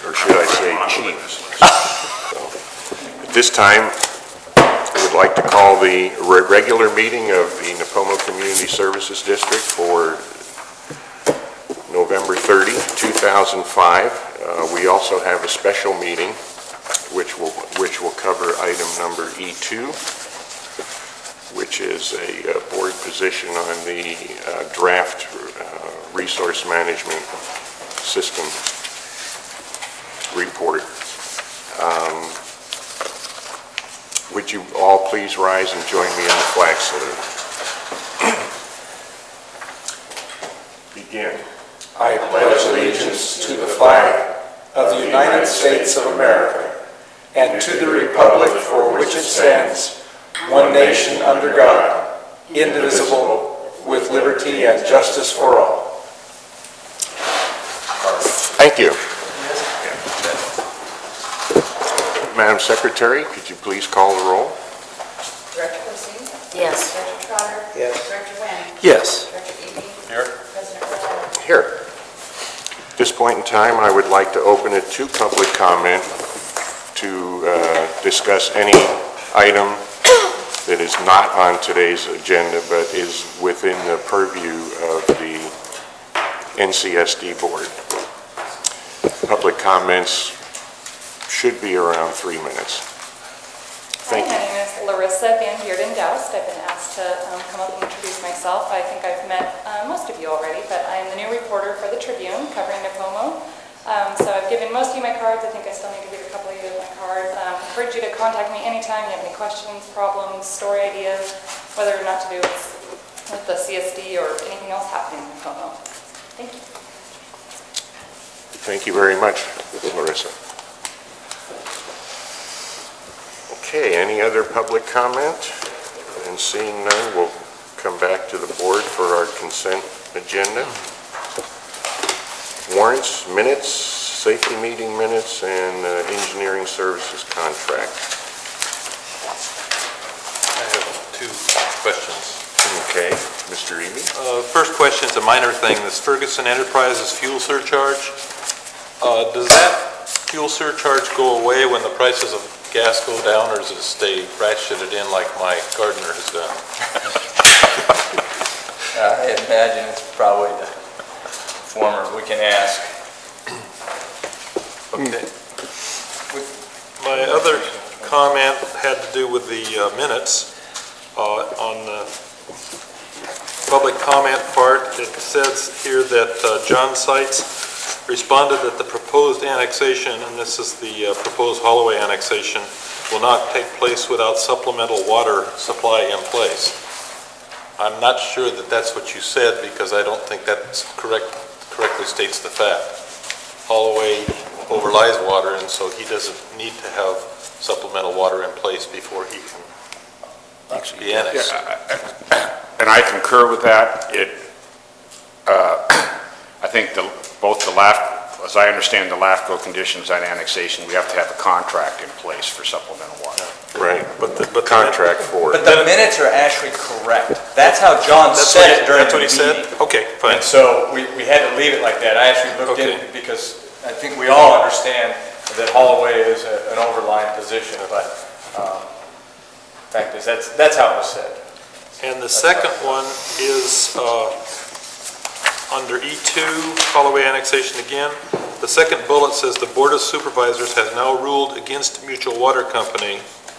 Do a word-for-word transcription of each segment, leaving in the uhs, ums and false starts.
or should I say chief. At this time, I would like to call the re regular meeting of the Nipomo Community Services District for November thirtieth, two thousand five. Uh, we also have a special meeting which will which will cover item number E two, which is a, a board position on the uh, draft uh, resource management system report. Um, would you all please rise and join me in the flag salute? Begin. I pledge allegiance to the flag of the United States of America and to the republic for which it stands, one nation under God, indivisible, with liberty and justice for all. Thank you. Madam Secretary, could you please call the roll? Director Racine? Yes. Director Trotter? Yes. Director Wynn? Yes. Director Eby? Here. President Rivera? Here. At this point in time, I would like to open it to public comment to uh, discuss any item that is not on today's agenda but is within the purview of the N C S D board. Public comments should be around three minutes. Thank Hi, you. my name is Larissa Van Bearden Doust. I've been asked to um, come up and introduce myself. I think I've met uh, most of you already, but I'm the new reporter for the Tribune covering Nipomo. Um, so I've given most of you my cards. I think I still need to give a couple of you my cards. Um, I encourage you to contact me anytime you have any questions, problems, story ideas, whether or not to do with, with the C S D or anything else happening in Nipomo. Thank you. Thank you very much, Larissa. Okay, any other public comment? And seeing none, we'll come back to the board for our consent agenda. Warrants, minutes, safety meeting minutes, and uh, engineering services contract. I have two questions. Okay, Mister Eby. Uh, first question is a minor thing. This Ferguson Enterprises fuel surcharge, uh, does that fuel surcharge go away when the prices of gas go down, or does it stay ratcheted in like my gardener has done? uh, I imagine it's probably the former. We can ask. Okay. My other comment had to do with the uh, minutes. Uh, on the public comment part, it says here that uh, John Seitz responded that the proposed annexation, and this is the uh, proposed Holloway annexation, will not take place without supplemental water supply in place. I'm not sure that that's what you said, because I don't think that correct, correctly states the fact. Holloway overlies water, and so he doesn't need to have supplemental water in place before he can be annexed. Yeah, and I concur with that. It, uh, I think the, both the L A F, as I understand the LAFCO conditions on annexation, we have to have a contract in place for supplemental water. Right, but the but contract for But the minutes are actually correct. That's how John That's said what, it during that's the what he meeting. said? Okay, fine. And so we, we had to leave it like that. I actually looked Okay. in it because I think we all understand that Holloway is a, an overlying position, but um, fact is that's that's how it was said. And the second one is uh, under E two, Holloway annexation again. The second bullet says the Board of Supervisors has now ruled against Mutual Water Company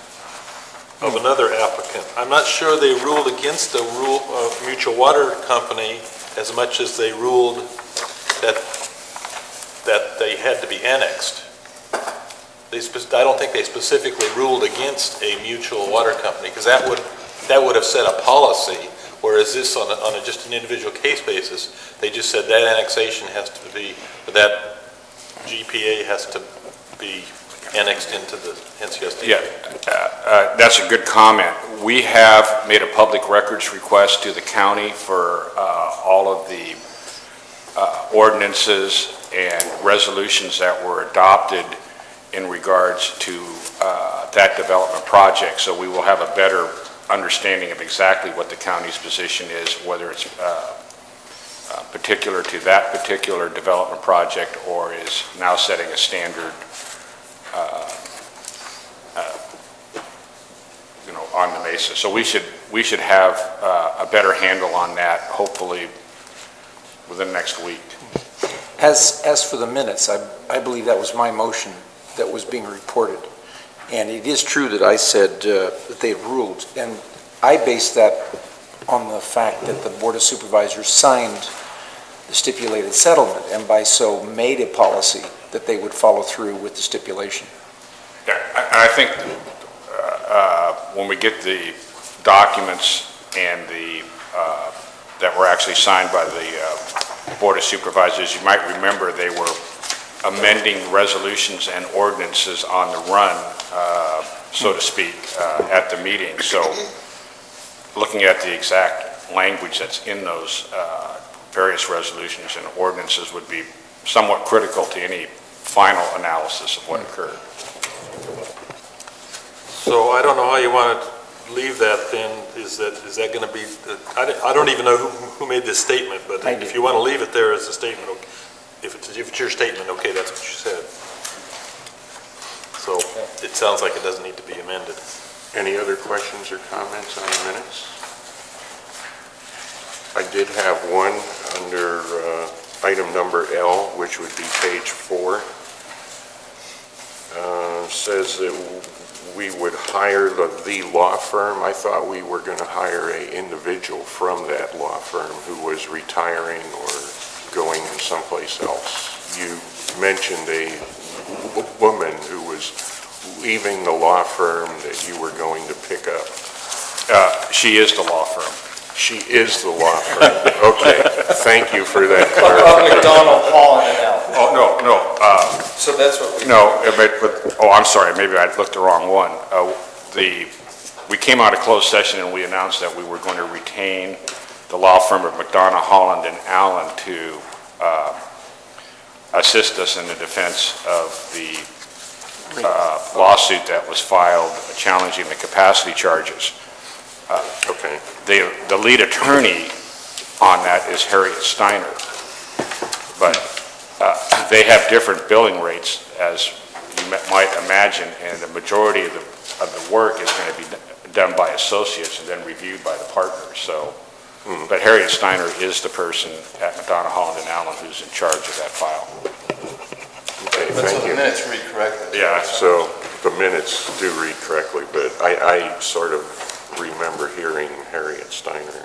of another applicant. I'm not sure they ruled against the rule of Mutual Water Company as much as they ruled that that they had to be annexed. They I don't think they specifically ruled against a mutual water company, because that would that would have set a policy, whereas this on, a, on a, just an individual case basis, they just said that annexation has to be, that G P A has to be annexed into the N C S D. Yeah, uh, uh, that's a good comment. We have made a public records request to the county for uh, all of the uh, ordinances and resolutions that were adopted in regards to uh, that development project, so we will have a better understanding of exactly what the county's position is, whether it's uh, uh, particular to that particular development project or is now setting a standard, uh, uh, you know, on the mesa. So we should, we should have uh, a better handle on that, hopefully within the next week. As, as for the minutes, I, I believe that was my motion that was being reported. And it is true that I said uh, that they've ruled, and I based that on the fact that the Board of Supervisors signed the stipulated settlement, and by so made a policy that they would follow through with the stipulation. Yeah, I, I think uh, uh, when we get the documents and the, uh, that were actually signed by the uh, Board of Supervisors, you might remember they were amending resolutions and ordinances on the run, uh, so to speak, uh, at the meeting. So looking at the exact language that's in those uh, various resolutions and ordinances would be somewhat critical to any final analysis of what occurred. So I don't know how you want to leave that then. Is that, is that going to be, I don't- I don't even know who, who made this statement, but I if did. you want to leave it there as a statement, okay. If it's, if it's your statement, okay, that's what you said. So it sounds like it doesn't need to be amended. Any other questions or comments on the minutes? I did have one under uh, item number L, which would be page four. Uh, Says that we would hire the, the law firm. I thought we were going to hire a individual from that law firm who was retiring or going someplace else. You mentioned a w- woman who was leaving the law firm that you were going to pick up. Uh, She is the law firm. She is the law firm. Okay, thank you for that Of clarification. McDonald, Holland, and Allen. Oh, no, no, uh, So that's what we. no, uh, but, but- oh, I'm sorry, maybe I looked the wrong one. Uh, The, we came out of closed session and we announced that we were going to retain the law firm of McDonough, Holland, and Allen to uh, assist us in the defense of the uh, lawsuit that was filed challenging the capacity charges. Okay, The, the lead attorney on that is Harriet Steiner, but uh, they have different billing rates, as you ma- might imagine, and the majority of the, of the work is going to be done by associates and then reviewed by the partners, so. But Harriet Steiner is the person at McDonough, Holland, and Allen who's in charge of that file. okay, But so thank the you. minutes read correctly. Yeah, So the minutes do read correctly, but I, I sort of remember hearing Harriet Steiner.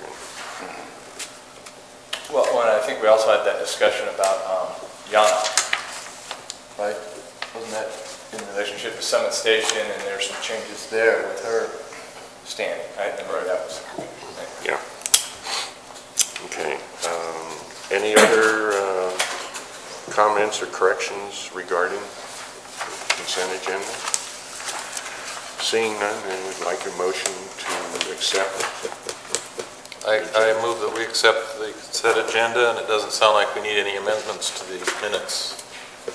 Well, and I think we also had that discussion about um, Yana, right? Wasn't that in relationship to Summit Station, and there's some changes there with her standing? I remember that was. Yeah. Okay. Um, Any other uh, comments or corrections regarding consent agenda? Seeing none, then we'd like a motion to accept. I, I move that we accept the consent agenda, and it doesn't sound like we need any amendments to the minutes.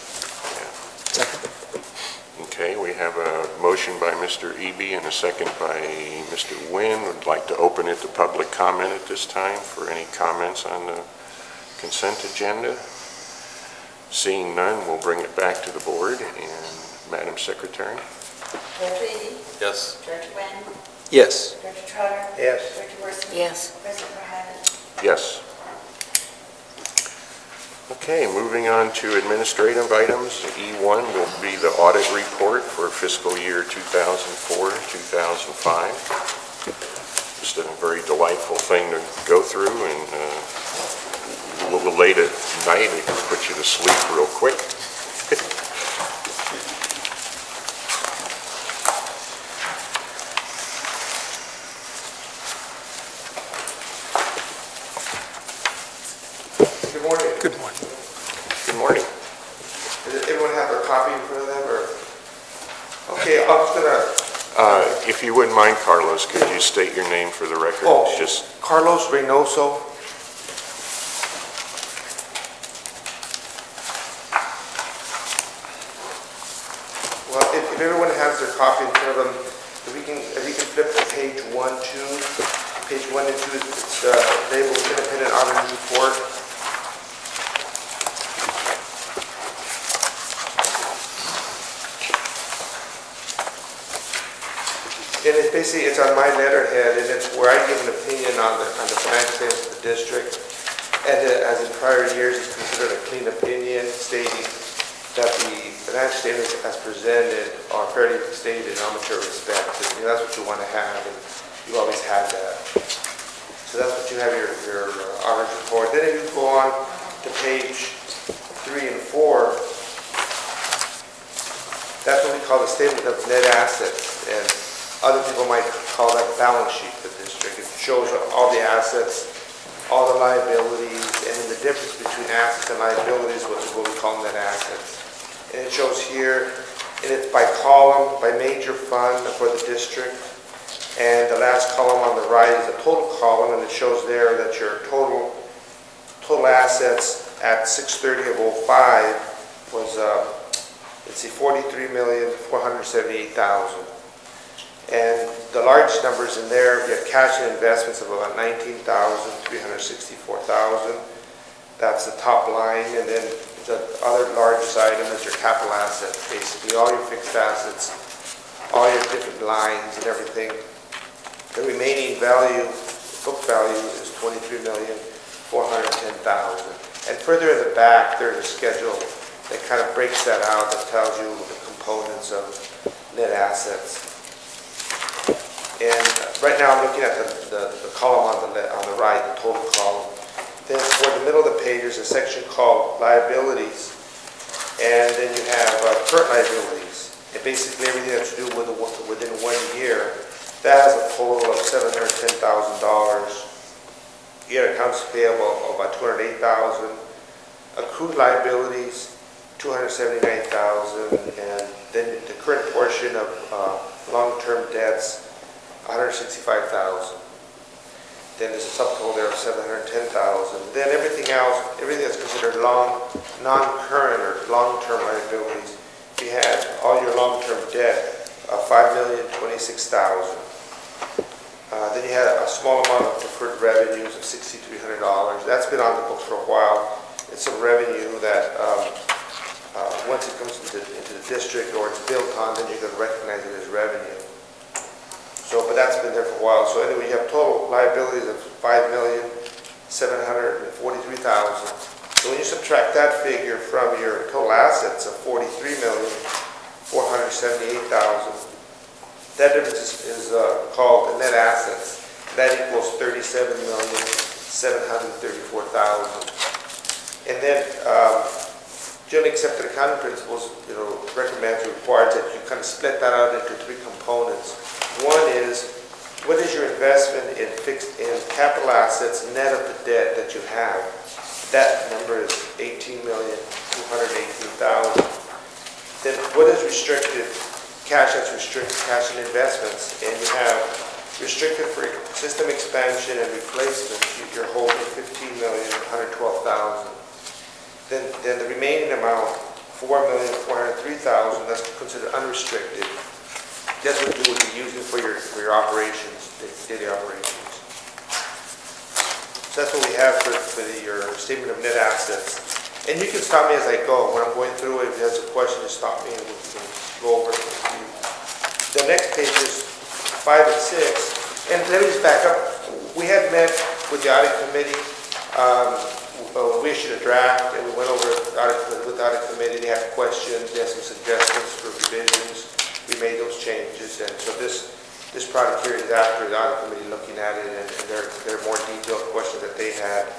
Okay, we have a motion by Mister Eby and a second by Mister Nguyen. Would like to open it to public comment at this time for any comments on the consent agenda. Seeing none, we'll bring it back to the board. And Madam Secretary? Director Eady? Yes. Director Nguyen? Yes. Director Trotter? Yes. Director Worsman? Yes. President Verheijen? Yes. Okay, moving on to administrative items. E one will be the audit report for fiscal year two thousand four, two thousand five. Just a very delightful thing to go through, and uh, a little late at night, it can put you to sleep real quick. Good morning. Good morning. Good morning. Does everyone have their copy in front of them, or? Okay, I'm just gonna, Uh, If you wouldn't mind, Carlos, could you state your name for the record? oh, Just Carlos Reynoso. Well, if, if everyone has their copy in front of them, if we can, if you can flip to page one, two, page one and two, it's uh, labeled independent auditor's report. And it's basically, it's on my letterhead, and it's where I give an opinion on the, on the financial statements of the district. And uh, as in prior years, it's considered a clean opinion stating that the financial statements as presented are fairly stated in all mature respects. And, you know, that's what you want to have, and you always had that. So that's what you have your, your uh, audit report. Then if you go on to page three and four, that's what we call the statement of net assets, and other people might call that balance sheet for the district. It shows all the assets, all the liabilities, and then the difference between assets and liabilities, which is what we call net assets. And it shows here, and it's by column, by major fund for the district. And the last column on the right is the total column, and it shows there that your total total assets at six thirty of oh five was, uh, let's see, forty-three million, four hundred seventy-eight thousand. And the largest numbers in there, you have cash and investments of about nineteen thousand, three hundred sixty-four thousand. That's the top line. And then the other largest item is your capital assets, basically all your fixed assets, all your different lines and everything. The remaining value, book value, is twenty-three million, four hundred ten thousand. And further in the back, there's a schedule that kind of breaks that out, that tells you the components of net assets. And right now I'm looking at the, the, the column on the, on the right, the total column. Then toward the middle of the page, there's a section called liabilities. And then you have uh, current liabilities. And basically everything that's to do with the, within one year, that has a total of seven hundred ten thousand dollars. You have accounts payable of about two hundred eight thousand dollars. Accrued liabilities, two hundred seventy-nine thousand dollars. And then the current portion of uh, long-term debts, one hundred sixty-five thousand dollars. Then there's a subtotal there of seven hundred ten thousand dollars. Then everything else, everything that's considered long, non-current or long-term liabilities, you had all your long-term debt of five million twenty-six thousand dollars. Uh, then you had a small amount of deferred revenues of six thousand three hundred dollars. That's been on the books for a while. It's some revenue that um, uh, once it comes into, into the district or it's built on, then you're going to recognize it as revenue. So, but that's been there for a while. So anyway, you have total liabilities of five million seven hundred forty-three thousand dollars. So when you subtract that figure from your total assets of forty-three million four hundred seventy-eight thousand dollars, that difference is, is uh, called the net assets. That equals thirty-seven million seven hundred thirty-four thousand dollars. And then um, generally accepted accounting principles, you know, recommends or requires that you kind of split that out into three components. One is, what is your investment in fixed in capital assets net of the debt that you have? That number is eighteen million two hundred eighteen thousand dollars. Then what is restricted cash? That's restricted cash and investments, and you have restricted for system expansion and replacement. You're holding fifteen million one hundred twelve thousand dollars. Then, then the remaining amount, four million four hundred three thousand dollars, that's considered unrestricted. That's what you would be using for your for your operations, daily operations. So that's what we have for, for the, your statement of net assets. And you can stop me as I go. When I'm going through it, if you have a question, just stop me and we can go over it with you. The next pages, five and six. And let me just back up. We had met with the audit committee. Um, uh, we issued a draft and we went over it audit, with the audit committee. They had questions, they had some suggestions for revisions. We made those changes, and so this this product here is after the audit committee looking at it, and, and there, there are more detailed questions that they had.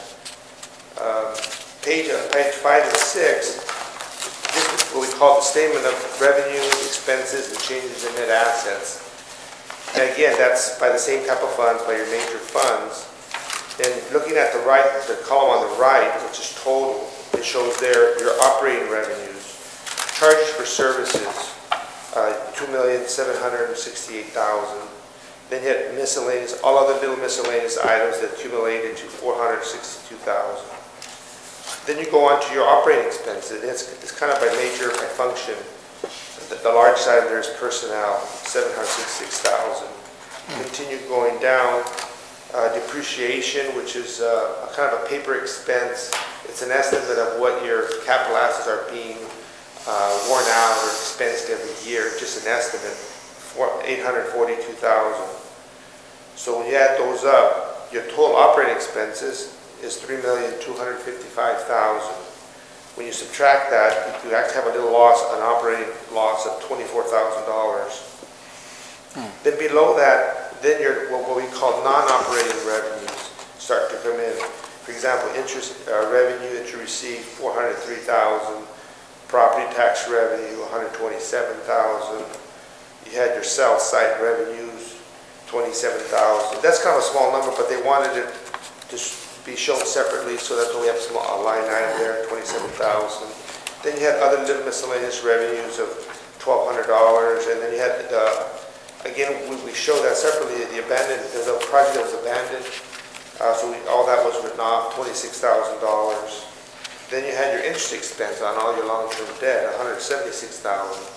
Um, page, uh, page five and six, this is what we call the statement of revenues, expenses, and changes in net assets. And again, that's by the same type of funds, by your major funds. And looking at the right, the column on the right, which is total, it shows there your operating revenues, charges for services, Uh, two million seven hundred sixty-eight thousand dollars. Then you had miscellaneous, all other little miscellaneous items that accumulated to four hundred sixty-two thousand dollars. Then you go on to your operating expenses. It's, it's kind of by major, by function. The, the large side there is personnel, seven hundred sixty-six thousand dollars. Continue going down, uh, depreciation, which is uh, a kind of a paper expense. It's an estimate of what your capital assets are being Uh, worn out or expensed every year, just an estimate, eight hundred forty-two thousand. So when you add those up, your total operating expenses is three million two hundred fifty-five thousand. When you subtract that, you actually have a little loss, an operating loss of twenty-four thousand dollars. Hmm. Then below that, then your what we call non-operating revenues start to come in. For example, interest uh, revenue that you receive, four hundred three thousand dollars. Property tax revenue, one hundred twenty-seven thousand dollars. You had your cell site revenues, twenty-seven thousand dollars. That's kind of a small number, but they wanted it to be shown separately, so that's why we have a small a line item there, twenty-seven thousand dollars. Then you had other little miscellaneous revenues of twelve hundred dollars, and then you had, uh, again, we, we show that separately, the abandoned, there's a project that was abandoned, uh, so we, all that was written off, twenty-six thousand dollars. Then you had your interest expense on all your long-term debt, one hundred seventy-six thousand dollars.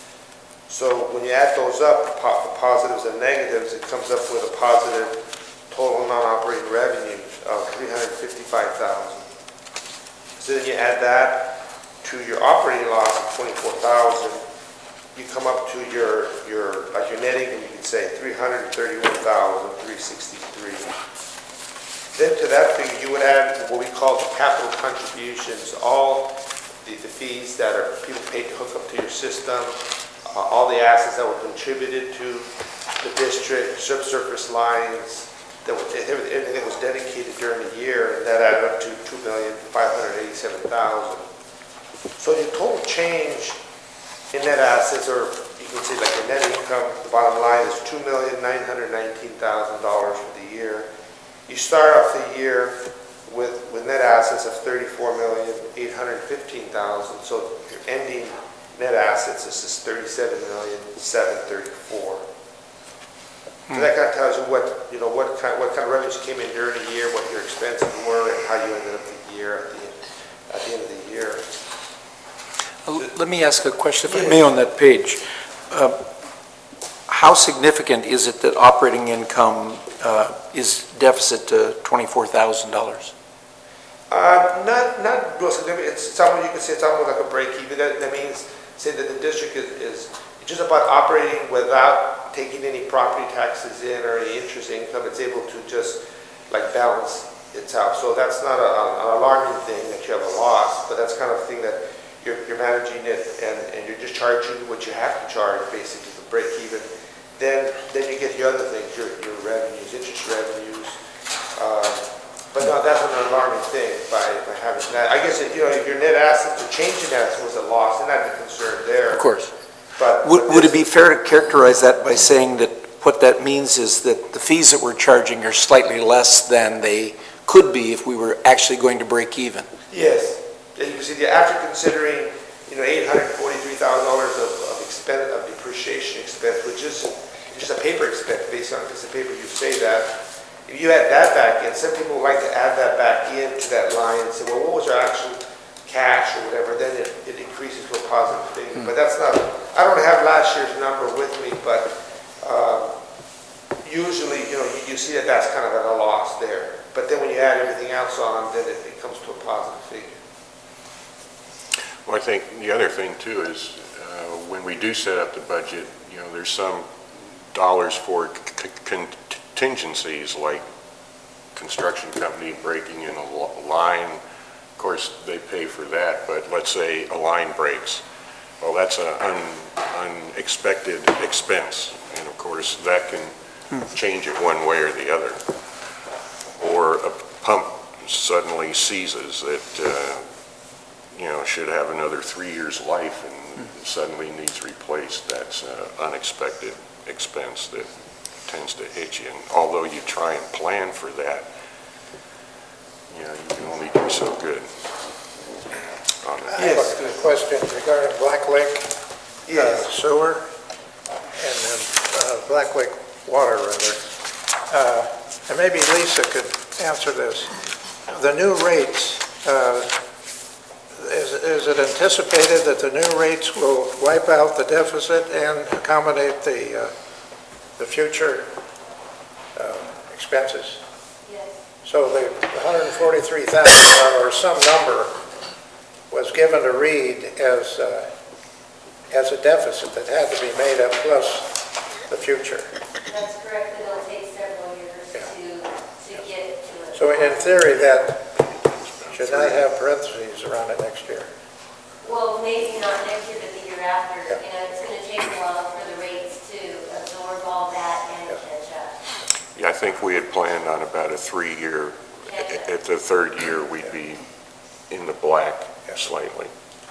So when you add those up, the positives and negatives, it comes up with a positive total non-operating revenue of three hundred fifty-five thousand dollars. So then you add that to your operating loss of twenty-four thousand dollars, you come up to your, your like your net income, you could say three hundred thirty-one thousand three hundred sixty-three dollars. Then to that figure, you would add what we call the capital contributions, all the, the fees that are people paid to hook up to your system, uh, all the assets that were contributed to the district, subsurface lines, that was, everything that was dedicated during the year, and that added up to two million five hundred eighty-seven thousand dollars. So your total change in net assets, or you can say like your net income, the bottom line is two million nine hundred nineteen thousand dollars for the year. You start off the year with, with net assets of thirty-four million eight hundred fifteen thousand dollars, so your ending net assets is just thirty-seven million seven hundred thirty-four thousand dollars. So that kind of tells you what, you know, what kind, what kind of revenues came in during the year, what your expenses were, and how you ended up the year at the, at the end of the year. Uh, Let me ask a question, if I may, on that page. Uh, How significant is it that operating income uh, is deficit to twenty-four thousand dollars? Uh, not, not real significant. It's somewhere you can say it's almost like a break even. That, that means, say that the district is, is just about operating without taking any property taxes in or any interest income. It's able to just like balance itself. So that's not a, an alarming thing that you have a loss, but that's kind of thing that you're, you're managing it and, and you're just charging what you have to charge basically to break even. Then, then you get the other things, your, your revenues, interest revenues. Uh, but no, that's an alarming thing by, by having that. I guess, if, you know, if your net assets, the change in assets was a loss, then I'd be concerned there. Of course. But Would, but would it be fair to characterize that by saying that what that means is that the fees that we're charging are slightly less than they could be if we were actually going to break even? Yes. And you can see, after considering, you know, eight hundred forty-three thousand dollars of, of expense, of depreciation expense, which is just a paper expense based on a piece of paper, you say that. If you add that back in, some people like to add that back into that line and say, well, what was our actual cash or whatever, then it, it increases to a positive figure. Mm. But that's not, I don't have last year's number with me, but uh, usually, you know, you, you see that that's kind of at a loss there. But then when you add everything else on, then it, it comes to a positive figure. Well, I think the other thing too is uh, when we do set up the budget, you know, there's some dollars for c contingencies like construction company breaking in a line. Of course, they pay for that, but let's say a line breaks. Well, that's an un unexpected expense, and of course, that can change it one way or the other. Or a pump suddenly seizes that, uh, you know, should have another three years life and suddenly needs replaced. That's an unexpected expense that tends to hit you. And although you try and plan for that, you know, you can only do so good on it. I have a question regarding Black Lake uh, Yes. sewer and then uh, Black Lake water, rather. Uh, and maybe Lisa could answer this. The new rates, uh, is, is it anticipated that the new rates will wipe out the deficit and accommodate the, uh, the future uh, expenses? Yes. So the one hundred forty-three thousand or some number was given to read as uh, as a deficit that had to be made up, plus the future. That's correct, but it'll take several years to, to get to it. So in theory, that should not have parentheses around it next year. Well, maybe not next year, but the year after. Yeah. You know, it's going to take a while for the rates to absorb all that and catch up. Yeah, I think we had planned on about a three-year, at the third year, we'd be in the black slightly.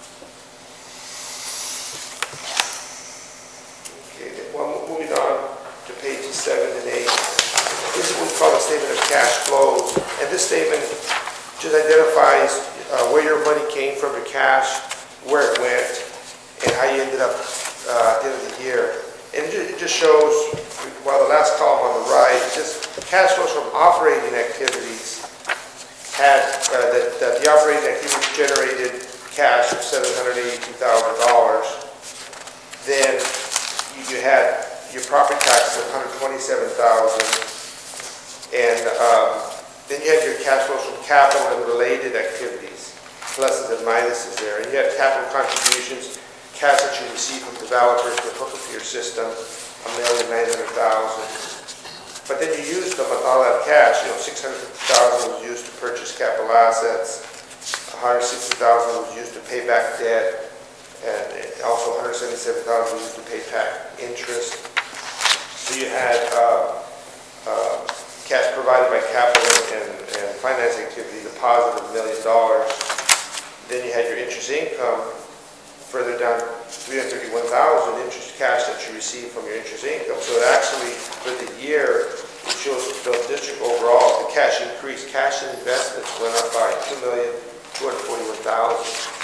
Okay, well, moving on to pages seven and eight. This is what we call a statement of cash flows. And this statement just identifies uh, where your money came from, your cash, where it went, and how you ended up uh, at the end of the year. And it ju- it just shows, while the last column on the right, just cash flows from operating activities had, uh, that, that the operating activities generated cash of seven hundred eighty-two thousand dollars. Then you, you had your property taxes of one hundred twenty-seven thousand dollars, and um, then you had your cash flows from capital and related activities, pluses and minuses there. And you had capital contributions, cash that you receive from developers to hook up to your system, a million nine hundred thousand. But then you used them, all that cash, you know, six hundred fifty thousand was used to purchase capital assets, one hundred sixty thousand was used to pay back debt, and also one hundred seventy-seven thousand was used to pay back interest. So you had uh, uh, cash provided by capital and, and finance activity, the positive million dollars. Then you had your interest income, further down, three hundred thirty-one thousand interest cash that you received from your interest income. So it actually, for the year, it shows the district overall, the cash increase, cash and investments went up by two million two hundred forty-one thousand.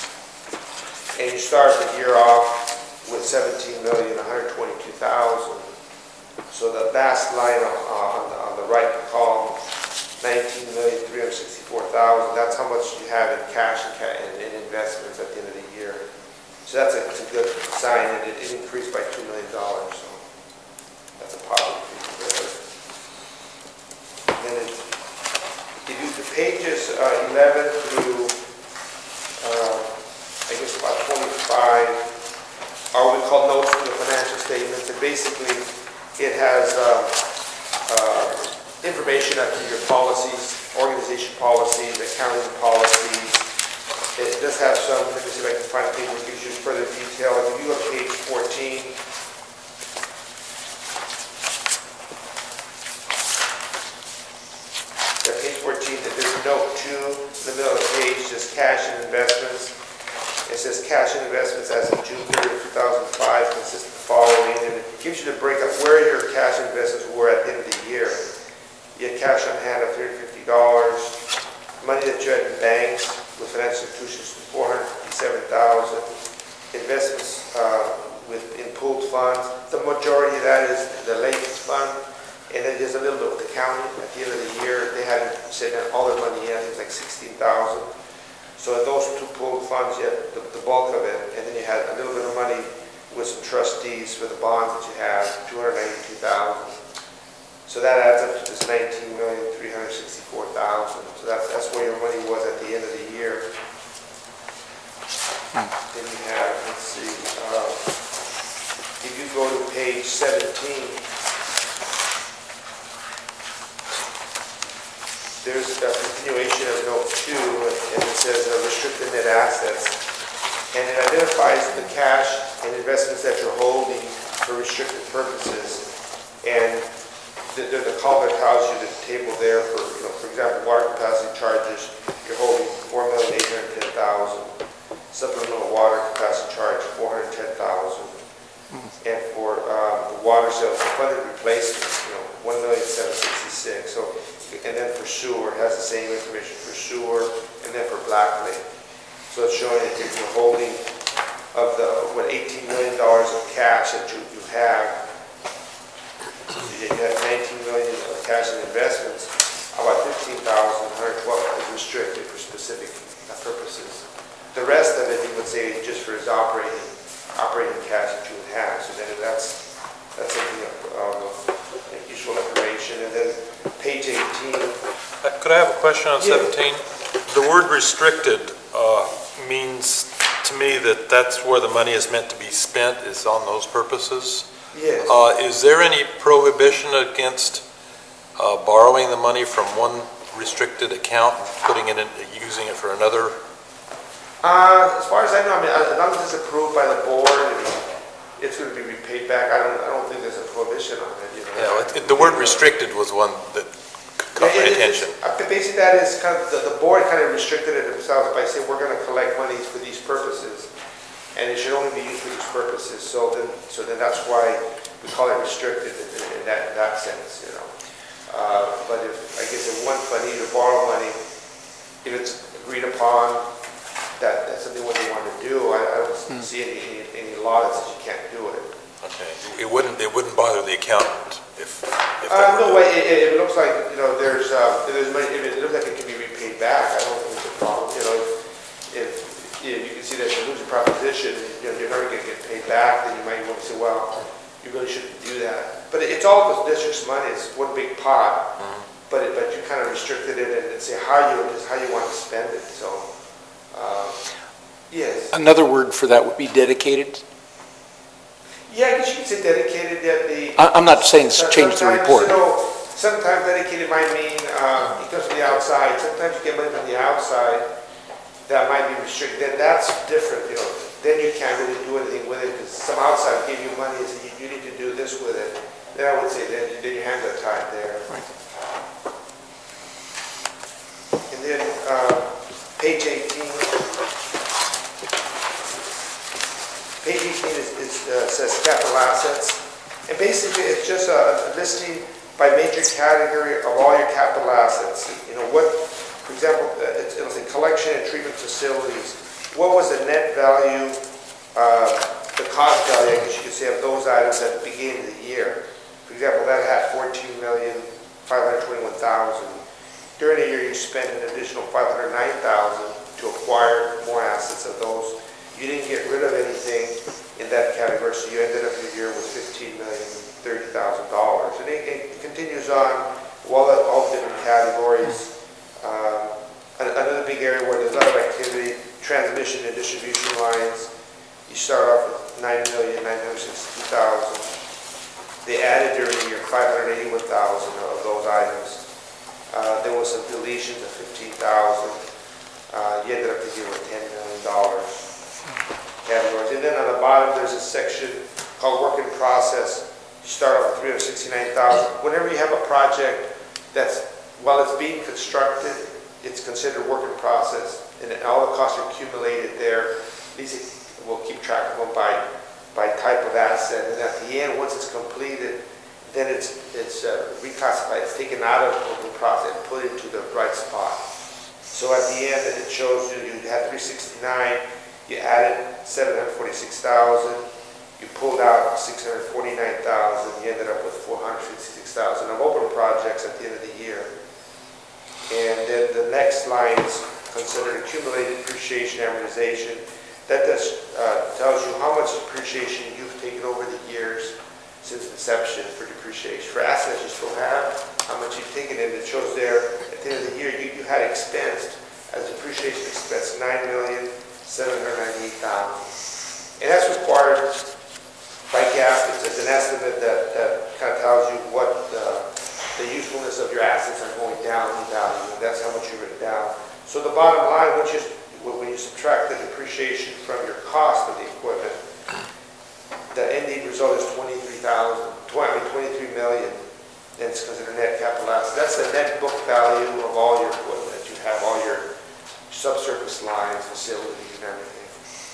And you start the year off with seventeen million one hundred twenty-two thousand. So the last line on, on, the, on the right column, nineteen million three hundred sixty-four thousand, that's how much you have in cash and, ca and, and investments at the end of the year. So that's a, that's a good sign, and it, it increased by two million dollars, so that's a positive thing there. And then it, if you do pages uh, eleven through, uh, I guess about twenty-five, are what we call notes to the financial statements, and basically it has uh, uh, information as to your policies, organization policies, accounting policies. It does have some, let me see if I can find a page that gives you further detail. If you look at page fourteen, at page fourteen, that there's note two in the middle of the page, says cash and investments. It says cash and investments as of June thirtieth, two thousand five consists of the following, and it gives you the breakup where your cash and investments were at the end of the year. You had cash on hand of three hundred fifty dollars, money that you had in banks with financial institutions, four hundred fifty-seven thousand dollars, investments uh, with in pooled funds. The majority of that is the latest fund, and then there's a little bit with the county. At the end of the year, they hadn't sent all their money in. It was like sixteen thousand dollars. So in those two pooled funds, you had the, the bulk of it, and then you had a little bit of money with some trustees for the bonds that you have, two hundred ninety-two thousand dollars. So that adds up to this nineteen million three hundred sixty-four thousand dollars. So that's, that's where your money was at the end of the year. Then you have, let's see, uh, if you go to page seventeen, there's a continuation of note two, and it says uh, restricted net assets. And it identifies the cash and investments that you're holding for restricted purposes. And the, the, the column that tells you the table there for, you know, for example, water capacity charges, you're holding four million eight hundred ten thousand dollars. Supplemental water capacity charge, four hundred ten thousand dollars. And for um, the water sales, funded replacements, you know, one million seven hundred sixty-six thousand dollars. So, and then for sewer, it has the same information for sewer, and then for Black Lake. So it's showing that you're holding of the, what, eighteen million dollars of cash that you, you have. You have nineteen million dollars of cash and investments. About fifteen thousand one hundred twelve is restricted for specific purposes. The rest of it, you would say, is just for his operating, operating cash that you would have. So then that's, that's something of um, useful information. And then page eighteen. Uh, Could I have a question on Yeah. seventeen? The word restricted uh, means to me that that's where the money is meant to be spent, is on those purposes. Yes. Uh, Is there any prohibition against uh, borrowing the money from one restricted account and putting it in, using it for another? Uh, as far as I know, I mean, as long as it's approved by the board and it's going to be repaid back, I don't, I don't think there's a prohibition on it, you know. Yeah, it- it- the word restricted was one that caught my Yeah, it- attention. it's- uh, Basically, that is kind of, the, the board kind of restricted it themselves by saying, we're going to collect monies for these purposes, and it should only be used for these purposes, so then, so then that's why we call it restricted in, in that, in that sense, you know. Uh, but if, I guess if one fund needs to borrow money, if it's agreed upon, that, that's something what they want to do, I, I don't see any, any, any law that says you can't do it. Okay, it wouldn't, it wouldn't bother the accountant if, if Uh, that no were... way, it, it, it looks like, you know, there's, uh, if there's money, if it looks like it can be repaid back, I don't think it's a problem, you know, if, if, if you can see that you're losing proposition, you know, you're never gonna get paid back, then you might want to say, well, you really shouldn't do that. But it, it's all the district's money, it's one big pot, Mhm. but it, but you kind of restricted it and say how you, just how you want to spend it, so, uh, yes. Another word for that would be dedicated. Yeah, I guess you could say dedicated, that the. I- I'm not saying s- change the Sometimes, report. you know, sometimes dedicated might mean, uh, it comes from the outside, sometimes you get money from the outside, that might be restricted, then that's different, you know, then you can't really do anything with it, because some outside give you money and say, you, you need to do this with it, then I would say, then, then your hands are tied there. And then, uh, page eighteen. Page eighteen is, is, uh, says capital assets, and basically it's just a listing by major category of all your capital assets. You know, what, for example, uh, it's, it'll say collection and treatment facilities. What was the net value, uh, the cost value, I guess you could say, of those items at the beginning of the year? For example, that had fourteen million, five hundred twenty-one thousand. During the year, you spent an additional five hundred nine thousand to acquire more assets of those. You didn't get rid of anything in that category, so you ended up your year with fifteen million, thirty thousand dollars. And it, it continues on, all the, all the different categories. Um, another big area where there's a lot of activity, transmission and distribution lines. You start off with nine million, nine hundred sixty-two thousand. They added during the year five hundred eighty-one thousand of those items. Uh, there was some deletions of fifteen thousand. Uh, you ended up the year with ten million dollars. Categories. And then on the bottom, there's a section called work in process. You start off with three hundred sixty-nine thousand. Whenever you have a project that's, while it's being constructed, it's considered work in process, and then all the costs are accumulated there. These will keep track of them by, by type of asset. And at the end, once it's completed, then it's, it's uh, reclassified. It's taken out of work in process and put into the right spot. So at the end, it shows you, you had three sixty-nine. You added seven hundred forty-six thousand, you pulled out six hundred forty-nine thousand, you ended up with four hundred fifty-six thousand of open projects at the end of the year. And then the next line is considered accumulated depreciation amortization. That does, uh, tells you how much depreciation you've taken over the years since inception for depreciation. For assets you still have, how much you've taken in, it shows there at the end of the year you, you had expensed as depreciation expense nine million seven hundred ninety-eight thousand. And that's required by G A P. It's, it's an estimate that, that kind of tells you what the, the usefulness of your assets are going down in value, and that's how much you've written down. So the bottom line, once you, when you subtract the depreciation from your cost of the equipment, the ending result is twenty-three thousand, I mean twenty-three million, and it's considered net capital asset. That's the net book value of all your equipment. You have all your subsurface lines, facilities, and everything.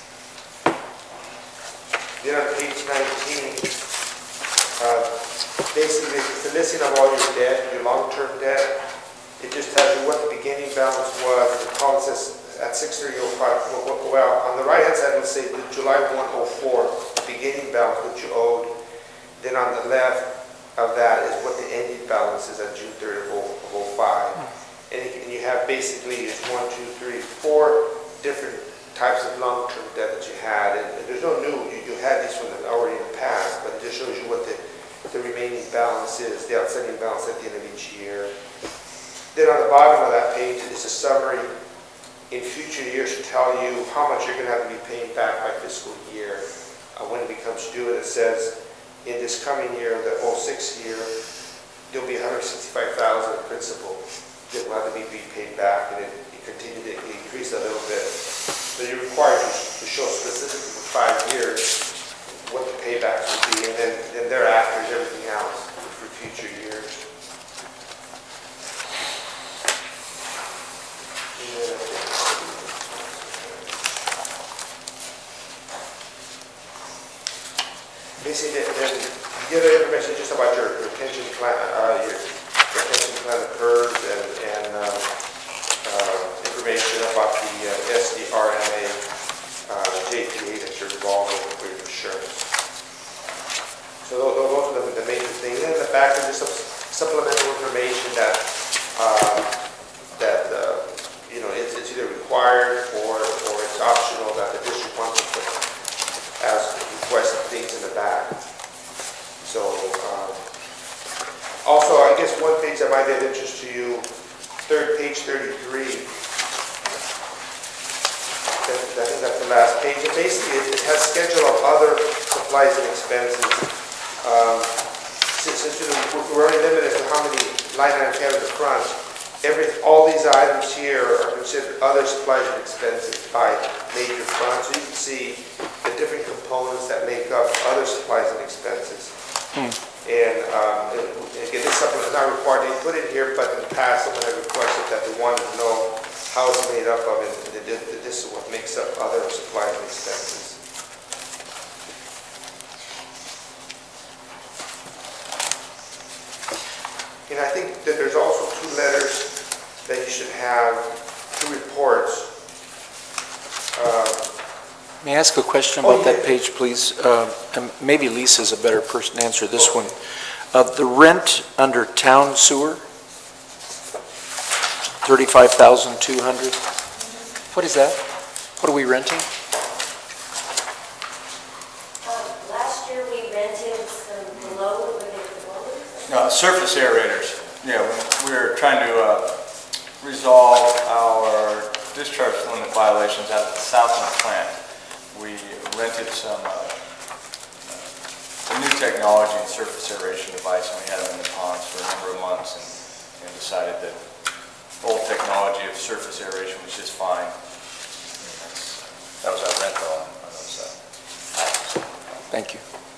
Then on page nineteen, uh, basically it's the listing of all your debt, your long-term debt. It just tells you what the beginning balance was, and the column says at six thirty oh five, well, on the right-hand side it'll say the July first oh four, the beginning balance, what you owed. Then on the left of that is what the ending balance is at June thirtieth of oh five. And you have basically one, two, three, four different types of long-term debt that you had. And there's no new, you, you had these from the, already in the past, but it just shows you what the, the remaining balance is, the outstanding balance at the end of each year. Then on the bottom of that page is a summary in future years to tell you how much you're going to have to be paying back by fiscal year uh, when it becomes due. And it says in this coming year, the oh six year, there'll be one hundred sixty-five thousand principal that will have to be paid back, and it, it continued to increase a little bit. So you're required to, to show specifically for five years what the paybacks would be, and then, then thereafter is everything else for future years. Basically, then you get the information just about your, your pension plan, uh, your, your pension plan occurs, and, and uh, uh, information about the uh, S D R M A uh, J P A that you're involved with for your insurance. So those, those are the, the major things. And in the back, there's just some supplemental information that uh, that uh, you know it's, it's either required or or it's optional that the district wants to put as requested things in the back. So um, also, I guess one page that might be of interest to you, third page thirty-three. I think that's the last page. And basically, it, it has schedule of other supplies and expenses. Um, since, since you know, we're already limited to how many line items we have in the front, every all these items here are considered other supplies and expenses by major fund. So you can see the different components that make up other supplies and expenses. Hmm. And um, it, again, this supplement is not required to put it here, but in the past, someone had requested that they wanted to know how it's made up of, and this is what makes up other supplies and expenses. And I think that there's also two letters that you should have, two reports. Uh, May I ask a question about that page, please? Uh, and maybe Lisa's a better person to answer this one. Uh, the rent under town sewer, thirty-five thousand two hundred. What is that? What are we renting? Uh, Last year, we rented some below, what are they called? No, surface aerators. Yeah, we- we're trying to uh, resolve our discharge limit violations at the Southland plant. We rented some uh, uh, new technology and surface aeration device, and we had them in the ponds for a number of months, and, and decided that old technology of surface aeration was just fine. That was our rental on on those. Uh, Thank you.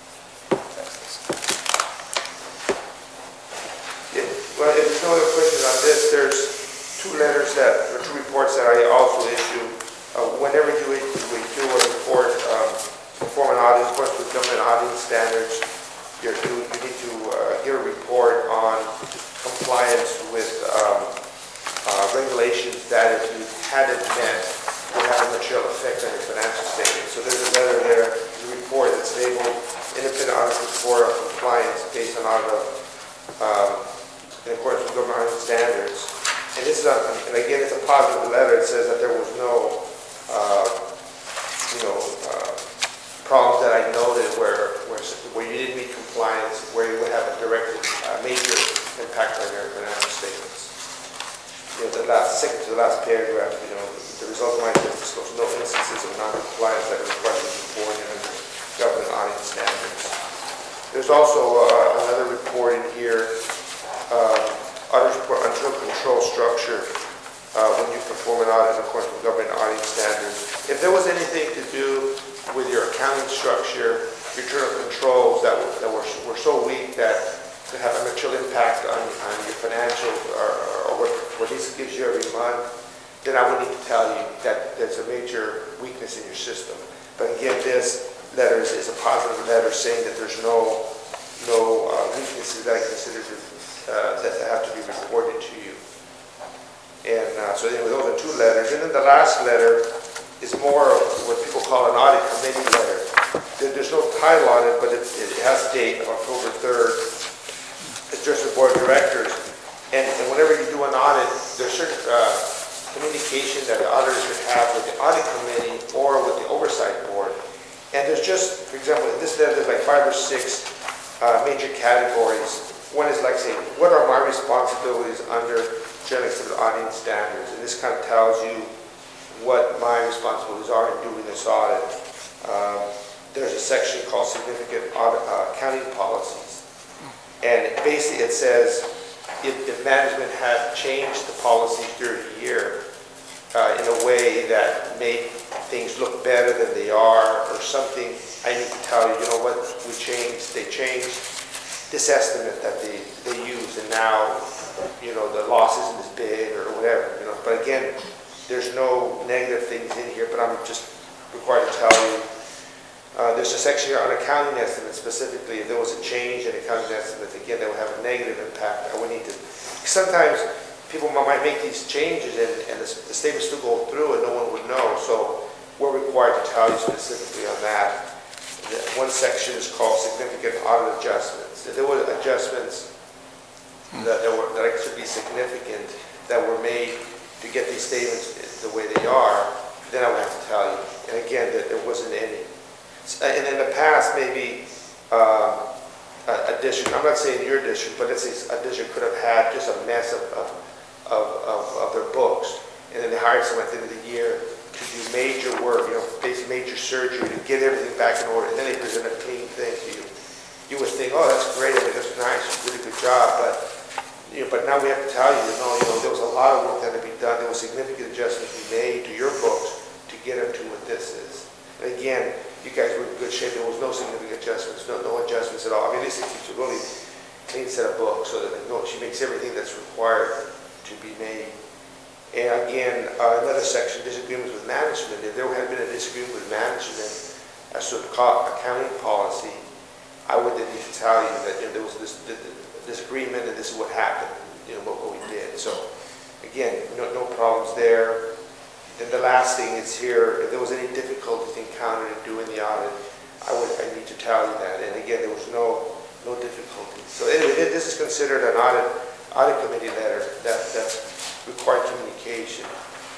Yeah, well, if there's no other questions on this, there's two letters that, or two reports that I also issue. Uh, whenever you, we do a report, um, perform an audit, of course, with government auditing standards, you're, you, you need to uh, give a report on compliance with um, uh, regulations that if you hadn't met, would have a material effect on your financial statement. So there's a letter there, the report that's labeled independent audit report of compliance based on audit of, um, in accordance with government auditing standards. And this is, a, and again, it's a positive letter. It says that there was no, uh, you know, uh, problems that I noted where, where where you didn't meet compliance, where you would have a direct, uh, major impact on your financial statements. You know, the last, second to the last paragraph, you know, the result of my disclose no instances of non-compliance that are required to be reported under government auditing standards. There's also uh, another report in here, uh, audit report on internal control structure uh, when you perform an audit in accordance with government auditing standards. If there was anything to do with your accounting structure, your internal controls that were, that were, were so weak that could have a material impact on, on your financials or, or what, what this gives you every month, then I would need to tell you that there's a major weakness in your system. But again, this letter is, is a positive letter saying that there's no no uh, weaknesses that I consider to, uh, that have to be reported to you. And uh, so anyway, those are two letters. And then the last letter is more of what people call an audit committee letter. There, there's no title on it, but it, it has a date of October third. It's just the board of directors. And, and whenever you do an audit, there's certain uh, communication that the auditors should have with the audit committee or with the oversight board. And there's just, for example, in this letter, there's like five or six uh, major categories. One is like saying, what are my responsibilities under generally accepted auditing standards? And this kind of tells you what my responsibilities are in doing this audit. Um, there's a section called significant audit, uh, accounting policies. And basically it says, if, if management had changed the policies during the year uh, in a way that made things look better than they are or something, I need to tell you, you know what, we changed, they changed this estimate that they, they use, and now, you know, the loss isn't as big or whatever, you know. But again, there's no negative things in here, but I'm just required to tell you. Uh, there's a section here on accounting estimates specifically. If there was a change in accounting estimates, again, that would have a negative impact. I would need to, sometimes people might make these changes and, and the, the statements still go through and no one would know. So we're required to tell you specifically on that. One section is called significant audit adjustments. If there were adjustments that, that, were, that should be significant that were made to get these statements the way they are, then I would have to tell you. And again, that there wasn't any. And in the past, maybe uh, a district, I'm not saying your district, but let's say a district could have had just a mess of, of, of, of, of their books, and then they hired someone at the end of the year to do major work, you know, basically major surgery to get everything back in order, and then they present a clean thing to you. You would think, oh, that's great, I mean, that's nice, really good job, but you know, but now we have to tell you, you know, you know, there was a lot of work that had to be done, there was significant adjustments we made to your books to get them to what this is. And again, you guys were in good shape. There was no significant adjustments, no, no adjustments at all. I mean, Lisa keeps a really clean set of books, so that you know, she makes everything that's required to be made. And again, uh, another section, disagreements with management. If there had been a disagreement with management as to the accounting policy, I would then need to tell you that you know, there was this, this disagreement and this is what happened, you know, what, what we did. So again, no, no problems there. And the last thing is here, if there was any difficulties encountered in doing the audit, I would, I need to tell you that. And again, there was no, no difficulties. So anyway, this is considered an audit, audit committee letter that, that required communication.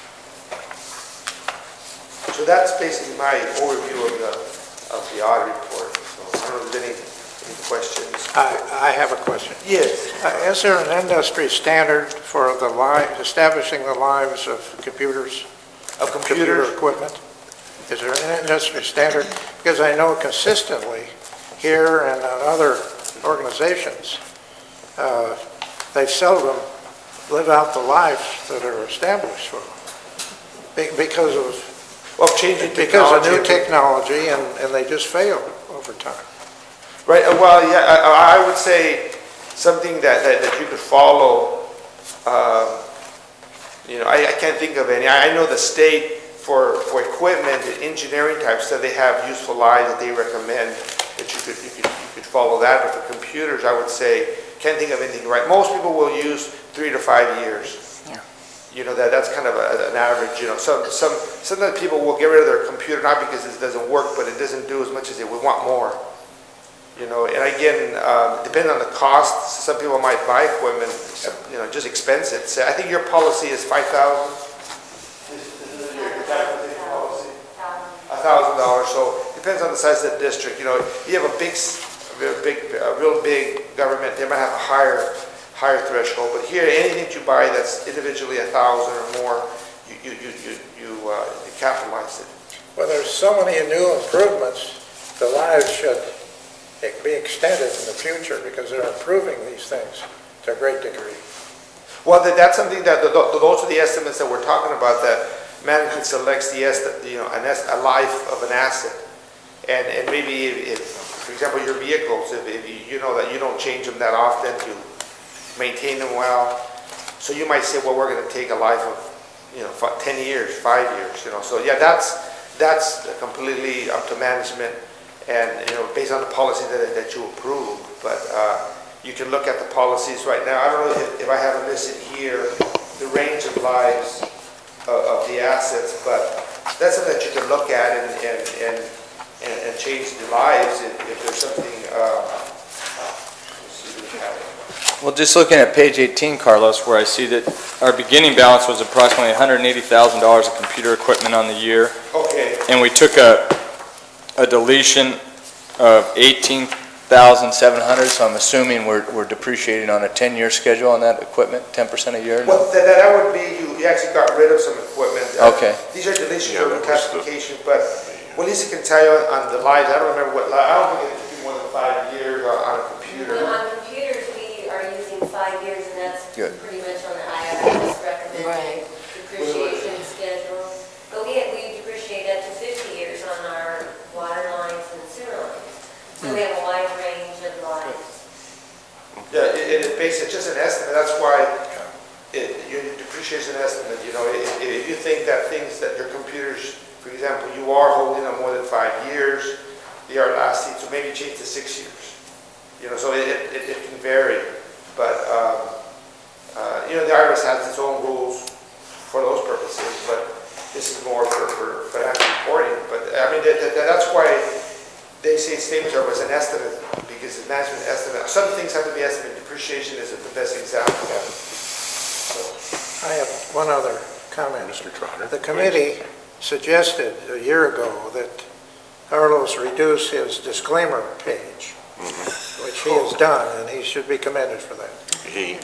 So that's basically my overview of the, of the audit report. So I don't know if there's any, any questions. I, I have a question. Yes. Uh, is there an industry standard for the li establishing the lives of computers? Of Computer computers? equipment? Is there an industry standard? Because I know consistently here and in other organizations, uh, they seldom live out the lives that are established for them Be because of Well, changing because of technology. new technology, and, and they just fail over time. Right, uh, well, yeah, I, I would say something that, that, that you could follow, um, you know, I, I can't think of any. I, I know the state for, for equipment and engineering type stuff, they have useful lives that they recommend that you could, you could, you could follow that. But for computers, I would say, can't think of anything right. Most people will use three to five years. Yeah. You know, that that's kind of a, an average, you know. Some, some, sometimes people will get rid of their computer, not because it doesn't work, but it doesn't do as much as they would want more. You know, and again, um, depending on the cost, some people might buy equipment, you know, just expensive. So I think your policy is five thousand. This is your capital policy. A thousand dollars. So it depends on the size of the district. You know, you have a big, a big, a real big government, they might have a higher, higher threshold. But here, anything that you buy that's individually a thousand or more, you you you you, you, uh, you capitalize it. Well, there's so many new improvements, the lives should be extended in the future because they're improving these things to a great degree. Well, that, that's something that, the, the, those are the estimates that we're talking about, that management selects the estimate, you know, an est a life of an asset. And, and maybe if, if, for example, your vehicles, if, if you, you know that you don't change them that often, you maintain them well. So you might say, well, we're going to take a life of, you know, ten years, five years, you know. So yeah, that's, that's completely up to management. And, you know, based on the policy that, that you approve, but uh, you can look at the policies right now. I don't know if, if I have it listed here, the range of lives of, of the assets, but that's something that you can look at and, and, and, and, and change the lives if, if there's something, uh, let's see what we have. Well, just looking at page eighteen, Carlos, where I see that our beginning balance was approximately one hundred eighty thousand dollars of computer equipment on the year. Okay. And we took a a deletion of eighteen thousand seven hundred, so I'm assuming we're, we're depreciating on a ten-year schedule on that equipment, ten percent a year? Well, that, that would be, you, you actually got rid of some equipment. Uh, Okay. These are deletions Yeah, of that was the- classification, but Well, Lisa can tell you on the lives, I don't remember what, li- I don't think it took you more than five years on on a computer. Well, on computers, we are using five years, and that's Good. pretty much on the I R S recommended Right. depreciation schedule. But we, we depreciate up to fifty years on our water lines and sewer lines. So we have a wide range of lives. Yeah, it, it makes it just an estimate, that's why it, your depreciation estimate, you know, if, if you think that things that your computers, for example, you are holding them more than five years, they are lasting, so maybe change to six years. You know, so it, it, it can vary, but, um, uh, you know, the I R S has its own rules for those purposes, but this is more for, for financial reporting, but, I mean, that, that, that's why they say statements are was an estimate, because it's management estimate. Some things have to be estimated. Depreciation is the best example. So, I have one other comment. Mister Trotter. The committee suggested a year ago that Carlos reduce his disclaimer page, which he has done, and he should be commended for that. He,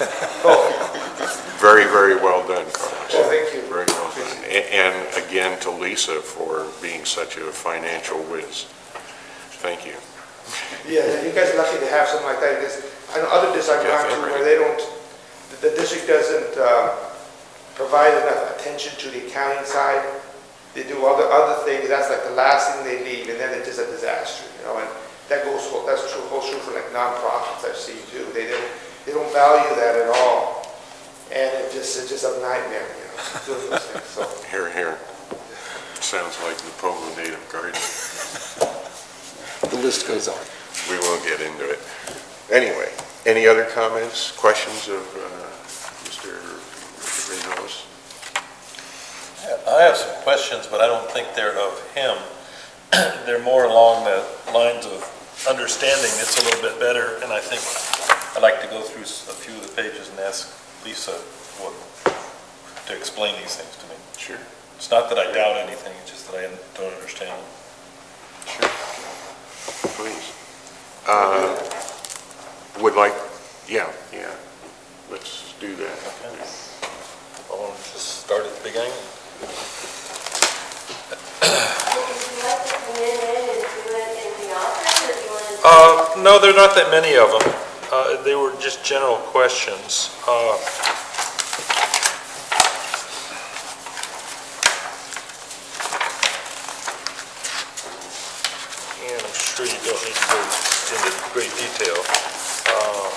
very, very well done, Carlos. well, thank you. Very well done. A- And again, to Lisa for being such a financial whiz. Thank you. Yeah, and you guys are lucky to have something like that, because I know other districts I've gone to where they don't, the- the district doesn't uh, provide enough attention to the accounting side. They do other, other things, that's like the last thing they leave, and then it's just a disaster, you know, and that goes, for- that's true, holds true for like nonprofits I've seen too. They don't, they don't value that at all, and it just, it's just a nightmare, you know, doing those things, so. Here, here. Sounds like the Pomo Native Garden. The list goes on. We won't get into it. Anyway, any other comments, questions of uh, Mister Reynoso? I have some questions, but I don't think they're of him. They're more along the lines of understanding this a little bit better, and I think I'd like to go through a few of the pages and ask Lisa what, to explain these things to me. Sure. It's not that I doubt anything, it's just that I don't understand them. Sure. Please. Uh, Would like, yeah, yeah, let's do that. Okay. I'll just start at the beginning. Would you like to come in and do it in the office, or do you want to? Uh, no, there are not that many of them. Uh, they were just general questions. Uh, and I'm sure you don't need to go into great detail. Uh,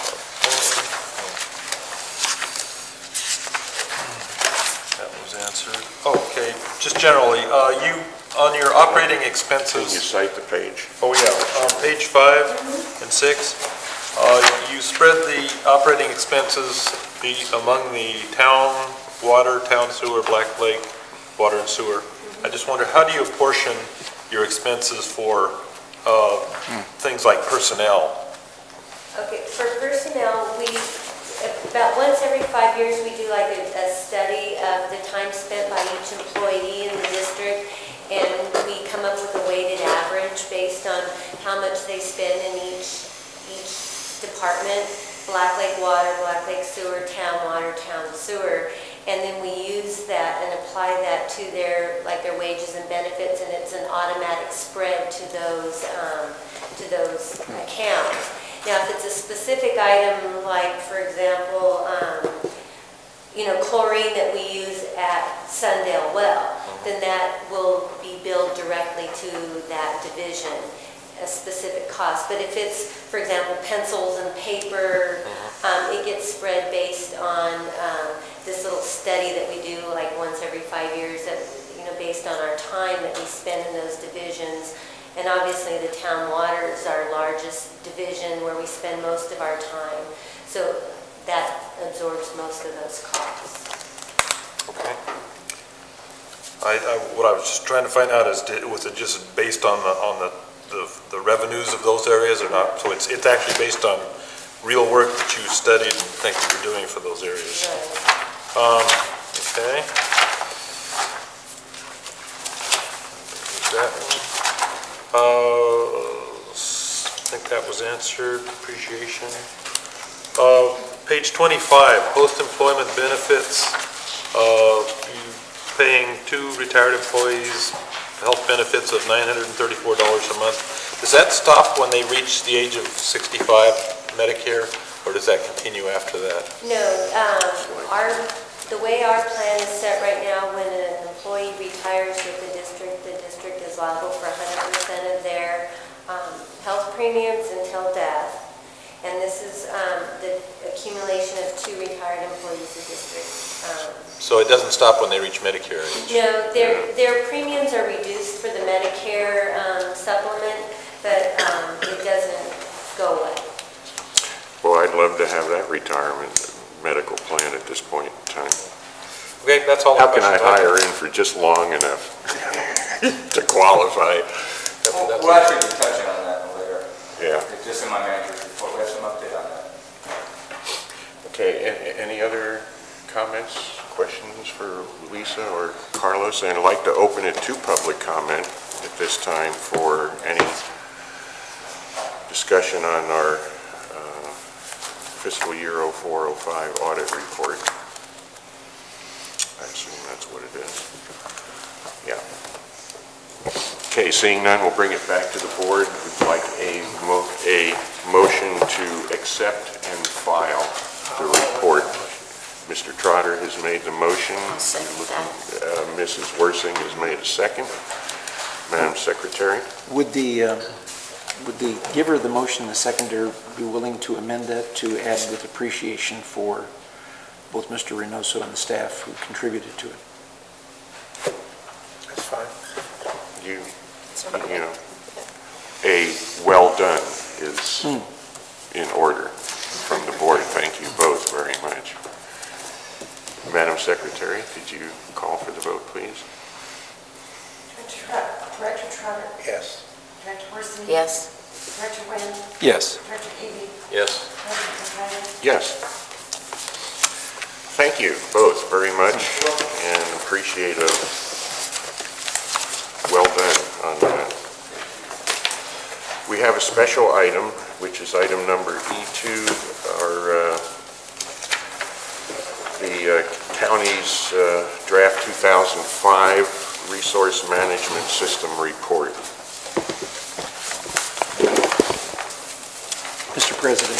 that was answered. Okay, just generally, uh, you, on your operating Can you expenses. cite the page? Oh, yeah, on page five and six, uh, you spread the operating expenses the, among the town water, town sewer, Black Lake water and sewer. I just wonder, how do you apportion your expenses for uh, things like personnel? Okay, for personnel, we, about once every five years, we do like a, a study of the time spent by each employee in the district, and we come up with a weighted average based on how much they spend in each, each department, Black Lake Water, Black Lake Sewer, Town Water, Town Sewer, and then we use that and apply that to their, like their wages and benefits, and it's an automatic spread to those, um, to those accounts. Now, if it's a specific item, like, for example, um, you know, chlorine that we use at Sundale Well, then that will be billed directly to that division, a specific cost. But if it's, for example, pencils and paper, um, it gets spread based on um, this little study that we do like once every five years, that, you know, based on our time that we spend in those divisions. And obviously the town water is our largest division where we spend most of our time. So that absorbs most of those costs. Okay. I, I, what I was just trying to find out is, did, was it just based on the, on the, the, the revenues of those areas or not? So it's, it's actually based on real work that you studied and think that you're doing for those areas. Right. Um, okay. That one. Uh, I think that was answered, appreciation. Uh, page twenty-five, post-employment benefits. Uh, you paying two retired employees health benefits of nine hundred thirty-four dollars a month. Does that stop when they reach the age of sixty-five Medicare, or does that continue after that? No, um, our, the way our plan is set right now, when an employee retires with the district, the district is liable for one hundred percent of their um, health premiums until death. And this is um, the accumulation of two retired employees of the district. Um, So it doesn't stop when they reach Medicare age? No, their, their premiums are reduced for the Medicare um, supplement, but um, it doesn't go away. Well, I'd love to have that retirement medical plan at this point in time. Okay, that's all the How can I questions I have. hire in for just long enough to qualify? We'll we'll actually be touching on that later. Yeah. It's just in my manager's report, we have some update on that. Okay, a- any other comments, questions for Lisa or Carlos? And I'd like to open it to public comment at this time for any discussion on our uh, fiscal year oh four oh five audit report. I assume that's what it is. Yeah. Okay, seeing none, we'll bring it back to the board. We'd like a, mo a motion to accept and file the report. Mister Trotter has made the motion. Uh, Missus Worsing has made a second. Madam Secretary? Would the, uh, would the giver of the motion, the seconder, be willing to amend that to add with appreciation for both Mister Reynoso and the staff who contributed to it? That's fine. You, you know, a well done is in order from the board. Thank you both very much. Madam Secretary, could you call for the vote, please? Director Trotter, Yes. Director Worsing. Yes. Director Wynn, Yes. Director Eby, Yes. President McGuire. Yes. Thank you both very much and appreciate a well done on that. We have a special item, which is item number E two, our uh, the uh, county's uh, draft two thousand five Resource Management System report. Mister President,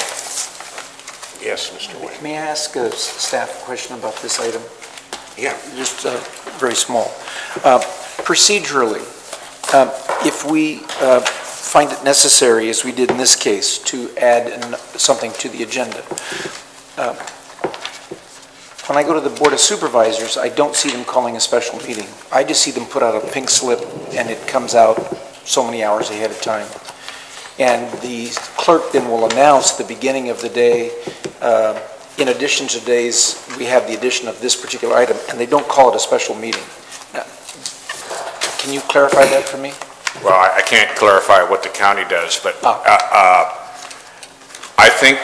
Yes, Mister Wayne. may I ask a s- staff question about this item? Yeah. Just uh, very small. Uh, Procedurally, um, if we uh, find it necessary, as we did in this case, to add an- something to the agenda, uh, when I go to the Board of Supervisors, I don't see them calling a special meeting. I just see them put out a pink slip, and it comes out so many hours ahead of time. And the clerk then will announce at the beginning of the day, uh, in addition to days, we have the addition of this particular item, and they don't call it a special meeting. Now, can you clarify that for me? Well, I I can't clarify what the county does, but uh, Ah. uh, I think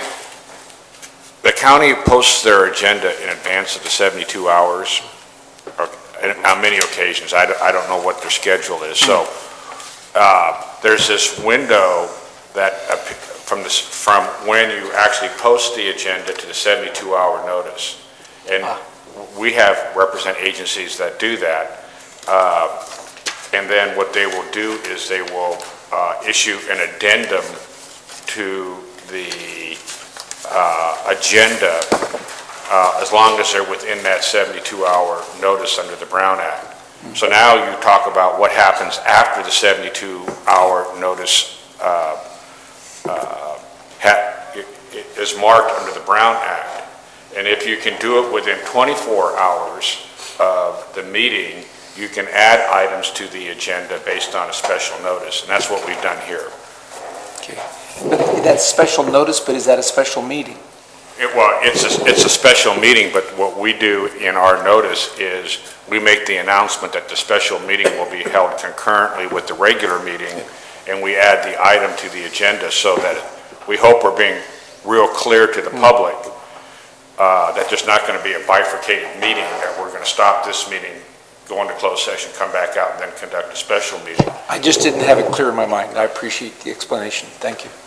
the county posts their agenda in advance of the seventy-two hours, or- and on many occasions. I don't I don't know what their schedule is. So uh, there's this window that, ap- from this, from when you actually post the agenda to the seventy-two hour notice. And we have represent agencies that do that. Uh, And then what they will do is they will uh, issue an addendum to the uh, agenda uh, as long as they're within that seventy-two hour notice under the Brown Act. So now you talk about what happens after the seventy-two hour notice uh, uh, ha- i- i- is marked under the Brown Act. And if you can do it within twenty-four hours of the meeting, you can add items to the agenda based on a special notice, and that's what we've done here. Okay. But that's special notice, but is that a special meeting? It, well, it's a, it's a special meeting, but what we do in our notice is we make the announcement that the special meeting will be held concurrently with the regular meeting, and we add the item to the agenda so that we hope we're being real clear to the public uh, that there's not going to be a bifurcated meeting, that we're going to stop this meeting, go into closed session, come back out, and then conduct a special meeting. I just didn't have it clear in my mind. I appreciate the explanation. Thank you.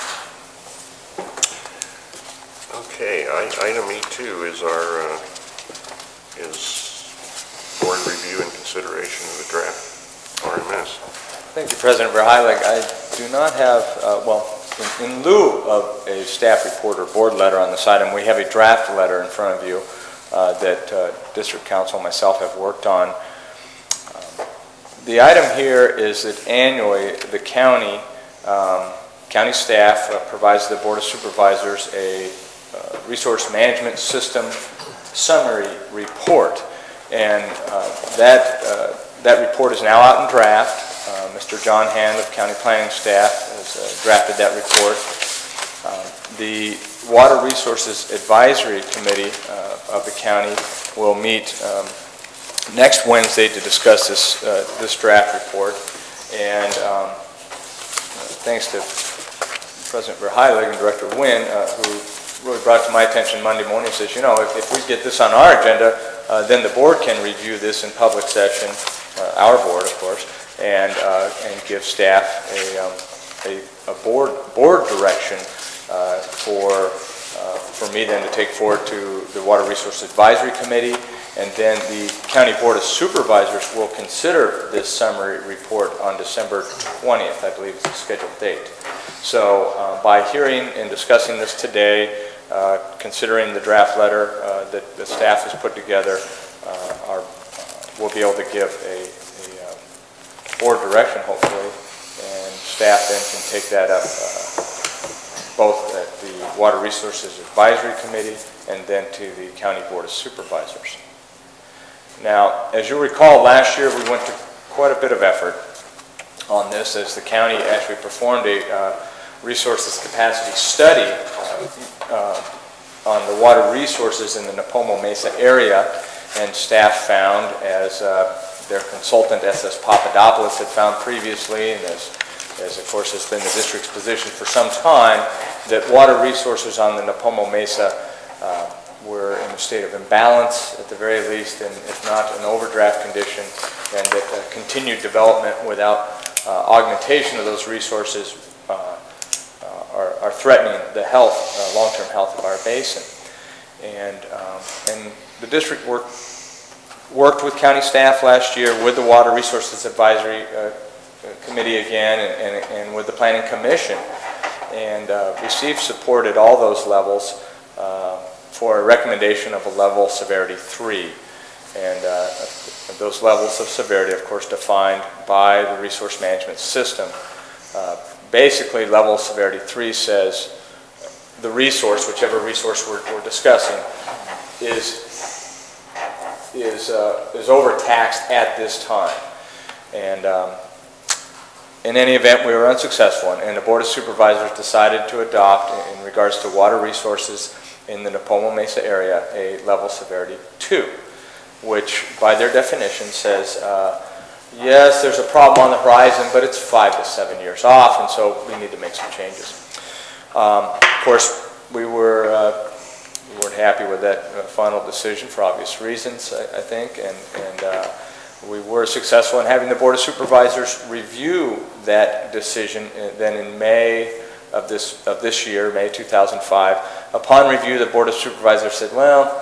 Okay, I- item E two is our, uh, is board review and consideration of the draft or amiss? Thank you, President Verheilig. I do not have, uh, well, in, in lieu of a staff report or board letter on this item, we have a draft letter in front of you uh, that uh, District Council and myself have worked on. Um, the item here is that annually the county, um, county staff uh, provides the Board of Supervisors a uh, resource management system summary report. And uh, that, uh, that report is now out in draft. Uh, Mister John Hand of County Planning staff has uh, drafted that report. Um, the Water Resources Advisory Committee uh, of the county will meet um, next Wednesday to discuss this, uh, this draft report. And um, thanks to President Verheilig and Director Wynn, uh, who really brought it to my attention Monday morning, says, you know, if, if we get this on our agenda, uh, then the board can review this in public session, uh, our board, of course, and uh, and give staff a, um, a, a board board direction uh, for uh, for me then to take forward to the Water Resource Advisory Committee, and then the County Board of Supervisors will consider this summary report on December twentieth, I believe is the scheduled date. So uh, by hearing and discussing this today, uh, considering the draft letter uh, that the staff has put together, uh, our, uh, we'll be able to give a, a uh, board direction, hopefully, and staff then can take that up uh, both at the Water Resources Advisory Committee and then to the County Board of Supervisors. Now, as you recall, last year we went to quite a bit of effort on this, as the county actually performed a uh, resources capacity study uh, uh, on the water resources in the Napomo Mesa area, and staff found, as uh, their consultant S S Papadopoulos had found previously, and as, as of course has been the district's position for some time, that water resources on the Napomo Mesa uh, were in a state of imbalance at the very least, and if not an overdraft condition, and that uh, continued development without uh, augmentation of those resources uh, uh, are, are threatening the health, uh, long-term health of our basin. And, um, and the district worked, worked with county staff last year, with the Water Resources Advisory uh, Committee again, and, and, and with the Planning Commission, and uh, received support at all those levels uh, for a recommendation of a level severity three. And uh, those levels of severity, of course, defined by the resource management system. Uh, basically, level severity three says the resource, whichever resource we're, we're discussing, is, is, uh, is overtaxed at this time. And um, in any event, we were unsuccessful, and the Board of Supervisors decided to adopt, in regards to water resources in the Napomo Mesa area, a level severity two, which by their definition says, uh, yes, there's a problem on the horizon, but it's five to seven years off, and so we need to make some changes. Um, of course, we, were, uh, we weren't happy with that uh, final decision for obvious reasons, I, I think, and, and uh, we were successful in having the Board of Supervisors review that decision then in May of this, of this year, May two thousand five. Upon review, the Board of Supervisors said, well,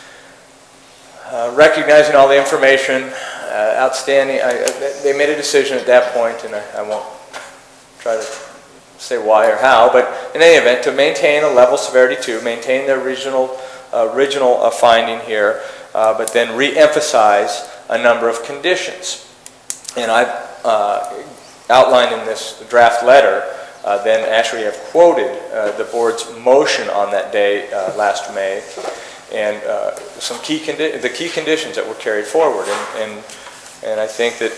uh, recognizing all the information, uh, outstanding, I, they made a decision at that point, and I, I won't try to say why or how, but in any event, to maintain a level severity two, maintain the original, uh, original uh, finding here, uh, but then re-emphasize a number of conditions. And I've uh, outlined in this draft letter, uh, then actually have quoted uh, the board's motion on that day uh, last May, and uh, some key condi the key conditions that were carried forward. And, and, and I think that,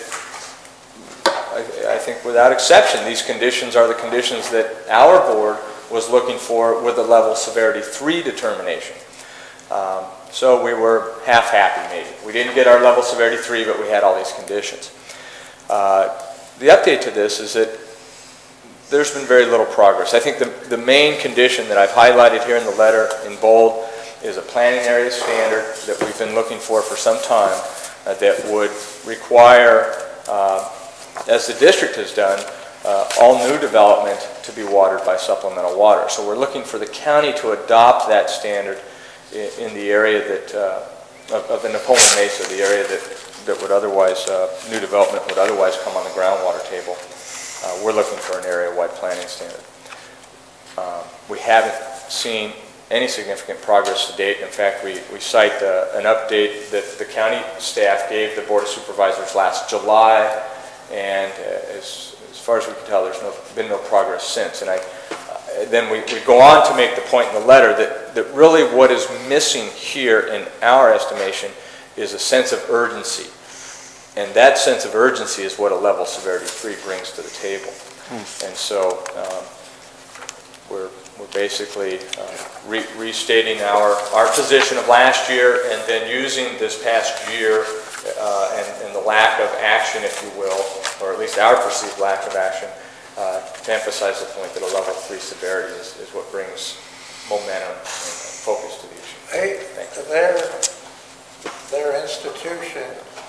I, I think without exception, these conditions are the conditions that our board was looking for with the level severity three determination. Um, So we were half happy, maybe. We didn't get our level severity three, but we had all these conditions. Uh, the update to this is that there's been very little progress. I think the, the main condition that I've highlighted here in the letter in bold is a planning area standard that we've been looking for for some time, uh, that would require, uh, as the district has done, uh, all new development to be watered by supplemental water. So we're looking for the county to adopt that standard in the area that uh, of of the Napoleon Mesa, the area that, that would otherwise, uh, new development would otherwise come on the groundwater table. Uh, We're looking for an area-wide planning standard. Um, We haven't seen any significant progress to date. In fact, we, we cite uh, an update that the county staff gave the Board of Supervisors last July, and uh, as, as far as we can tell, there's no, been no progress since. And I, uh, then we, we go on to make the point in the letter that, that really what is missing here in our estimation is a sense of urgency. And that sense of urgency is what a level severity three brings to the table. Mm. And so um, we're, we're basically uh, re restating our, our position of last year, and then using this past year uh, and, and the lack of action, if you will, or at least our perceived lack of action, uh, to emphasize the point that a level three severity is, is what brings momentum and focus to the issue. Hey, their, their institution,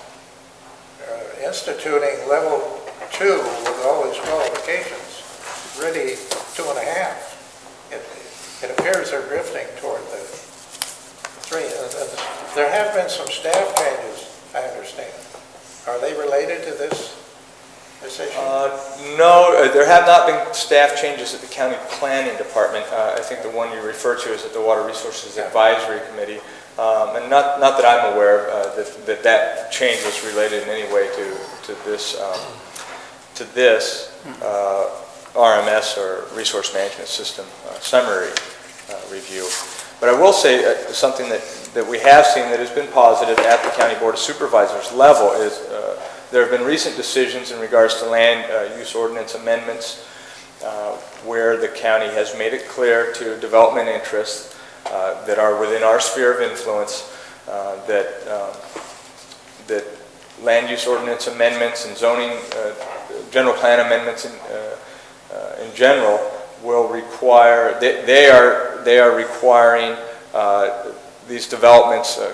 uh, instituting level two with all these qualifications, really two and a half. It, it appears they're drifting toward the three. And, and there have been some staff changes, I understand. Are they related to this decision? Uh, no, uh, there have not been staff changes at the county planning department. Uh, I think the one you refer to is at the Water Resources Advisory Committee. Um, and not, not that I'm aware uh, that, that that change was related in any way to, to this, um, to this uh, R M S or Resource Management System uh, summary uh, review. But I will say uh, something that, that we have seen that has been positive at the County Board of Supervisors level is uh, there have been recent decisions in regards to land uh, use ordinance amendments uh, where the county has made it clear to development interests Uh, that are within our sphere of influence, uh, that um, that land use ordinance amendments and zoning, uh, general plan amendments in, uh, uh, in general will require, they, they are they are requiring uh, these developments uh,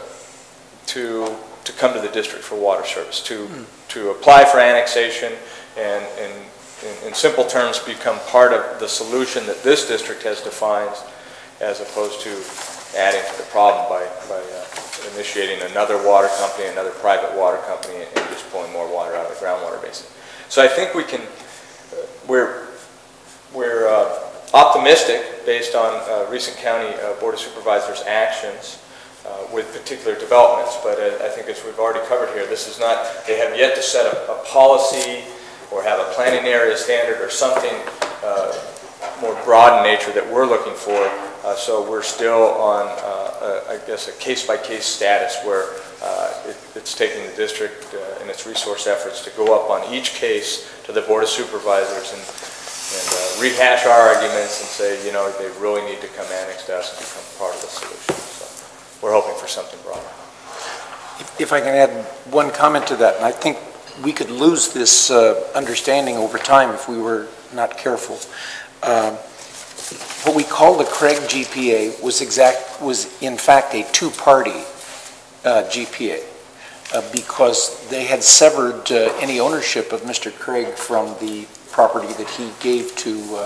to to come to the district for water service, to mm. to apply for annexation and, and in, in simple terms become part of the solution that this district has defined, as opposed to adding to the problem by, by uh, initiating another water company, another private water company, and, and just pulling more water out of the groundwater basin. So I think we can, uh, we're, we're uh, optimistic based on uh, recent county uh, Board of Supervisors actions uh, with particular developments, but uh, I think as we've already covered here, this is not, they have yet to set a, a policy or have a planning area standard or something uh, more broad in nature that we're looking for. Uh, so we're still on, uh, a, I guess, a case-by-case status where uh, it, it's taking the district uh, and its resource efforts to go up on each case to the Board of Supervisors and, and uh, rehash our arguments and say, you know, they really need to come annex to us and become part of the solution. So we're hoping for something broader. If, if I can add one comment to that, and I think we could lose this uh, understanding over time if we were not careful. Um, What we call the Craig G P A was exact was in fact a two-party uh, G P A uh, because they had severed uh, any ownership of Mister Craig from the property that he gave to uh,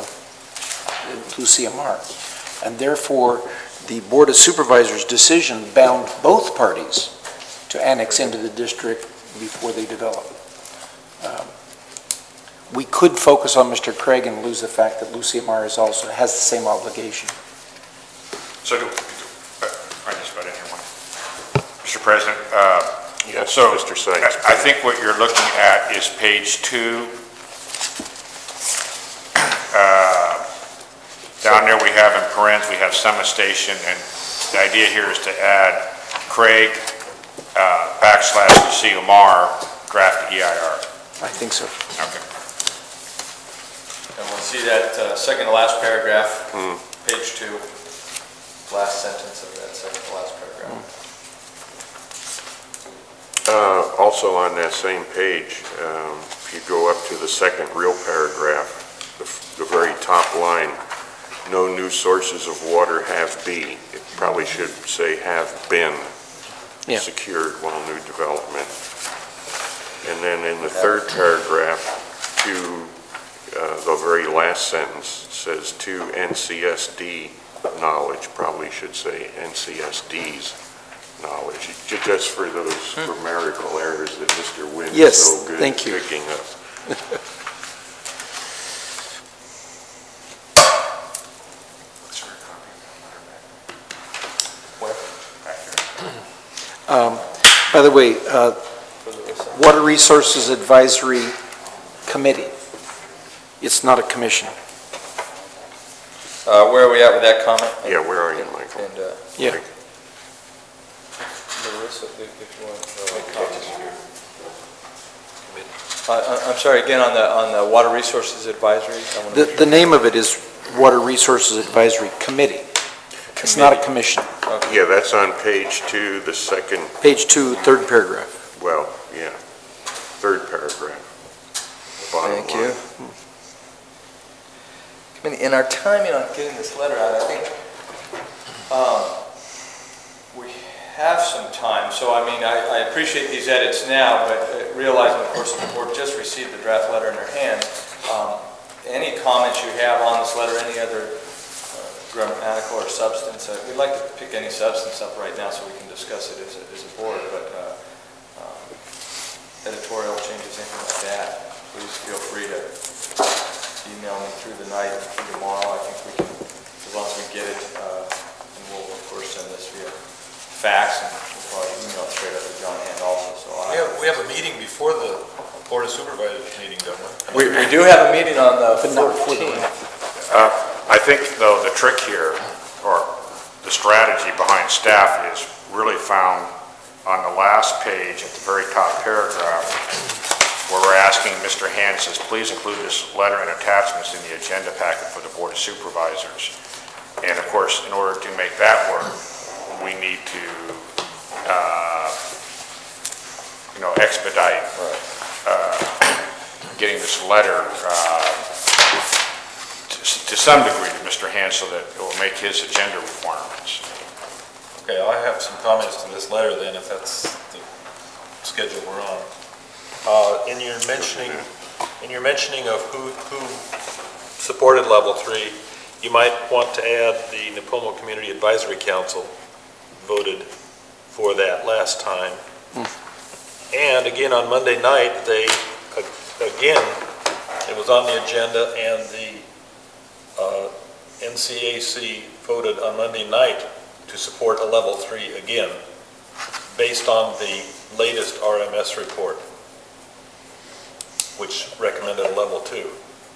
Lucy Amar, and therefore the Board of Supervisors decision bound both parties to annex into the district before they develop. Um, We could focus on Mister Craig and lose the fact that Lucy Amar is also has the same obligation. So, do, do, I just got in here one. Mister President, uh, yes, so Mister Sykes. I think what you're looking at is page two. Uh, down there we have in parentheses, we have Summit Station, and the idea here is to add Craig uh, backslash Lucy Amar draft E I R. I think so. Okay. And we'll see that uh, second to last paragraph, mm. page two, last sentence of that second to last paragraph. Mm. Uh, also on that same page, um, if you go up to the second real paragraph, the, the very top line, no new sources of water have be. It probably should say have been yeah. secured while new development. And then in the third paragraph, to uh, the very last sentence says to N C S D knowledge, probably should say N C S D's knowledge, ju- just for those grammatical errors that Mister Wynn is Yes, so good at thank you. picking up. Um, By the way, uh, Water Resources Advisory Committee, it's not a commission. Uh, Where are we at with that comment? Yeah, where are you, Michael? And, uh, Yeah. Larissa, if if you want to make comments. Uh, I- I'm sorry, again, on the, on the Water Resources Advisory? I wanna The, make the name of it is Water Resources Advisory Committee. It's not a commission. Yeah, that's on page two, the second, Page two, third paragraph. well, yeah, third paragraph. Bottom Thank you. line. Committee, in our timing on getting this letter out, I think um, we have some time. So, I mean, I, I appreciate these edits now, but uh, realizing, of course, the board just received the draft letter in their hands. Um, any comments you have on this letter, any other uh, grammatical or substance, uh, we'd like to pick any substance up right now so we can discuss it as a, as a board, but uh, um, editorial changes, anything like that, please feel free to email me through the night and through tomorrow. I think we can, as long as we get it, uh, and we'll of course send this via fax and we'll probably email it straight up to John Hand also. So We I, have, we have a meeting before the Board of Supervisors meeting, don't we? we, we do have a meeting on the But not for the- fourteenth. Uh, I think, though, the trick here, or the strategy behind staff is really found on the last page at the very top paragraph, where we're asking Mister Hand says, please include this letter and attachments in the agenda packet for the Board of Supervisors. And of course, in order to make that work, we need to, uh, you know, expedite uh, getting this letter uh, to, to some degree to Mister Hand so that it will make his agenda requirements. Okay, I have some comments to this letter then, if that's the schedule we're on. Uh, in your mentioning, in your mentioning of who, who supported level three, you might want to add the Nipomo Community Advisory Council voted for that last time. And again, on Monday night, they, again, it was on the agenda and the uh, N C A C voted on Monday night to support a level three again, based on the latest R M S report, which recommended a level two.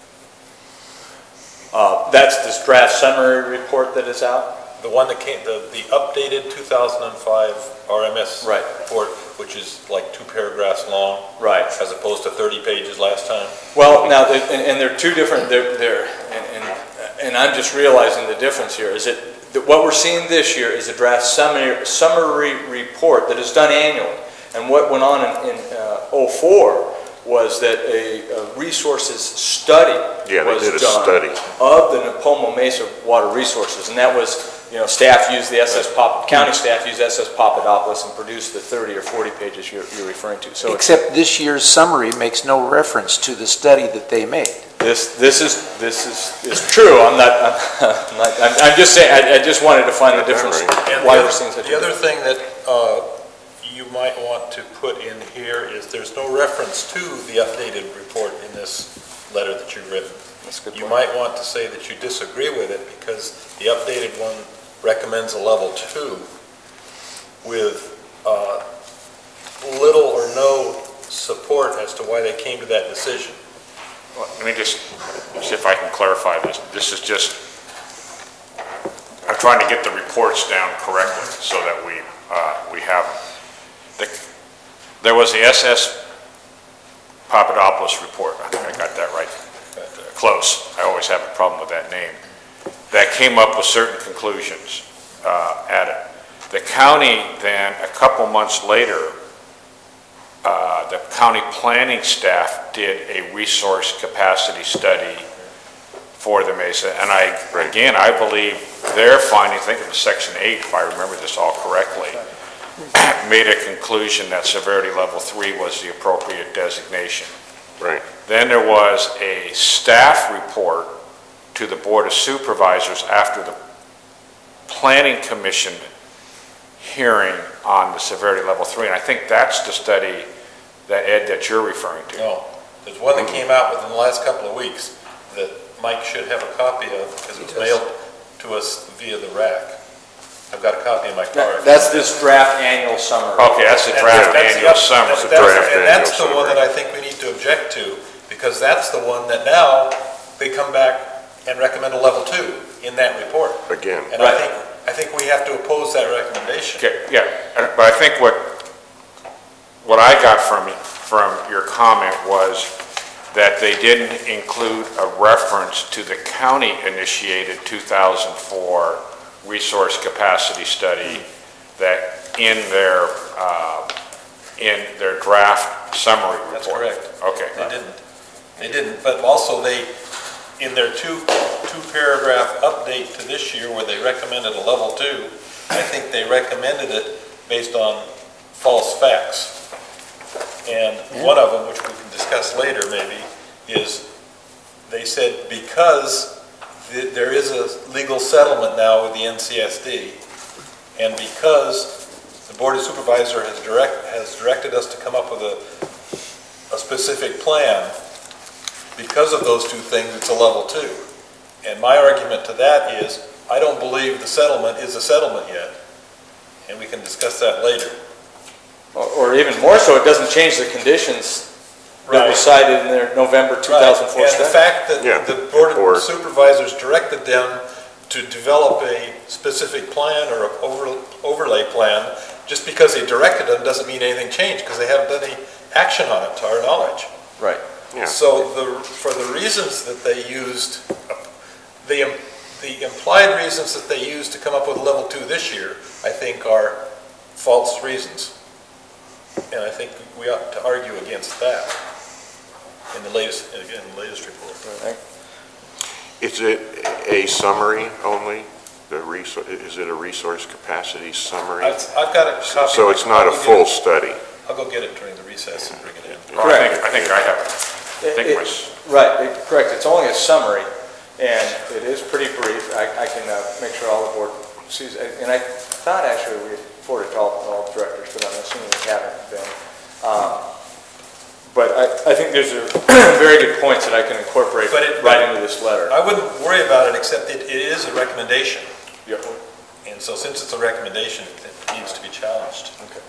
Uh, that's this draft summary report that is out? The one that came, the, the updated two thousand five R M S Right. report, which is like two paragraphs long. Right. As opposed to thirty pages last time. Well, now, the- and, and they're two different, they're, they're and, and, and I'm just realizing the difference here, is that, that what we're seeing this year is a draft summary, summary report that is done annually. And what went on in, in uh, oh four was that a, a resources study Yeah, they was did a done study. of the Nipomo Mesa water resources, and that was, you know, staff used the S S Pop, county staff used S S Papadopoulos and produced the thirty or forty pages you're, you're referring to. So it's- Except this year's summary makes no reference to the study that they made. This, this is, this is, is true. I'm not, I'm not, I'm, I'm just saying, I, I just wanted to find the difference. And Why the we're other- seeing such a The other difference. thing that uh, you might want to put in here is there's no reference to the updated report in this letter that you've written. That's a good You point. might want to say that you disagree with it because the updated one recommends a level two with uh, little or no support as to why they came to that decision. Well, let me just see if I can clarify this. This is just, I'm trying to get the reports down correctly so that we, uh, we have, the, there was the S S Papadopoulos report, I think I got that right, close. I always have a problem with that name. That came up with certain conclusions uh, at it. The county then, a couple months later, Uh, the county planning staff did a resource capacity study for the Mesa, and I, again, I believe their findings, I think it was section eight, if I remember this all correctly, made a conclusion that severity level three was the appropriate designation. Right. Then there was a staff report to the Board of Supervisors after the Planning Commission hearing on the severity level three, and I think that's the study that, Ed, that you're referring to. No, there's one that came out within the last couple of weeks that Mike should have a copy of because it was mailed to us via the rack. I've got a copy in my car. That's this draft annual summary. Okay, that's the And draft that's the annual up- summary. that's- It's a draft And that's the annual one that summary. I think we need to object to, because that's the one that now they come back and recommend a level two in that report. Again. And I think, I think we have to oppose that recommendation. Okay, yeah, and- but I think what, what I got from, from your comment was that they didn't include a reference to the county-initiated two thousand four resource capacity study that in their, uh, in their draft summary report. That's correct. Okay. They didn't. They didn't, but also they, in their two, two paragraph update to this year where they recommended a level two, I think they recommended it based on false facts. And one of them, which we can discuss later maybe, is they said because th- there is a legal settlement now with the N C S D, and because the Board of Supervisor has direct, has directed us to come up with a, a specific plan, because of those two things, it's a level two. And my argument to that is, I don't believe the settlement is a settlement yet, and we can discuss that later. Or, or even more so, it doesn't change the conditions that were Right. cited in their November two thousand four Right. And the study. fact that Yeah, the Board or- of Supervisors directed them to develop a specific plan or an over, overlay plan, just because they directed them doesn't mean anything changed, because they haven't done any action on it, to our knowledge. Right. Yeah. So the, for the reasons that they used, the, the implied reasons that they used to come up with level two this year, I think are false reasons. And I think we ought to argue against that in the latest, in the latest report. Right. Is it a summary only? The resor, is it a resource capacity summary? I've, I've got a copy. So it's not a I'll go full get it- study? I'll go get it during the recess and bring it in. Well, I think, I think I have, I think It- it was, Right, it- correct. It's only a summary, and it is pretty brief. I, I can uh, make sure all the board sees it. And I thought actually we had forwarded to all, all the directors, but I'm assuming we haven't been. Um, But I, I think there's a very good points that I can incorporate But it- right into this letter. I wouldn't worry about it, except it, it is a recommendation. Yep. And so since it's a recommendation, it needs to be challenged. Okay.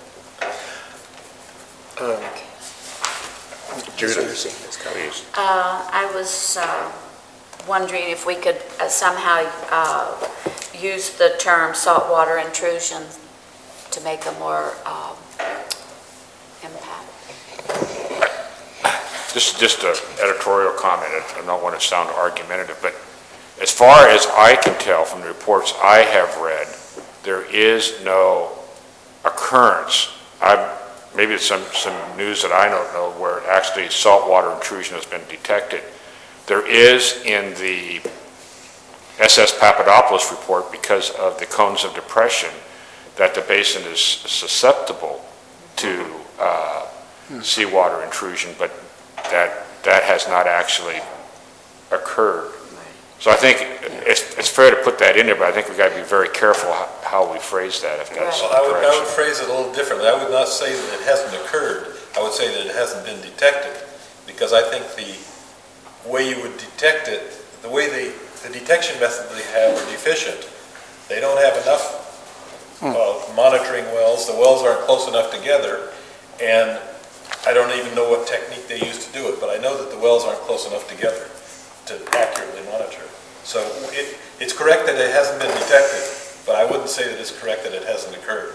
Judith, Judith. please. Uh, I was uh, wondering if we could uh, somehow uh, use the term saltwater intrusion to make a more um, impact. this is just an editorial comment. I don't want to sound argumentative, but as far as I can tell from the reports I have read, there is no occurrence. I, maybe it's some, some news that I don't know where actually saltwater intrusion has been detected. There is in the S S Papadopoulos report, because of the cones of depression, that the basin is susceptible to uh, seawater intrusion, but that, that has not actually occurred. So I think it's, it's fair to put that in there, but I think we've got to be very careful how, how we phrase that, if that's Well, I would, I would correct. phrase it a little differently. I would not say that it hasn't occurred. I would say that it hasn't been detected, because I think the way you would detect it, the way they, the detection methods they have are deficient. They don't have enough uh, monitoring wells. The wells aren't close enough together, and I don't even know what technique they use to do it, but I know that the wells aren't close enough together to accurately monitor. So it, it's correct that it hasn't been detected, but I wouldn't say that it's correct that it hasn't occurred.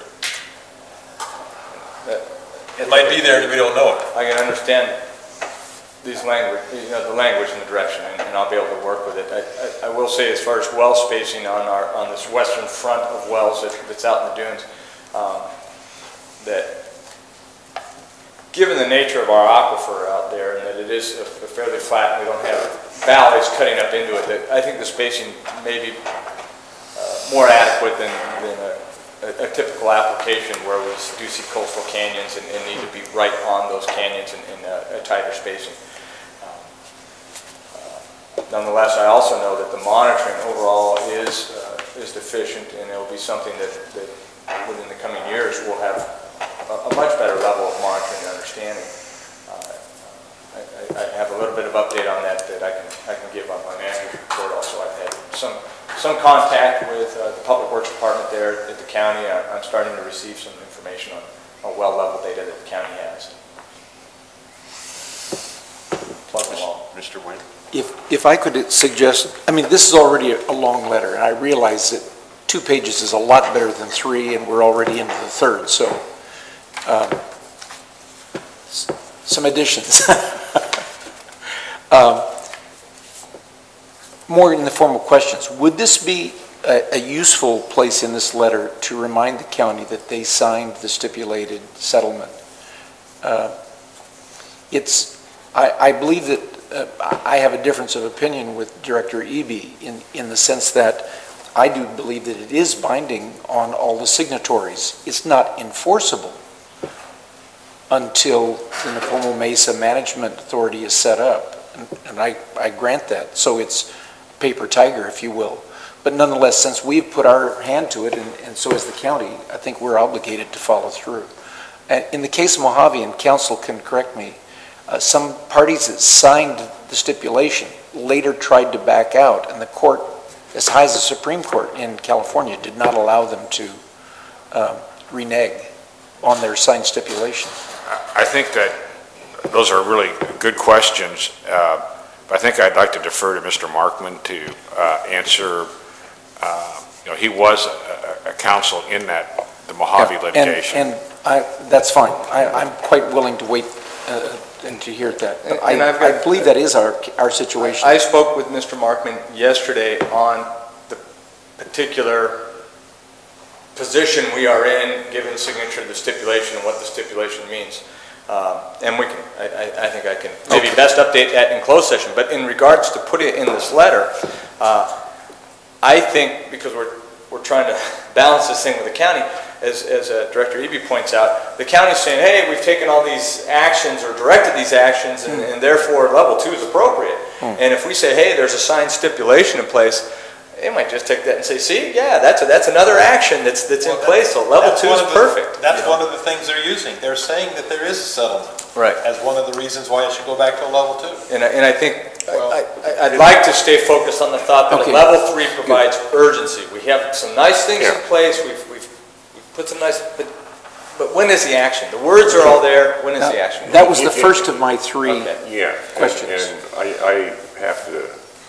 It might be there and we don't know it. I can understand these language, you know, the language and the direction, and, and I'll be able to work with it. I, I, I will say, as far as well spacing on our on this western front of wells that, that's out in the dunes, um, that given the nature of our aquifer out there, and that it is a, a fairly flat, and we don't have valleys cutting up into it, that I think the spacing may be uh, more adequate than, than a, a, a typical application where we do see coastal canyons and, and need to be right on those canyons in, in a, a tighter spacing. Um, uh, nonetheless, I also know that the monitoring overall is uh, is deficient, and it will be something that, that within the coming coming years, we'll have a, a much better level of monitoring and understanding. Uh, I, I, I have a little bit of update on that that I can I can give on my manager's report. Also, I've had some some contact with uh, the Public Works Department there at the county. I, I'm starting to receive some information on, on well level data that the county has. Plug them all. Mister Wynn? If, if I could suggest, I mean, this is already a, a long letter, and I realize that two pages is a lot better than three, and we're already into the third, so um, s- some additions. um, more in the form of questions. Would this be a, a useful place in this letter to remind the county that they signed the stipulated settlement? Uh, it's, I, I believe that Uh, I have a difference of opinion with Director Eby in, in the sense that I do believe that it is binding on all the signatories. It's not enforceable until the Nipomo Mesa Management Authority is set up, and, and I, I grant that. So it's paper tiger, if you will. But nonetheless, since we've put our hand to it, and, and so has the county, I think we're obligated to follow through. And in the case of Mojave, and council can correct me, Uh, some parties that signed the stipulation later tried to back out, and the court, as high as the Supreme Court in California, did not allow them to um, renege on their signed stipulation. I think that those are really good questions. Uh, but I think I'd like to defer to Mister Markman to uh, answer. Uh, you know, he was a, a counsel in that the Mojave Yeah, litigation. And, and I, that's fine. I, I'm quite willing to wait uh, and to hear that. But And- and I, I've got- I believe that is our our situation. I spoke with Mister Markman yesterday on the particular position we are in, given signature of the stipulation and what the stipulation means. Um, and we can, I, I, I think I can maybe best update that in closed session. But in regards to putting it in this letter, uh, I think, because we're, we're trying to balance this thing with the county, as, as uh, Director Eby points out, the county's saying, hey, we've taken all these actions or directed these actions, and, and therefore level two is appropriate. Mm. And if we say, hey, there's a signed stipulation in place, they might just take that and say, see, yeah, that's a, that's another action that's that's Well, in place, so level two is the, perfect. That's you know? one of the things they're using. They're saying that there is a settlement. Right. As one of the reasons why it should go back to a level two. And I, and I think, Well, I, I, I'd like to stay focused on the thought that Okay. level three provides urgency. We have some nice things in Yeah. place, we've, we've, we've put some nice, but, but when is the action? The words are all there, when is Now, the action? that was the first of my three. Okay. Yeah. Questions? And and I, I have to,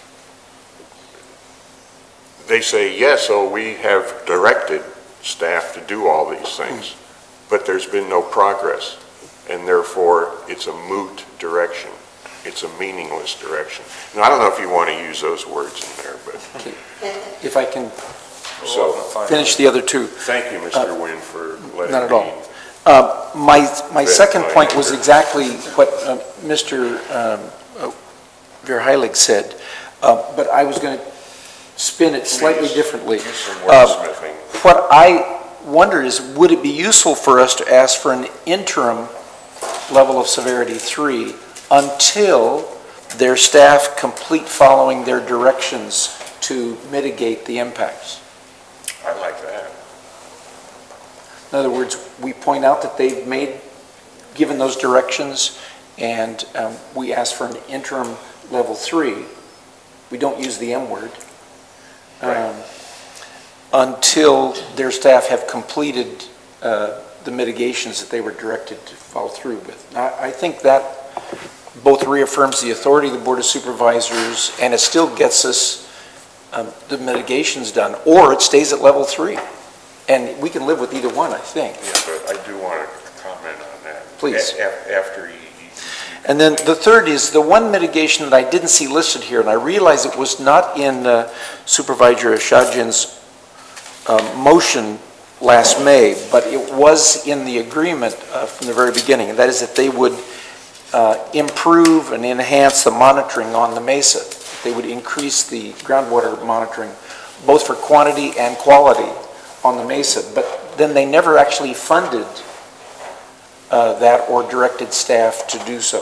they say, yes, so we have directed staff to do all these things, but there's been no progress, and therefore it's a moot direction. It's a meaningless direction. And I don't know if you want to use those words in there, but, If I can so, finish the other two. thank you, Mister Wynn, for letting me. Not at all. Uh, My, my Good second point. point was exactly what uh, Mister um, uh, Verheilig said, uh, but I was going to spin it slightly Please, differently. use some Uh, wordsmithing. What I wonder is, would it be useful for us to ask for an interim level of severity three until their staff complete following their directions to mitigate the impacts? I like that. In other words, we point out that they've made, given those directions, and um, we ask for an interim level three. We don't use the M word. um, Until their staff have completed uh, the mitigations that they were directed to follow through with. Now, I think that both reaffirms the authority of the Board of Supervisors, and it still gets us um, the mitigations done, or it stays at level three. And we can live with either one, I think. Yeah, but I do want to comment on that. Please. A- af- After you. And then the third is the one mitigation that I didn't see listed here, and I realize it was not in uh, Supervisor Ashadjian's uh, motion last May, but it was in the agreement uh, from the very beginning, and that is that they would uh, improve and enhance the monitoring on the mesa. They would increase the groundwater monitoring, both for quantity and quality on the mesa, but then they never actually funded uh, that or directed staff to do so.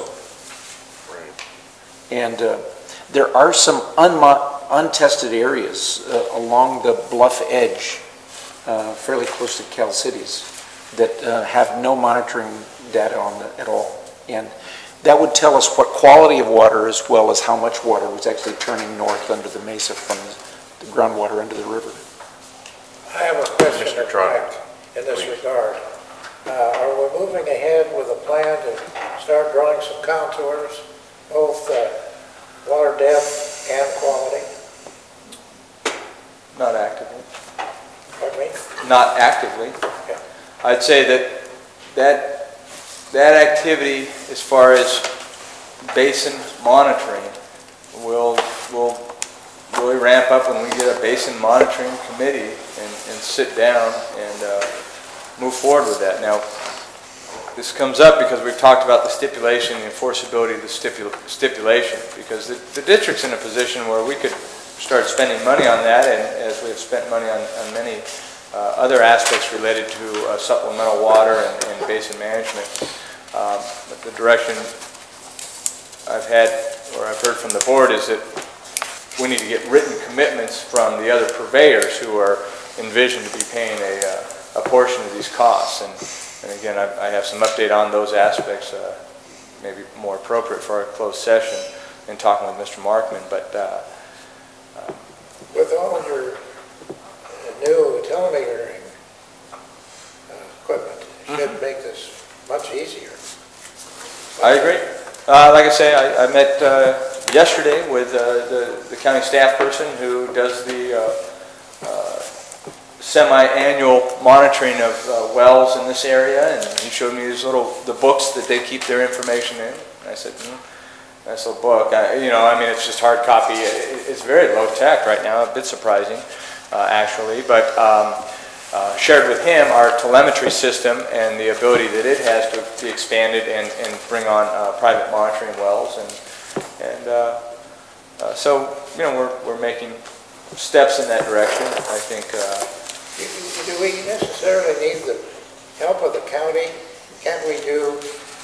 And uh, there are some unmo- untested areas uh, along the bluff edge, uh, fairly close to Cal Cities, that uh, have no monitoring data on it at all. And that would tell us what quality of water as well as how much water was actually turning north under the mesa from the groundwater into the river. I have a question Mister in Tronick, fact, in this please. regard. Uh, Are we moving ahead with a plan to start drawing some contours, both uh, water depth and quality? Not actively. Pardon me? Not actively. Yeah. I'd say that that that activity, as far as basin monitoring, will will really ramp up when we get a basin monitoring committee and, and sit down and uh, move forward with that. Now, this comes up because we've talked about the stipulation, the enforceability of the stipula stipulation, because the, the district's in a position where we could start spending money on that, and as we have spent money on, on many uh, other aspects related to uh, supplemental water and, and basin management. Um, but the direction I've had, or I've heard from the board, is that we need to get written commitments from the other purveyors who are envisioned to be paying a, uh, a portion of these costs. And, and again, I, I have some update on those aspects, uh, maybe more appropriate for our closed session in talking with Mister Markman. But uh, uh, With all your new telemetering uh, equipment, it should make this much easier. I agree. Uh, like I say, I, I met uh, yesterday with uh, the, the county staff person who does the uh, uh, semi-annual monitoring of uh, wells in this area, and he showed me these little the books that they keep their information in. And I said, hmm, nice little book. I, you know, I mean, it's just hard copy. It, it's very low tech right now, a bit surprising, uh, actually, but. Um, Uh, shared with him our telemetry system and the ability that it has to be expanded and, and bring on uh, private monitoring wells. And, and uh, uh, so, you know, we're, we're making steps in that direction. I think... Uh, do, do we necessarily need the help of the county? Can't we do,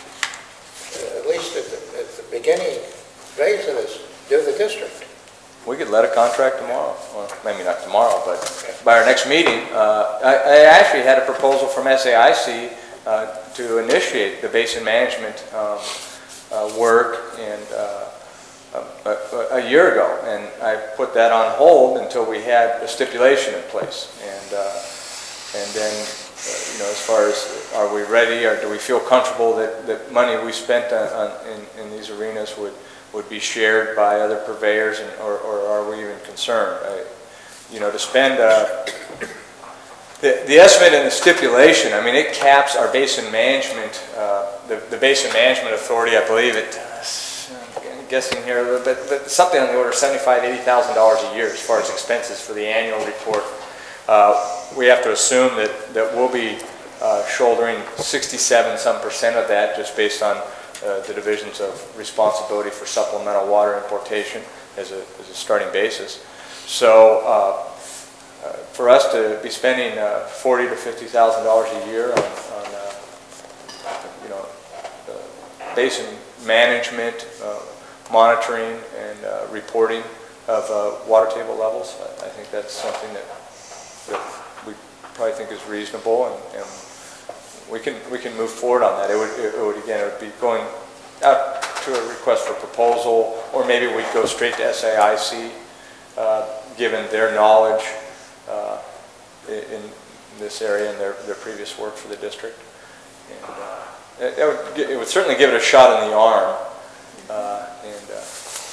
uh, at least at the, at the beginning phase of this, do the district? We could let a contract tomorrow, well, maybe not tomorrow, but by our next meeting. Uh, I, I actually had a proposal from S A I C uh, to initiate the basin management um, uh, work and uh, a, a year ago, and I put that on hold until we had a stipulation in place. And uh, and then, uh, you know, as far as are we ready, or do we feel comfortable that that money we spent on, on in, in these arenas would would be shared by other purveyors, and, or, or are we even concerned? I, you know, to spend, uh, the, the estimate and the stipulation, I mean, it caps our basin management, uh, the, the Basin Management Authority, I believe it, I'm guessing here a little bit, but something on the order of seventy-five thousand, eighty thousand dollars a year as far as expenses for the annual report. Uh, we have to assume that, that we'll be uh, shouldering sixty-seven some percent of that just based on Uh, the divisions of responsibility for supplemental water importation as a, as a starting basis. So uh, uh, for us to be spending uh, forty to fifty thousand dollars a year on, on uh, you know, uh, basin management, uh, monitoring, and uh, reporting of uh, water table levels, I, I think that's something that, that we probably think is reasonable, and, and we can we can move forward on that. It would, it would again, it would be going out to a request for proposal, or maybe we'd go straight to S A I C, uh, given their knowledge uh, in this area and their, their previous work for the district. And uh, it, it, would, it would certainly give it a shot in the arm. Uh, and uh,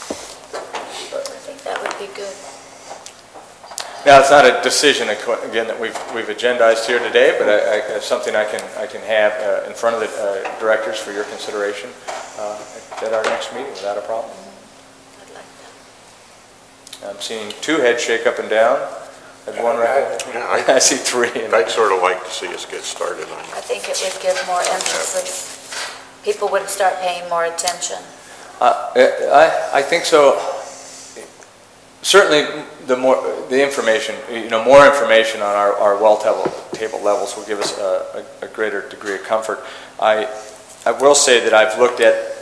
I think that would be good. Now, it's not a decision, again, that we've, we've agendized here today, but I, I, it's something I can, I can have uh, in front of the uh, directors for your consideration uh, at our next meeting without a problem. I'd like that. I'm seeing two heads shake up and down. I have one right Yeah, I, I see three. I'd sort of like to see us get started on it. I think it would give more emphasis. People would start paying more attention. Uh, I, I think so. Certainly, the more the information, you know, more information on our, our well table, table levels will give us a, a, a greater degree of comfort. I I will say that I've looked at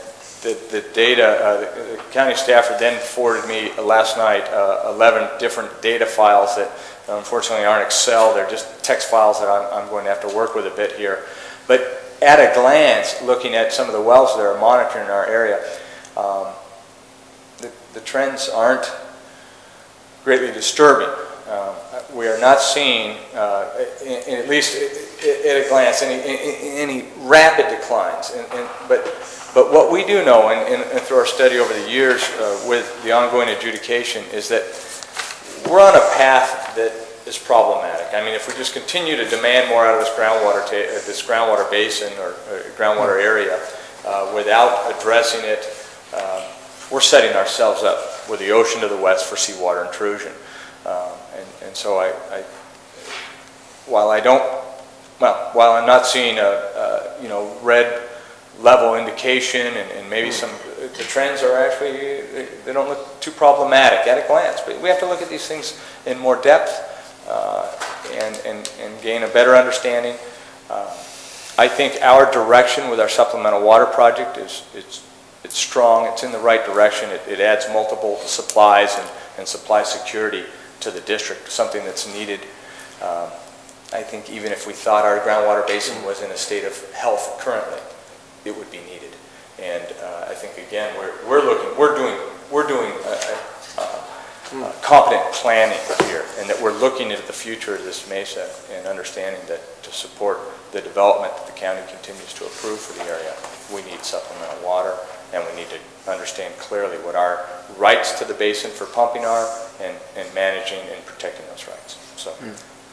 the, the data, uh, the county staffer then forwarded me uh, last night uh, eleven different data files that unfortunately aren't Excel, they're just text files that I'm, I'm going to have to work with a bit here. But at a glance, looking at some of the wells that are monitored in our area, um, the, the trends aren't greatly disturbing. Um, we are not seeing, uh, in, in at least at a glance, any, any rapid declines. And, and, but, but what we do know, and, and, and through our study over the years uh, with the ongoing adjudication, is that we're on a path that is problematic. I mean, if we just continue to demand more out of this groundwater, ta this groundwater basin or, or groundwater area uh, without addressing it, uh, we're setting ourselves up with the ocean to the west for seawater intrusion. Um, and, and so I, I, while I don't, well, while I'm not seeing a, a you know, red level indication and, and maybe some, the trends are actually, they, they don't look too problematic at a glance, but we have to look at these things in more depth uh, and, and, and gain a better understanding. Uh, I think our direction with our supplemental water project is, it's, it's strong, it's in the right direction, it, it adds multiple supplies and, and supply security to the district, something that's needed. Um, I think even if we thought our groundwater basin was in a state of health currently, it would be needed. And uh, I think again, we're, we're looking, we're doing, we're doing a, a, a competent planning here, and that we're looking at the future of this mesa and understanding that to support the development that the county continues to approve for the area, we need supplemental water, and we need to understand clearly what our rights to the basin for pumping are, and, and managing and protecting those rights. So, mm.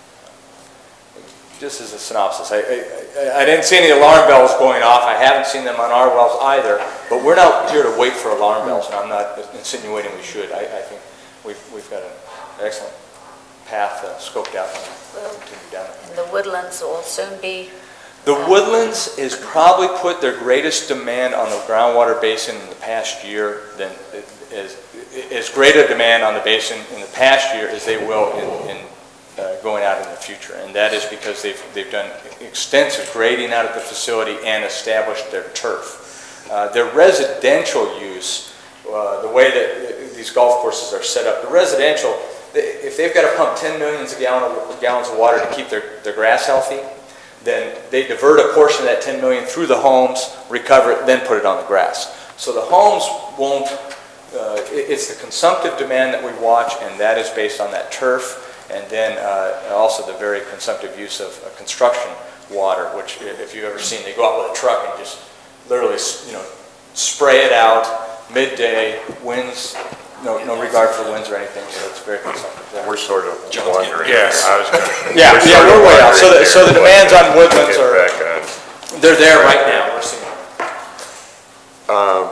just as a synopsis, I, I, I didn't see any alarm bells going off. I haven't seen them on our wells either, but we're not here to wait for alarm bells, and I'm not insinuating we should. I, I think we've, we've got an excellent path uh, scoped out, and we'll continue down it. And the woodlands will soon be... The Woodlands has probably put their greatest demand on the groundwater basin in the past year than as, as great a demand on the basin in the past year as they will in, in uh, going out in the future. And that is because they've, they've done extensive grading out at the facility and established their turf. Uh, their residential use, uh, the way that these golf courses are set up, the residential, if they've got to pump ten millions of gallon of, gallons of water to keep their, their grass healthy, then they divert a portion of that ten million through the homes, recover it, then put it on the grass. So the homes won't, uh, it's the consumptive demand that we watch, and that is based on that turf, and then uh, also the very consumptive use of uh, construction water, which if you've ever seen, they go out with a truck and just literally, you know, spray it out midday, winds, no, no regard for winds or anything, so it's very consumptive there. We're sort of wondering. Yes. I was gonna, yeah, we're yeah, sort we're of way out. So the, wondering so the there demands what on woodlands get are, back on. they're there right now, we're seeing them. Um,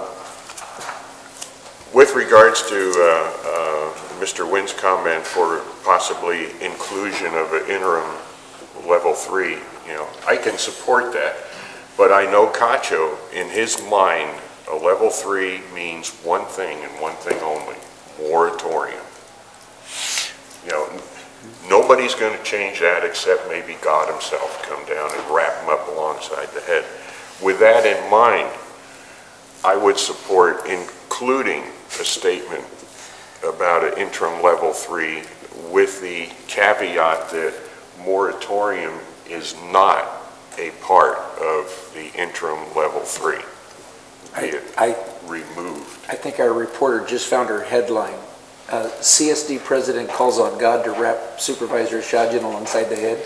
with regards to uh, uh, Mister Wynn's comment for possibly inclusion of an interim level three, you know, I can support that, but I know Cacho, in his mind, a level three means one thing and one thing only: moratorium. You know, nobody's going to change that except maybe God himself come down and wrap him up alongside the head. With that in mind, I would support including a statement about an interim level three with the caveat that moratorium is not a part of the interim level three. Be it I, removed. I think our reporter just found her headline. Uh, C S D president calls on God to wrap Supervisor Shajan alongside the head.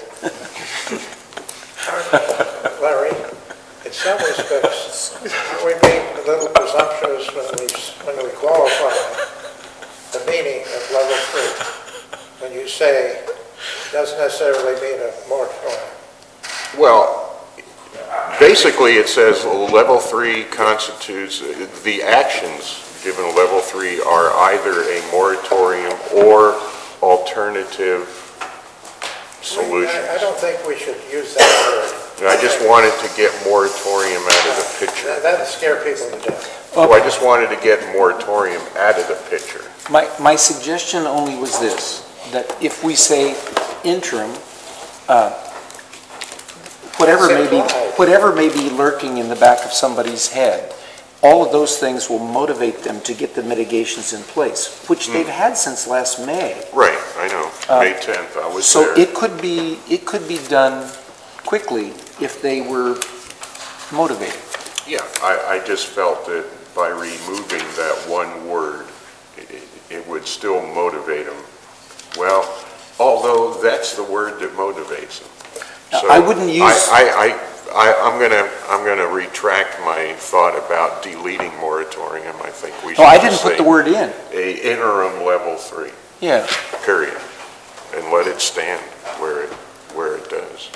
Larry, in some respects, are we being a little presumptuous when we, when we qualify the meaning of level three? When you say it doesn't necessarily mean a moratorium. Well, basically it says level three constitutes, the actions given level three are either a moratorium or alternative solutions. I, I don't think we should use that word. And I just wanted to get moratorium out of the picture. That, that'd scare people to death. So I just wanted to get moratorium out of the picture. My, my suggestion only was this, that if we say interim, uh, whatever may be, whatever may be lurking in the back of somebody's head, all of those things will motivate them to get the mitigations in place, which they've had since last May. Right, I know, Uh, May tenth, I was So there. it could be, it could be done quickly if they were motivated. Yeah, I, I just felt that by removing that one word, it, it would still motivate them. Well, although that's the word that motivates them. Now, So I wouldn't use- I, I, I, I- I'm gonna, I'm gonna retract my thought about deleting moratorium. I think we should No, I just didn't put say the word in. a interim level three, Yeah. period, and let it stand where it, where it does.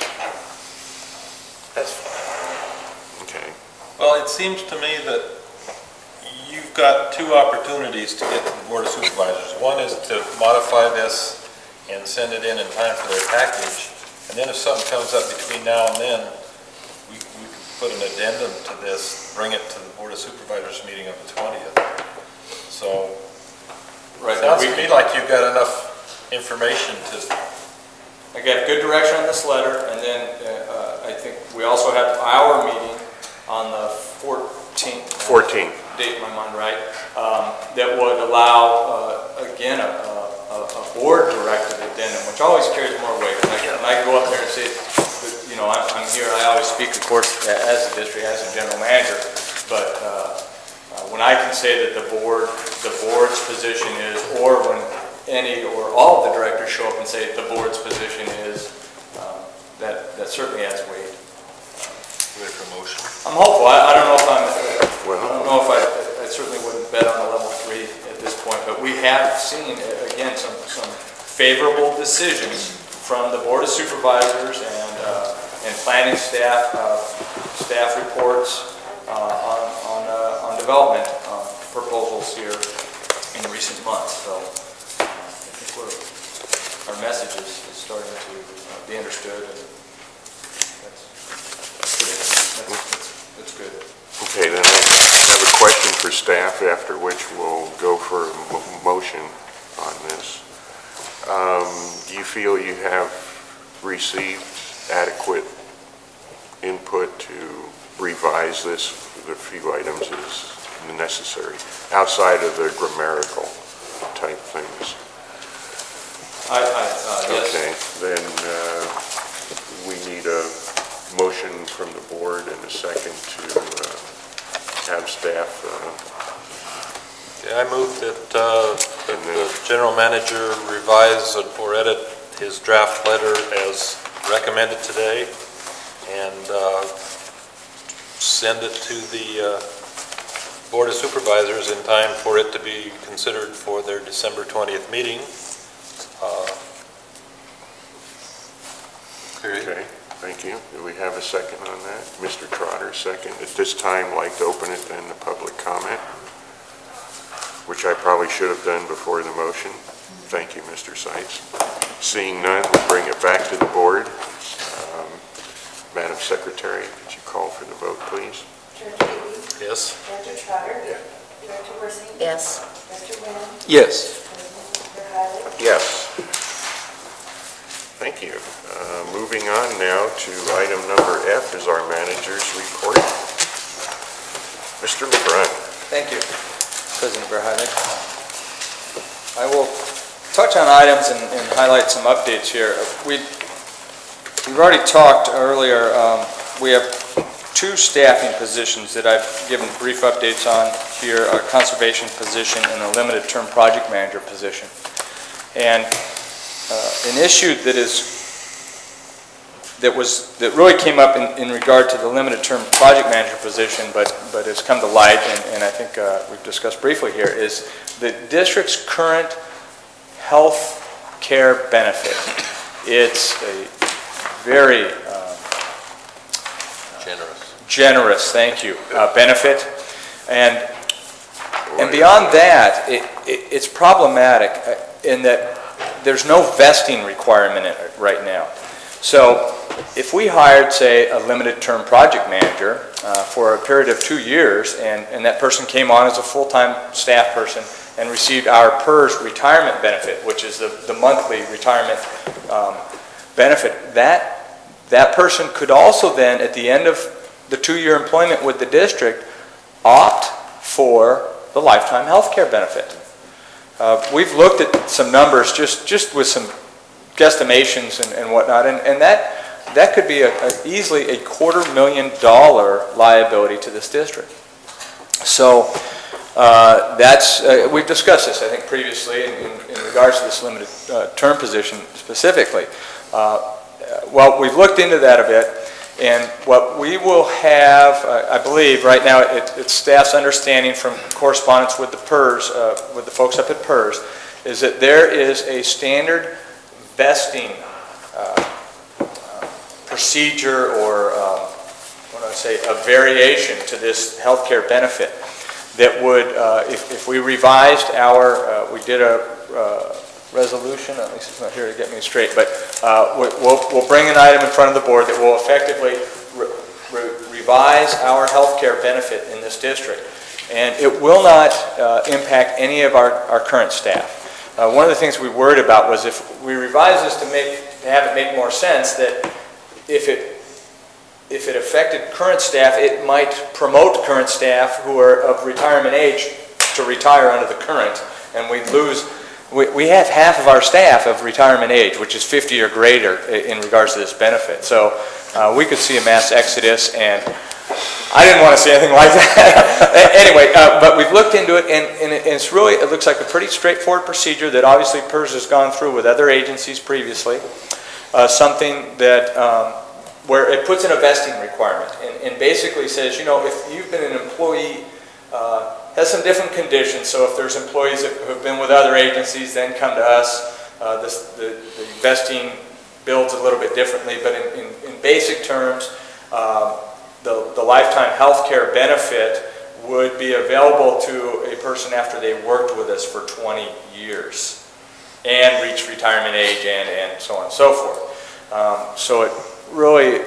That's Okay. Well, it seems to me that you've got two opportunities to get to the Board of Supervisors. One is to modify this and send it in in time for their package. And then if something comes up between now and then, we, we could put an addendum to this, bring it to the Board of Supervisors meeting on the twentieth. So, Right, sounds we- to me like you've got enough information to, I got good direction on this letter, and then uh, I think we also have our meeting on the fourteenth. fourteen. Date in my mind right, um, that would allow, uh, again, a, a, a board-directed addendum, which always carries more weight. When I, when I go up there and say, you know, I'm, I'm here, I always speak, of course, as a district, as a general manager, but uh, uh, when I can say that the board, the board's position is, or when any or all of the directors show up and say the board's position is, um, that, that certainly adds weight. wait for motion. I'm hopeful. I, I don't know if I'm, Well- I don't know if I, I certainly wouldn't bet on a level three at this point, but we have seen, uh, again, some, some favorable decisions from the Board of Supervisors and, uh, and planning staff, uh, staff reports, uh, on, on, uh, on development, uh, proposals here in recent months. So uh, I think we're, our message is, is starting to uh, be understood, and that's, that's good. That's, that's, that's good. Okay, then I have a question for staff, after which we'll go for a mo- motion on this. Um, Do you feel you have received adequate input to revise this, the few items as necessary, outside of the grammatical type things? I, I, uh, yes. Okay, then uh, we need a motion from the board and a second to uh, have staff, uh, Yeah, I move that, uh, that the general manager revise or edit his draft letter as recommended today and uh, send it to the uh, Board of Supervisors in time for it to be considered for their December twentieth meeting. Uh, Period. okay, thank you. Do we have a second on that? Mister Trotter, second. At this time, like to open it then to public comment, which I probably should have done before the motion. Thank you, Mister Seitz. Seeing none, we'll bring it back to the board. Um, Madam Secretary, could you call for the vote, please? Director Eady? Yes? Director Trotter? Director Worsing? Yes. Director Wynn? Yes. President Verheilen? Yes. Thank you. Uh, Moving on now to item number F is our manager's report. Mister LeBrun. Thank you, President Verheilen. I will touch on items and, and highlight some updates here. We, we've already talked earlier, um, we have two staffing positions that I've given brief updates on here, a conservation position and a limited term project manager position. And uh, an issue that is that was that really came up in, in regard to the limited term project manager position, but but has come to light, and, and I think uh, we've discussed briefly here, is the district's current health care benefit. It's a very um, Generous. generous, thank you, uh, benefit, and and beyond that, it, it, it's problematic uh, in that there's no vesting requirement in it right now. So if we hired, say, a limited term project manager uh, for a period of two years, and, and that person came on as a full-time staff person and received our PERS retirement benefit, which is the, the monthly retirement um, benefit, that, that person could also then, at the end of the two-year employment with the district, opt for the lifetime health care benefit. Uh, we've looked at some numbers just, just with some guesstimations and, and whatnot, and, and that, that could be a, a easily a quarter million dollar liability to this district. So uh, that's, uh, we've discussed this, I think, previously in, in, in regards to this limited uh, term position specifically. Uh, well, we've looked into that a bit, and what we will have, uh, I believe, right now, it, it's staff's understanding from correspondence with the P E R S, uh, with the folks up at P E R S, is that there is a standard vesting uh, uh, procedure or, um, what do I say, a variation to this health care benefit that would, uh, if, if we revised our, uh, we did a uh, resolution, at least it's not here to get me straight, but uh, we'll, we'll bring an item in front of the board that will effectively re re revise our health care benefit in this district. And it will not uh, impact any of our, our current staff. Uh, one of the things we worried about was if we revise this to make to have it make more sense, that if it if it affected current staff, it might promote current staff who are of retirement age to retire under the current, and we'd lose. We, we have half of our staff of retirement age, which is fifty or greater in regards to this benefit. So uh, we could see a mass exodus, and I didn't want to see anything like that. Anyway, uh, but we've looked into it, and, and it's really, it looks like a pretty straightforward procedure that obviously P E R S has gone through with other agencies previously. Uh, something that, um, where it puts in a vesting requirement, and, and basically says, you know, if you've been an employee, uh, has some different conditions, so if there's employees that have been with other agencies, then come to us. Uh, this, the, the vesting builds a little bit differently, but in, in, in basic terms, um, The, the lifetime health care benefit would be available to a person after they worked with us for twenty years and reached retirement age and, and so on and so forth. Um, so it really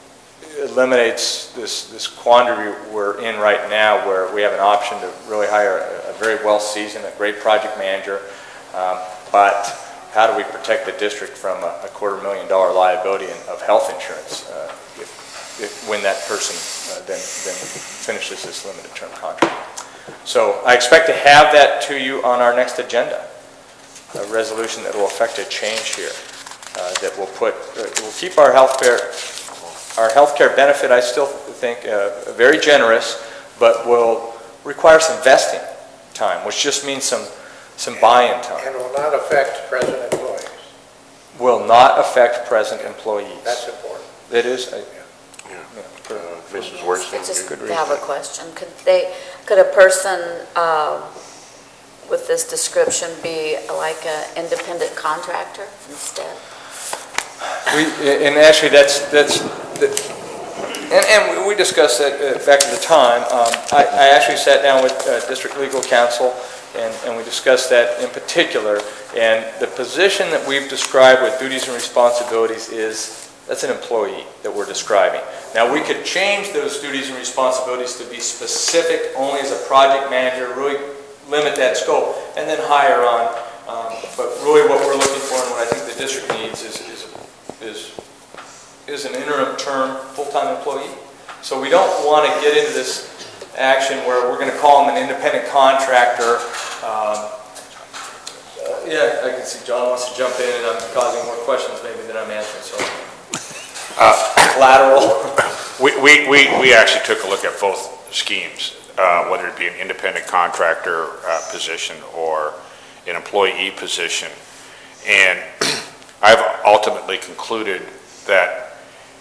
eliminates this, this quandary we're in right now, where we have an option to really hire a, a very well-seasoned, a great project manager, um, but how do we protect the district from a, a quarter million dollar liability in, of health insurance uh, if, if, when that person uh, then, then finishes this limited term contract? So I expect to have that to you on our next agenda, a resolution that will affect a change here, uh, that will put, uh, will keep our health care, our health care benefit, I still think, uh, very generous, but will require some vesting time, which just means some some buy-in time. And will not affect present employees. Will not affect present employees. That's important. It is. I, Yeah. Uh, Missus Worthing, I just good have a reason. question. Could they, could a person uh, with this description be like an independent contractor instead? We, and actually, that's that's, the, and, and we discussed that uh, back at the time. Um, I, I actually sat down with uh, District Legal Counsel, and, and we discussed that in particular. And the position that we've described with duties and responsibilities is, that's an employee that we're describing. Now, we could change those duties and responsibilities to be specific only as a project manager, really limit that scope, and then hire on. Um, but really what we're looking for and what I think the district needs is, is, is, is an interim term full-time employee. So we don't want to get into this action where we're going to call them an independent contractor. Um, uh, yeah, I can see John wants to jump in, and I'm causing more questions maybe than I'm answering. So. Uh, Collateral. we, we, we, we actually took a look at both schemes, uh, whether it be an independent contractor uh, position or an employee position. And I've ultimately concluded that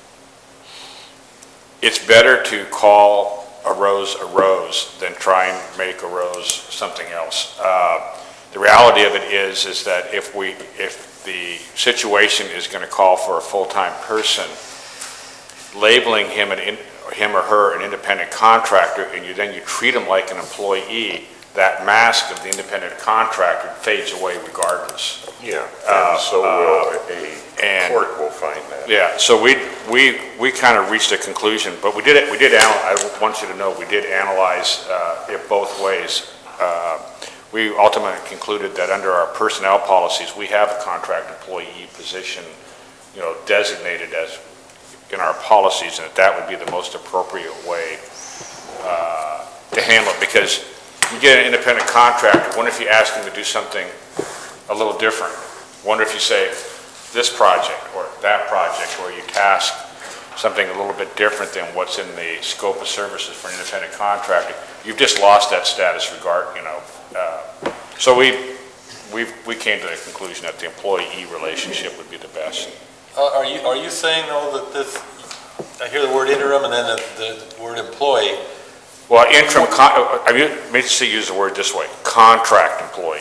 it's better to call a rose a rose than try and make a rose something else. Uh, the reality of it is, is that if we, if the situation is going to call for a full-time person, labeling him an in, him or her an independent contractor, and you then you treat him like an employee, that mask of the independent contractor fades away regardless. Yeah, Uh, and so will a and- court will find that. Yeah, so we we we kind of reached a conclusion, but we did it. We did. Anal I want you to know we did analyze uh, it both ways. Uh, we ultimately concluded that under our personnel policies, we have a contract employee position, you know, designated as in our policies, and that that would be the most appropriate way uh, to handle it. Because you get an independent contractor, wonder if you ask him to do something a little different. Wonder if you say this project or that project, or you task something a little bit different than what's in the scope of services for an independent contractor. You've just lost that status regard, you know. Uh, so we we we came to the conclusion that the employee relationship would be the best. Uh, Are you, are you saying though that this, I hear the word interim and then the, the word employee. Well, interim, con- I mean, let me see, use the word this way, contract employee.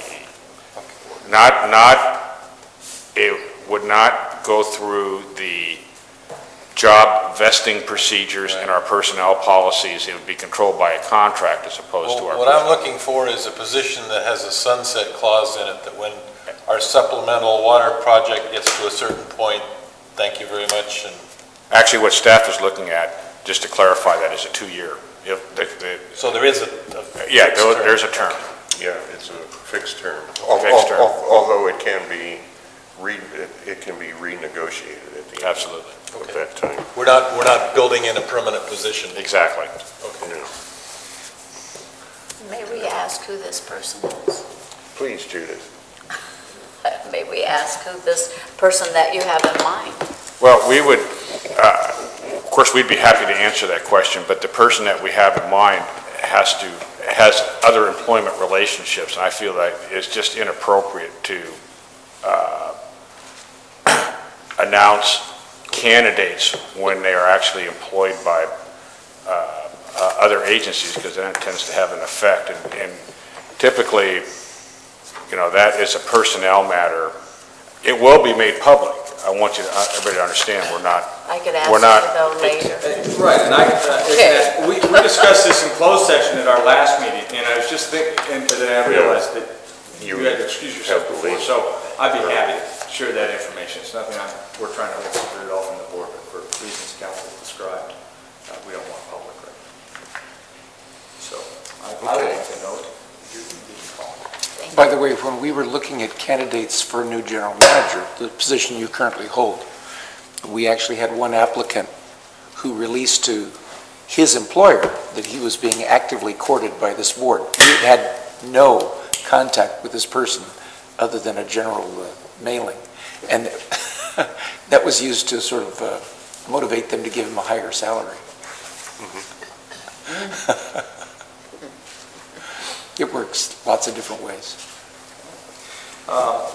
Not, not, it would not go through the job vesting procedures and our personnel policies. It would be controlled by a contract as opposed to Well, our. what I'm looking for is a position that has a sunset clause in it, that when our supplemental water project gets to a certain point, thank you very much. And Actually, what staff is looking at, just to clarify that, is a two-year. If the, the, so there is a, a yeah, fixed there- term. there's a term. Yeah, it's a fixed term. Al- Fixed term. al- Although it can be, re- it it can be renegotiated at the end Absolutely. of that time. We're not, we're not building in a permanent position. Exactly. Okay. No. May we ask who this person is? Please, Judith. May we ask who this person that you have in mind? Well, we would, uh, of course, we'd be happy to answer that question, but the person that we have in mind has to, has other employment relationships, and I feel that it's just inappropriate to uh, announce candidates when they are actually employed by uh, uh, other agencies, because then it tends to have an effect. And, and typically, you know, that is a personnel matter. It will be made public. I want you to, everybody to understand, we're not, I could ask We're you not- though later. Right, and I, uh, Okay. and we, we discussed this in closed session at our last meeting, and I was just thinking, and then I realized that you had to excuse yourself have to before, leave. so I'd be happy to share that information. It's nothing I'm, we're trying to secret it all from the board, but for reasons council described, uh, we don't want public record. So, I, I will Okay. make a note. You can give me a call. By the way, when we were looking at candidates for a new general manager, the position you currently hold, we actually had one applicant who released to his employer that he was being actively courted by this board. We had had no contact with this person other than a general uh, mailing. And that was used to sort of uh, motivate them to give him a higher salary. It works lots of different ways. Um,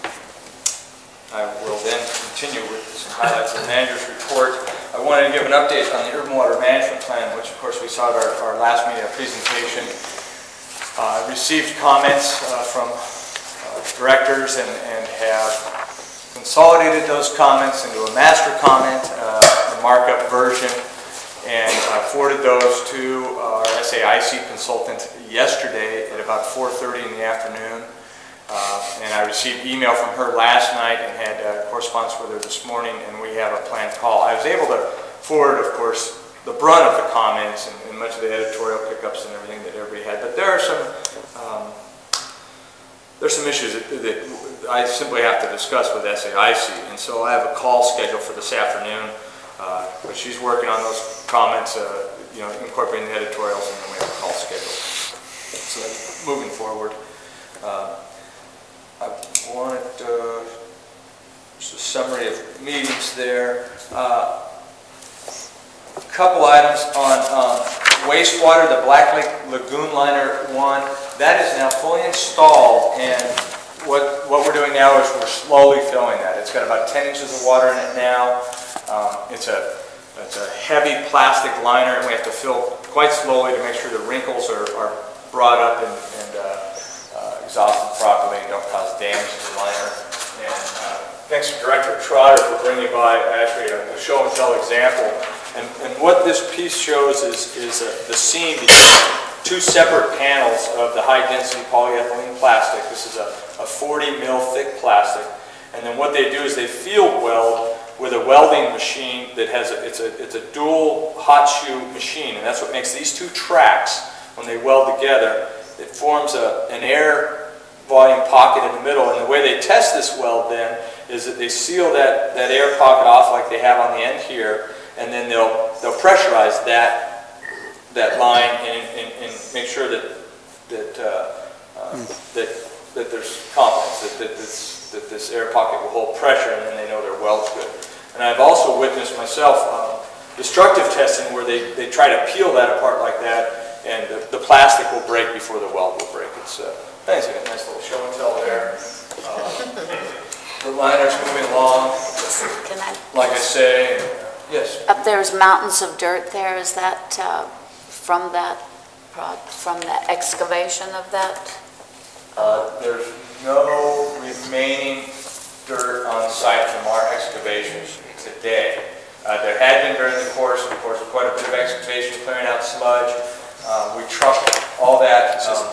I will then continue with some highlights of the manager's report. I wanted to give an update on the urban water management plan, which of course we saw at our, our last meeting, our presentation. Uh, received comments uh, from uh, directors and, and have consolidated those comments into a master comment, uh, a markup version, and uh, forwarded those to our S A I C consultant yesterday at about four thirty in the afternoon. Uh, and I received email from her last night and had uh, correspondence with her this morning, and we have a planned call. I was able to forward, of course, the brunt of the comments and, and much of the editorial pickups and everything that everybody had. But there are some um, there's some issues that, that I simply have to discuss with S A I C, and so I have a call scheduled for this afternoon. Uh, but she's working on those comments, uh, you know, incorporating the editorials, and then we have a call scheduled. So that's moving forward. Uh, I wanted, uh, just a summary of meetings there. Uh, a couple items on um, wastewater, the Black Lake Lagoon Liner one, that is now fully installed, and what, what we're doing now is we're slowly filling that. It's got about ten inches of water in it now. Um, it's a it's a heavy plastic liner, and we have to fill quite slowly to make sure the wrinkles are, are brought up and, and uh, uh, exhausted properly and don't cause damage to the liner. And uh, thanks to Director Trotter for bringing by actually a, a show and tell example. And, and what this piece shows is, is uh, the seam between two separate panels of the high-density polyethylene plastic. This is a, a forty mil thick plastic. And then what they do is they field weld with a welding machine that has a, it's a it's a dual hot shoe machine, and that's what makes these two tracks, when they weld together, it forms a, an air volume pocket in the middle. And the way they test this weld then is that they seal that, that air pocket off like they have on the end here, and then they'll they'll pressurize that that line and, and, and make sure that that, uh, uh, that, that there's confidence, that, that, this, that this air pocket will hold pressure, and then they know their well's good. And I've also witnessed myself um, destructive testing where they, they try to peel that apart like that, and the, the plastic will break before the well will break. It's, uh, I think it's a nice little show and tell there. Uh, the liner's moving along, Can I, like I say. Yes. up there's mountains of dirt there, is that uh, from that, prod- from the excavation of that? Uh, there's no remaining dirt on site from our excavations today. Uh, there had been during the course, of course, quite a bit of excavation, clearing out sludge. Uh, we trucked all that um,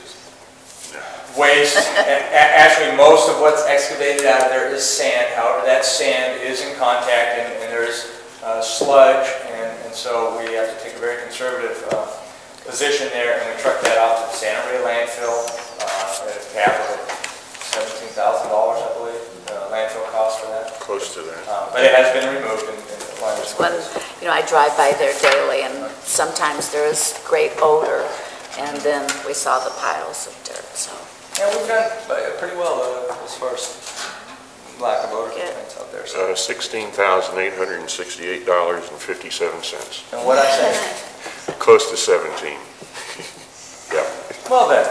waste. And a- actually, most of what's excavated out of there is sand. However, that sand is in contact, and, and there is uh, sludge, and, and so we have to take a very conservative uh, position there, and we truck that out to the Santa Maria landfill uh, at a cap of seventeen thousand dollars, I believe, uh, landfill cost for that. Close to that. Uh, but it has been removed in, in the line of When, you know, I drive by there daily, and sometimes there is great odor, and then we saw the piles of dirt, so. Yeah, we've done uh, pretty well uh, as far as lack of odor Good. complaints out there. So. Uh, sixteen thousand eight hundred sixty-eight dollars and fifty-seven cents. And what I say? Close to seventeen. Yeah. Well then.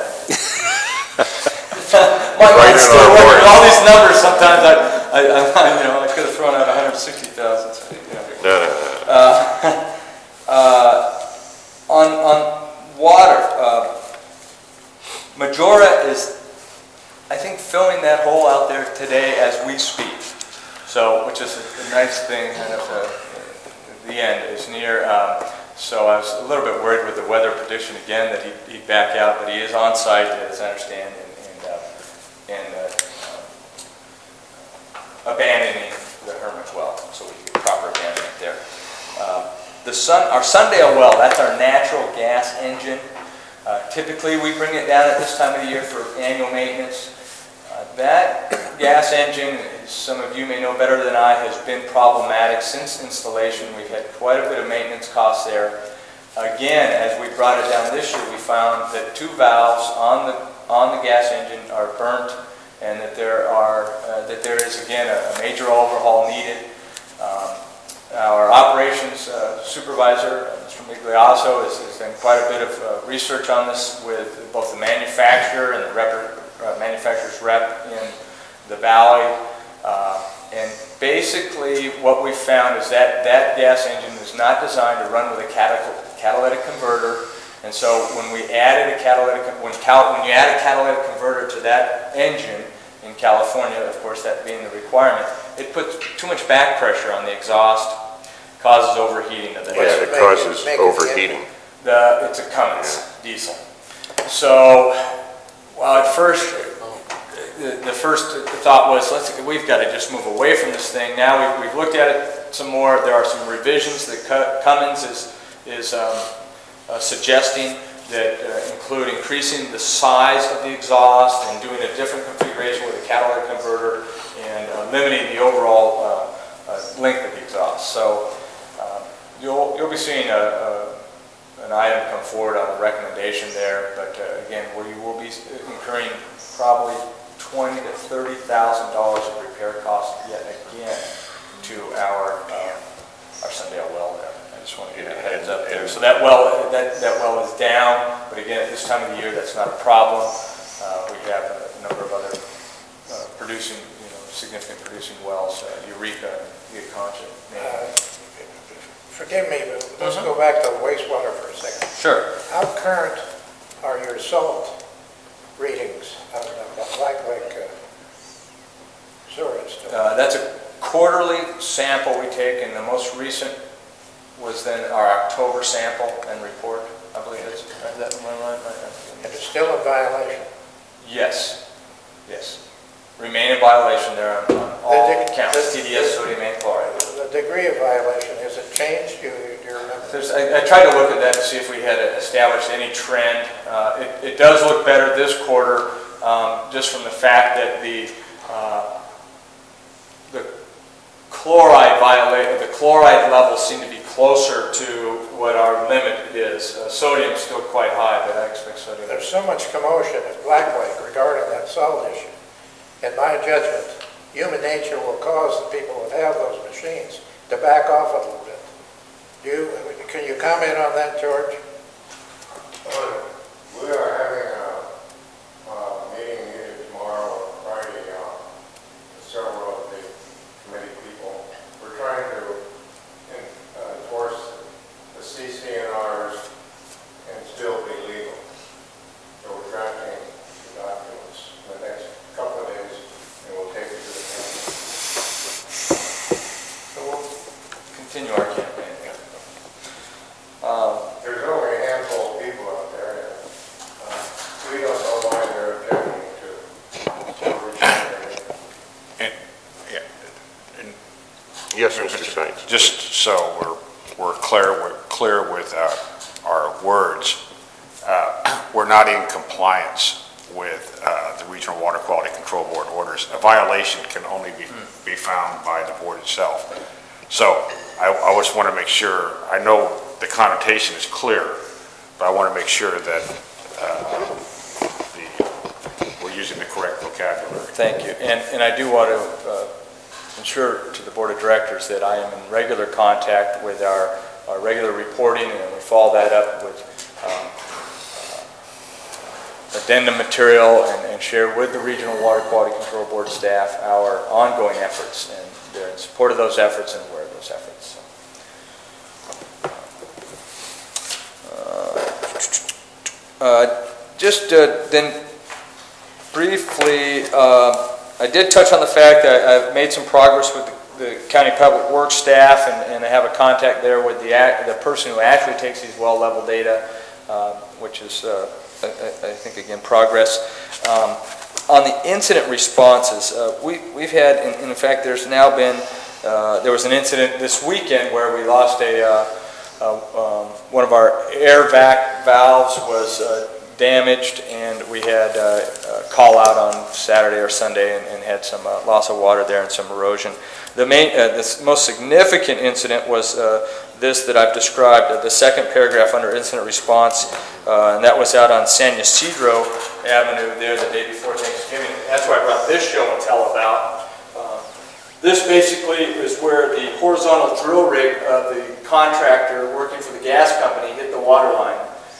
My Right mind's in still our working. board. All these numbers, sometimes I, I, I, you know, I could have thrown out one hundred sixty thousand. So, you know. No, no, no. Uh, uh, on, on water, uh, Majora is, I think, filling that hole out there today as we speak. So, which is a, a nice thing, kind of, uh, the end is near. Um, so I was a little bit worried with the weather prediction again that he'd, he'd back out, but he is on site, as I understand, and, and, uh, and uh, uh, abandoning the Hermit well, so we can get proper abandonment there. Uh, the sun, our Sundale well, that's our natural gas engine. Uh, typically, we bring it down at this time of the year for annual maintenance. Uh, that gas engine, as some of you may know better than I, has been problematic since installation. We've had quite a bit of maintenance costs there. Again, as we brought it down this year, we found that two valves on the on the gas engine are burnt, and that there are uh, that there is again a, a major overhaul needed. Um, Our operations uh, supervisor, uh, Mister Migliazzo, has, has done quite a bit of uh, research on this with both the manufacturer and the rep, uh, manufacturer's rep in the valley. Uh, and basically what we found is that that gas engine was not designed to run with a catalytic, catalytic converter. And so when we added a catalytic, when, cal, when you add a catalytic converter to that engine in California, of course that being the requirement, it puts too much back pressure on the exhaust, causes overheating of the Yeah, engine. it causes overheating. The, it's a Cummins diesel. So, well, at first, the, the first thought was, let's we've got to just move away from this thing. Now we've, we've looked at it some more. There are some revisions that Cummins is is um, uh, suggesting that uh, include increasing the size of the exhaust and doing a different configuration with a catalytic converter and uh, limiting the overall uh, uh, length of the exhaust. So uh, you'll you'll be seeing a, a, an item come forward on a recommendation there, but uh, again, we will be incurring probably twenty to thirty thousand dollars of repair costs yet again to our uh, our Sundale well there. I just want to give you a heads up there. So that well that that well is down, but again, at this time of the year, that's not a problem. Uh, we have a number of other uh, producing, you know, significant producing wells, uh, Eureka, Concha. Uh, Forgive me, but let's go back to wastewater for a second. Sure. How current are your salt readings on the Black Lake uh, sewer installation? Uh, that's a quarterly sample we take, and the most recent was then our October sample and report. I believe that's, is that in my mind? And it's still in violation? Yes, yes. Remain in violation there on, on all The- the- counts, the- T D S, sodium, and chloride. The degree of violation, has it changed? Do you, do you remember? There's, I, I tried to look at that to see if we had established any trend. Uh, it, it does look better this quarter, um, just from the fact that the uh, the chloride violate, the chloride levels seem to be closer to what our limit is. Uh, Sodium's still quite high, but I expect sodium. There's so much commotion at Black Lake regarding that salt issue. In my judgment, human nature will cause the people that have those machines to back off a little bit. Do you, can you comment on that, George? We are having a, a meeting here tomorrow or Friday, uh, several of the committee people. We're trying to in, uh, enforce the C C N Rs and still be legal. So we're drafting the documents in the next couple of days, and we'll take it to the county. So we'll continue our campaign. Um, There's only a handful of people out there, and uh, we don't know why they're objecting to to And, yeah, and Yes, Mister Science. just so we're, we're clear, we're clear with uh, our words, uh, we're not in compliance with uh, the Regional Water Quality Control Board orders. A violation can only be, be found by the board itself. So I, I just want to make sure, I know the connotation is clear, but I want to make sure that uh, the, we're using the correct vocabulary. Thank you. And, and I do want to uh, ensure to the Board of Directors that I am in regular contact with our, our regular reporting, and we follow that up with um, uh, addendum material and, and share with the Regional Water Quality Control Board staff our ongoing efforts, and they're in support of those efforts and aware of those efforts. So. Uh, just uh, then briefly, uh, I did touch on the fact that I've made some progress with the, the County Public Works staff, and, and I have a contact there with the, act, the person who actually takes these well level data, uh, which is, uh, I, I think, again, progress. Um, on the incident responses, uh, we, we've had, in, in fact, there's now been, uh, there was an incident this weekend where we lost a, uh, uh, um, one of our air vac valves was uh, damaged, and we had uh, a call out on Saturday or Sunday, and, and had some uh, loss of water there and some erosion. The main, uh, the most significant incident was uh, this that I've described, uh, the second paragraph under incident response, uh, and that was out on San Ysidro Avenue there the day before Thanksgiving. That's why I brought this show and tell about. Uh, this basically is where the horizontal drill rig of the contractor working for the gas company hit the water line.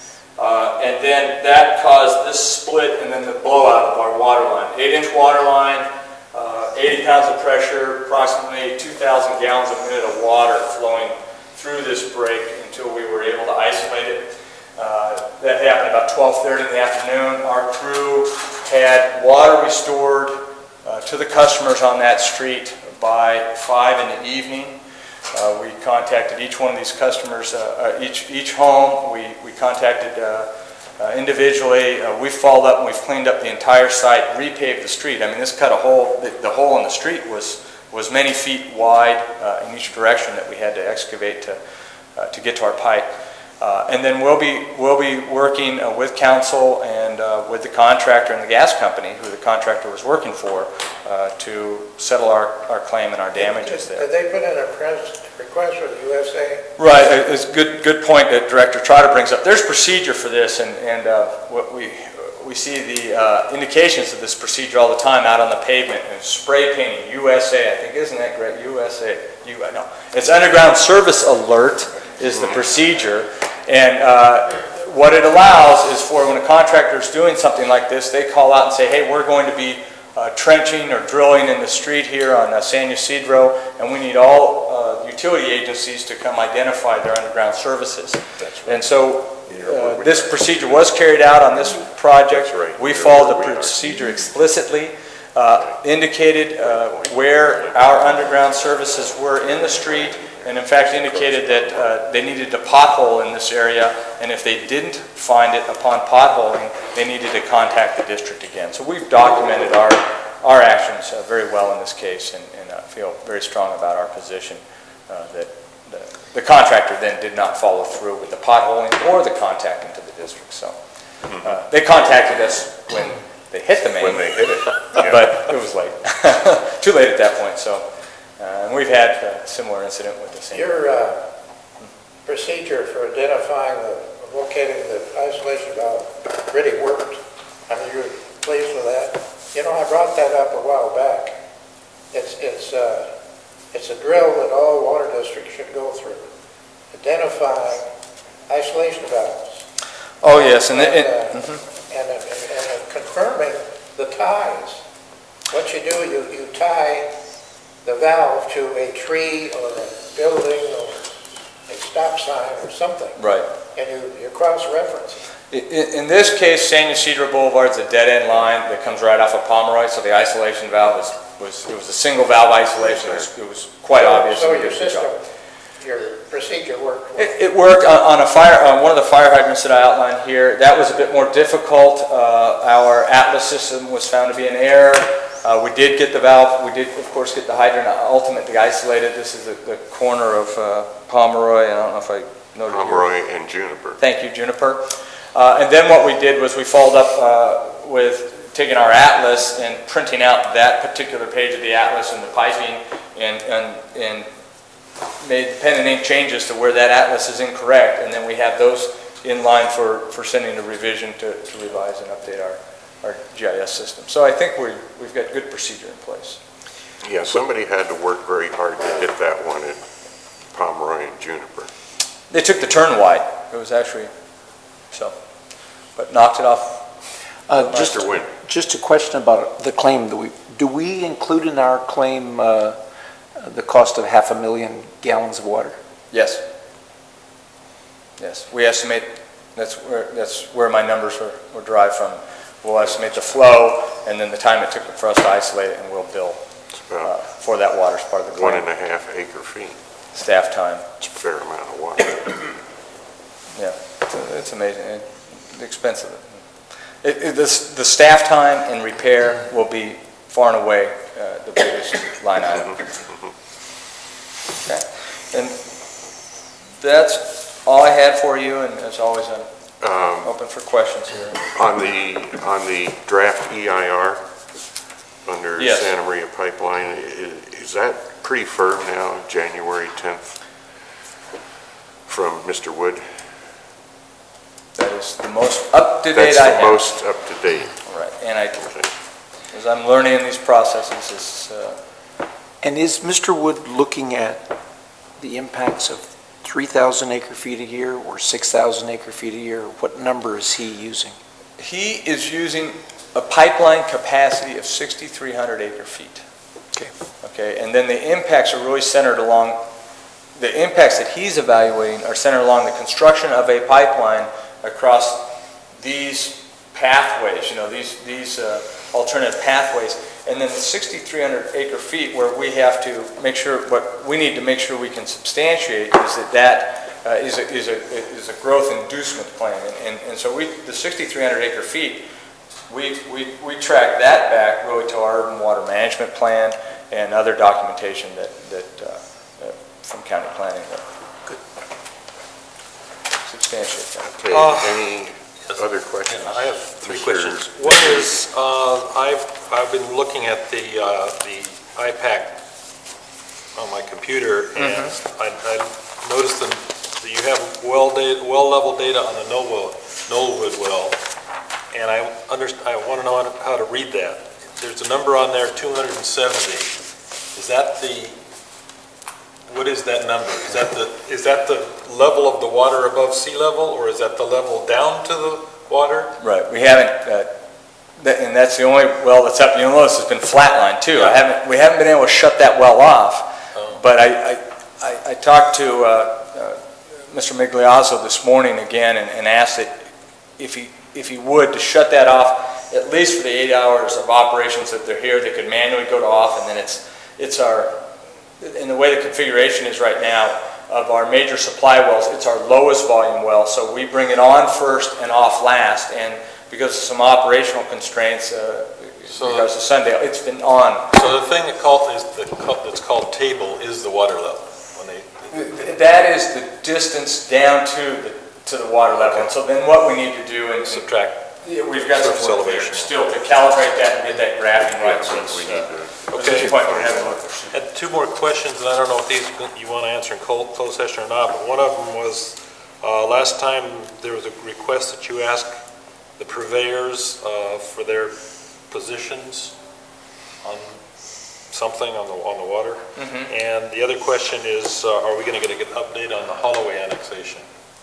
Uh, and then that caused this split and then the blowout of our water line. eight inch water line, uh, eighty pounds of pressure, approximately two thousand gallons a minute of water flowing through this break until we were able to isolate it. Uh, that happened about twelve thirty in the afternoon. Our crew had water restored uh, to the customers on that street by five in the evening. Uh, we contacted each one of these customers, uh, uh, each each home. We we contacted uh, uh, individually. Uh, we followed up and we've cleaned up the entire site, repaved the street. I mean, this cut a hole. The, the hole in the street was was many feet wide uh, in each direction that we had to excavate to uh, to get to our pipe. Uh, and then we'll be we'll be working uh, with council and uh, with the contractor and the gas company, who the contractor was working for, uh, to settle our, our claim and our damages there. Did they put in a press request with the U S A? Right, it's a good good point that Director Trotter brings up. There's procedure for this, and and uh, what we we see the uh, indications of this procedure all the time out on the pavement, and spray painting U S A. I think, isn't that great? U S A. You I know it's underground service alert is the procedure. And uh, what it allows is for when a contractor is doing something like this, they call out and say, hey, we're going to be uh, trenching or drilling in the street here on uh, San Ysidro, and we need all uh, utility agencies to come identify their underground services. That's right. And so uh, this procedure was carried out on this project. Right. We followed the procedure explicitly, uh, indicated uh, where our underground services were in the street, and in fact indicated that uh, they needed to pothole in this area, and if they didn't find it upon potholing, they needed to contact the district again. So we've documented our, our actions uh, very well in this case, and, and uh, feel very strong about our position uh, that the, the contractor then did not follow through with the potholing or the contacting to the district. So uh, they contacted us when they hit the main. When they hit it. Yeah. But it was late. Too late at that point. So Uh, And we've had a similar incident with the same. Your uh, procedure for identifying the, locating the isolation valve really worked. I mean, you're pleased with that? You know, I brought that up a while back. It's, it's, uh, it's a drill that all water districts should go through, identifying isolation valves. Oh, yes, and, And, it- uh, mhm. and, and, and confirming the ties. What you do, you, you tie the valve to a tree or a building or a stop sign or something, Right. and you, you cross-reference it. In, in this case, San Ysidro Boulevard is a dead-end line that comes right off of Pomeroy, so the isolation valve was, was, it was a single valve isolation. It was, it was quite obvious. So and we your did a good job. system, your procedure worked well. It, it worked on, on a fire, on one of the fire hydrants that I outlined here. That was a bit more difficult. Uh, our Atlas system was found to be in error. Uh, we did get the valve, we did of course get the hydrant ultimately isolated. This is the, the corner of uh, Pomeroy, I don't know if I noted here. Pomeroy and Juniper. Thank you, Juniper. Uh, and then what we did was we followed up uh, with taking our Atlas and printing out that particular page of the Atlas and the piping and, and, and made pen and ink changes to where that Atlas is incorrect, and then we have those in line for, for sending a revision to, to revise and update our, our G I S system. So I think we, we've got good procedure in place. Yeah, somebody had to work very hard to hit that one at Pomeroy and Juniper. They took the turn wide. It was actually, so, but knocked it off. Uh, Just, Mister Wynn. just a question about the claim that we, do we include in our claim uh, the cost of half a million gallons of water? Yes. Yes, we estimate, that's where, that's where my numbers were, were derived from. We'll estimate the flow and then the time it took for us to isolate it, and we'll bill It's uh, about for that water as part of the one claim. and a half acre feet. Staff time, It's a fair amount of water. yeah, it's, it's amazing, and the expense of it. It, it, this, the staff time and repair will be far and away uh, the biggest line item. Okay, and that's all I had for you, and as always, I'm Um, open for questions here. On the, on the draft E I R under Yes. Santa Maria Pipeline, i- is that pretty firm now, January tenth, from Mister Wood? That is the most up-to-date That's I the have. most up to date. Right, and I, Okay. as I'm learning in these processes, is, uh, And is Mister Wood looking at the impacts of three thousand acre feet a year or six thousand acre feet a year? What number is he using? he is using a pipeline capacity of sixty-three hundred acre feet. Okay. Okay, and then the impacts are really centered along, the impacts that he's evaluating are centered along the construction of a pipeline across these pathways, you know, these, these uh, alternative pathways. And then the sixty-three hundred acre feet where we have to make sure, what we need to make sure we can substantiate is that that uh, is, a, is, a, is a growth inducement plan. And, and, and so we, the sixty-three hundred acre feet, we, we, we track that back really to our urban water management plan and other documentation that, that uh, uh, from county planning that could substantiate that. Okay, Uh, any other questions? I have three Mister questions. One is, uh, I've, I've been looking at the, uh, the I PAC on my computer, and I, I noticed that that you have well data, well level data on the Knollwood, Knollwood well, and I under, I want to know how to, how to read that. There's a number on there, two hundred seventy. Is that the, what is that number? Is that the, is that the level of the water above sea level, or is that the level down to the water? Right, we haven't, uh, that- and that's the only well that's up. You'll notice it's been flatlined too. I haven't, we haven't been able to shut that well off, Oh. but I, I, I- I talked to uh, uh, Mister Migliazzo this morning again and and asked that if he, if he would, to shut that off, at least for the eight hours of operations that they're here, they could manually go to off, and then it's, it's our, in the way the configuration is right now, of our major supply wells, it's our lowest volume well, so we bring it on first and off last, and because of some operational constraints, uh, So- because of Sunday, it's been on. So the thing that called, is the, that's called table is the water level, when they, That is the distance down to the, to the water level, and so then what we need to do and subtract. Yeah, we've got some Surface work there elevation. still to calibrate that and get that graphing right, so Yeah, it's, we need uh, to- at this point, we're having a look. Had two more questions, and I don't know if these you want to answer in cold- closed session or not, but one of them was, uh, last time there was a request that you ask the purveyors uh, for their positions on something on the, on the water. And the other question is, uh, are we going to get a good update on the Holloway annexation?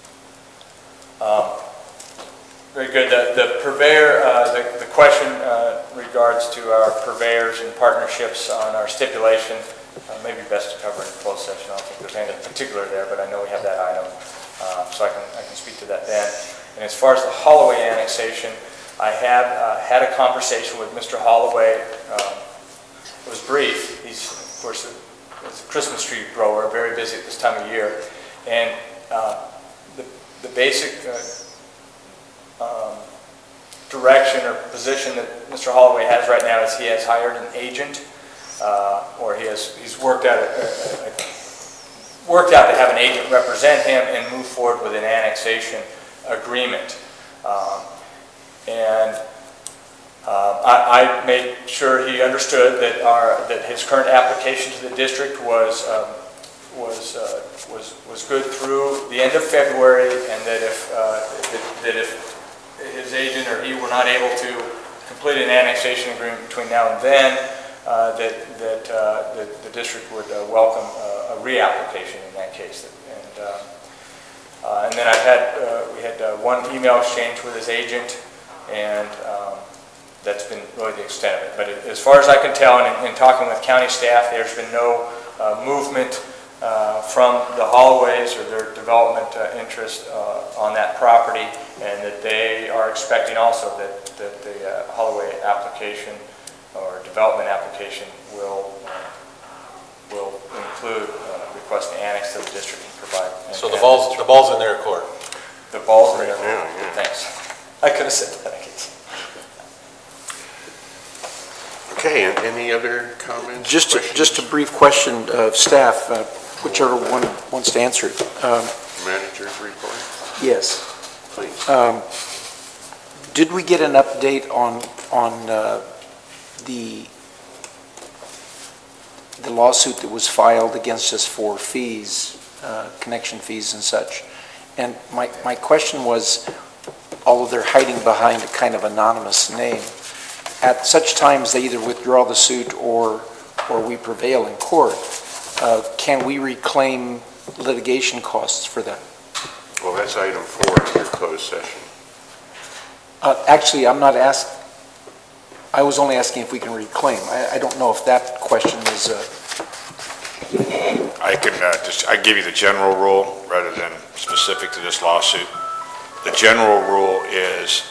Very good. The, the purveyor, uh, the, the question uh, regards to our purveyors and partnerships on our stipulation, uh, maybe best to cover in closed session. I don't think there's anything particular there, but I know we have that item, uh, so I can, I can speak to that then. And as far as the Holloway annexation, I have uh, had a conversation with Mister Holloway. Um, it was brief. He's, of course, a, he's a Christmas tree grower, very busy at this time of year. And uh, the, the basic uh, Um, direction or position that Mister Holloway has right now is he has hired an agent, uh, or he has he's worked out a, a, a, worked out to have an agent represent him and move forward with an annexation agreement. Um, and uh, I, I made sure he understood that our that his current application to the district was um, was uh, was was good through the end of February, and that if uh, that, that if his agent or he were not able to complete an annexation agreement between now and then, uh, that, that, uh, that the district would uh, welcome uh, a reapplication in that case. And, uh, uh, and then I've had, uh, we had uh, one email exchange with his agent, and um, that's been really the extent of it. But as far as I can tell, in, in talking with county staff, there's been no uh, movement uh, from the Holloways or their development uh, interest uh, on that property, and that they are expecting also that, that the uh, Holloway application or development application will will include uh, request to annex to the district and provide. So the ball's, the ball's in their court. The ball's in their court. Yeah, yeah. Thanks. I could have said that, I guess. Okay, and any other comments? Just, a- questions? just a brief question of staff, uh, whichever one wants to answer it. Um, Manager's report, Yes. please. Did we get an update on, on uh, the, the lawsuit that was filed against us for fees, uh, connection fees and such? And my, my question was, although they're hiding behind a kind of anonymous name, at such times they either withdraw the suit or, or we prevail in court, uh, can we reclaim litigation costs for that? Well, that's item four in your closed session. Uh, Actually, I'm not asked, I was only asking if we can reclaim. I, I don't know if that question is, uh, I can uh, just, I give you the general rule rather than specific to this lawsuit. The general rule is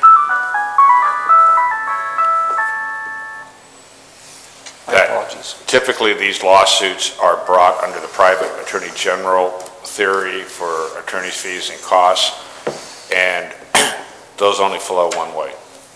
my that apologies. typically these lawsuits are brought under the private attorney general theory for attorney's fees and costs, and those only flow one way.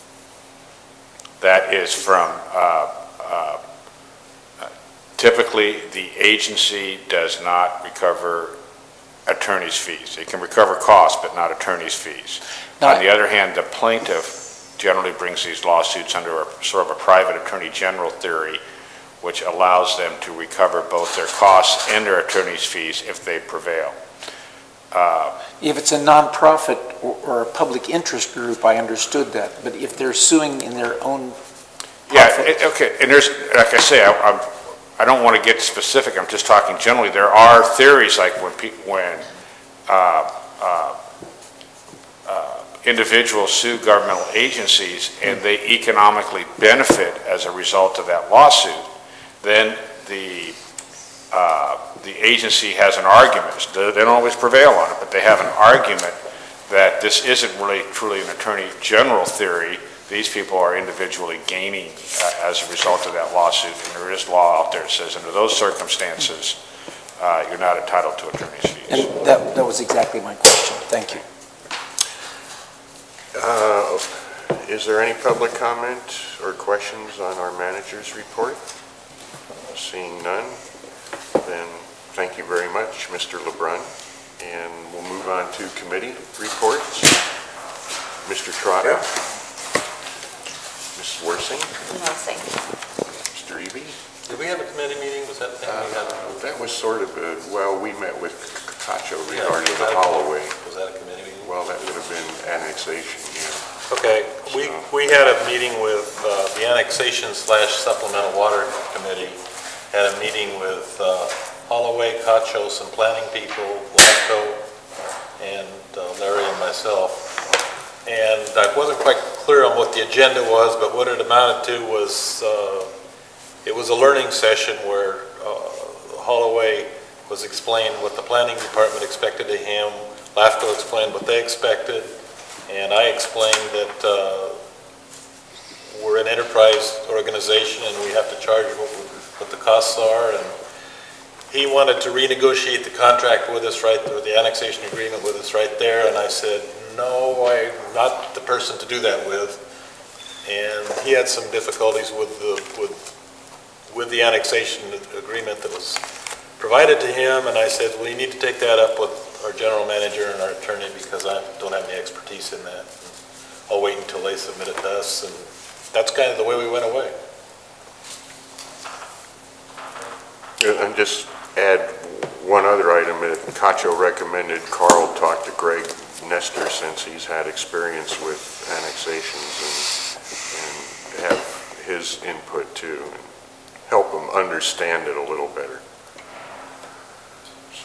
That is from, uh, uh, typically the agency does not recover attorney's fees. It can recover costs, but not attorney's fees. Now, On the other hand, the plaintiff generally brings these lawsuits under a sort of a private attorney general theory, which allows them to recover both their costs and their attorney's fees if they prevail. Uh, If it's a nonprofit or, or a public interest group, I understood that. But if they're suing in their own Yeah, profit, it- okay, and there's, like I say, I, I'm, I don't want to get specific, I'm just talking generally. There are theories like when pe when, uh, uh, uh, individuals sue governmental agencies and they economically benefit as a result of that lawsuit, then the, uh, the agency has an argument. They don't always prevail on it, but they have an argument that this isn't really truly an attorney general theory. These people are individually gaining uh, as a result of that lawsuit, and there is law out there that says under those circumstances, uh, you're not entitled to attorney's fees. and that, that was exactly my question. Thank you. Uh, Is there any public comment or questions on our manager's report? Seeing none, then thank you very much, Mister LeBrun. And we'll move on to committee reports. Mister Trotter? Yeah. Missus Worsing? No, thank you. Mister Eby? Did we have a committee meeting? Was that the thing we had? Uh, That was sort of, a- well, we met with Cacho Yeah, regarding was the that- Holloway. Was that a committee meeting? Well, that would have been annexation, yeah. Okay, we, we had a meeting with uh, the annexation slash supplemental water committee, had a meeting with uh, Holloway, Cacho, some planning people, Lacto, and uh, Larry and myself. And I wasn't quite clear on what the agenda was, but what it amounted to was, uh, it was a learning session where uh, Holloway was explained what the planning department expected of him, LAFCO explained what they expected, and I explained that uh, we're an enterprise organization and we have to charge what, what the costs are, and he wanted to renegotiate the contract with us right, or the annexation agreement with us right there, and I said, no, I'm not the person to do that with. And he had some difficulties with the, with, with the annexation agreement that was provided to him, and I said, well, you need to take that up with our general manager and our attorney because I don't have any expertise in that. I'll wait until they submit it to us, and that's kind of the way we went away. And just add one other item, that Cacho recommended Carl talk to Greg Nestor since he's had experience with annexations and, and have his input too, and help him understand it a little better. So.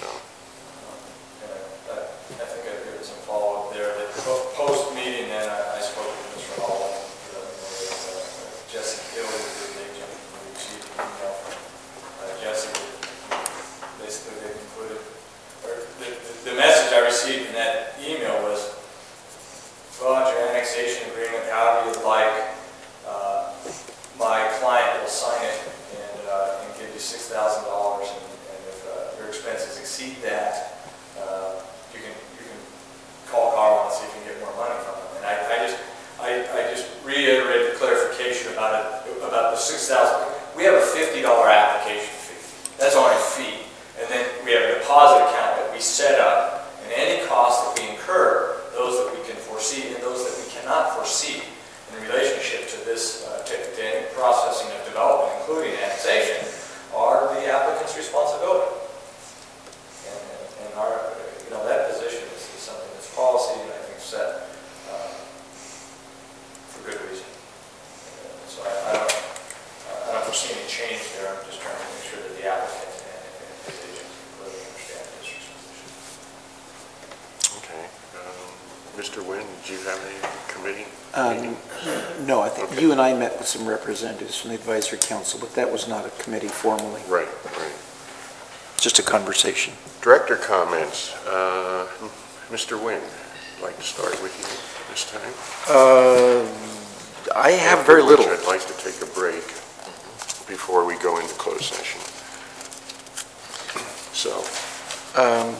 I I think I've given some follow-up there. The po- Post-meeting, then, I I spoke with Mister Hall, Jesse Hill, the agent, we received an email from uh, Jesse. Basically, they concluded, or the, the, the message I received in that email was, fill out your annexation agreement however you'd like. Uh, my client will sign it and, uh, and give you six thousand dollars, and, and if uh, your expenses exceed that, uh, you can you can call Carl and see if you can get more money from him. And I, I just I, I just reiterated clarification about it about the six thousand. We have a fifty dollar application fee. That's our fee, and then we have a deposit account that we set up, and any costs that we incur, those that we can foresee and those that we cannot foresee in relationship to this uh, to, to any processing of development, including annexation, are the applicant's responsibility. And, and our, you know, that position is, is something that's policy and I think set uh, for good reason. Uh, so I, I don't, I don't foresee any change there. I'm just trying to make sure that the applicant and, and his agent really understand this position. Okay. Um, Mister Nguyen, did you have any committee Um, meeting? No, I think Okay. you and I met with some representatives from the advisory council, but that was not a committee formally, Right, right. just a conversation. Director comments. Uh, Mister Nguyen, I'd like to start with you this time. Uh, I have very After which little. I'd like to take a break before we go into closed session. So, Um,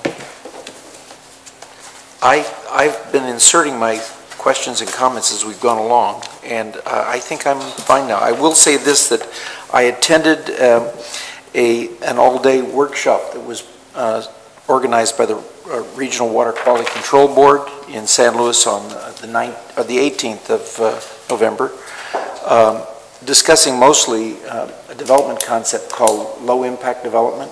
I, I've been inserting my questions and comments as we've gone along, and uh, I think I'm fine now. I will say this, that I attended um, a, an all-day workshop that was uh, organized by the uh, Regional Water Quality Control Board in San Luis on uh, the ninth, or the eighteenth of uh, November, um, discussing mostly uh, a development concept called low-impact development.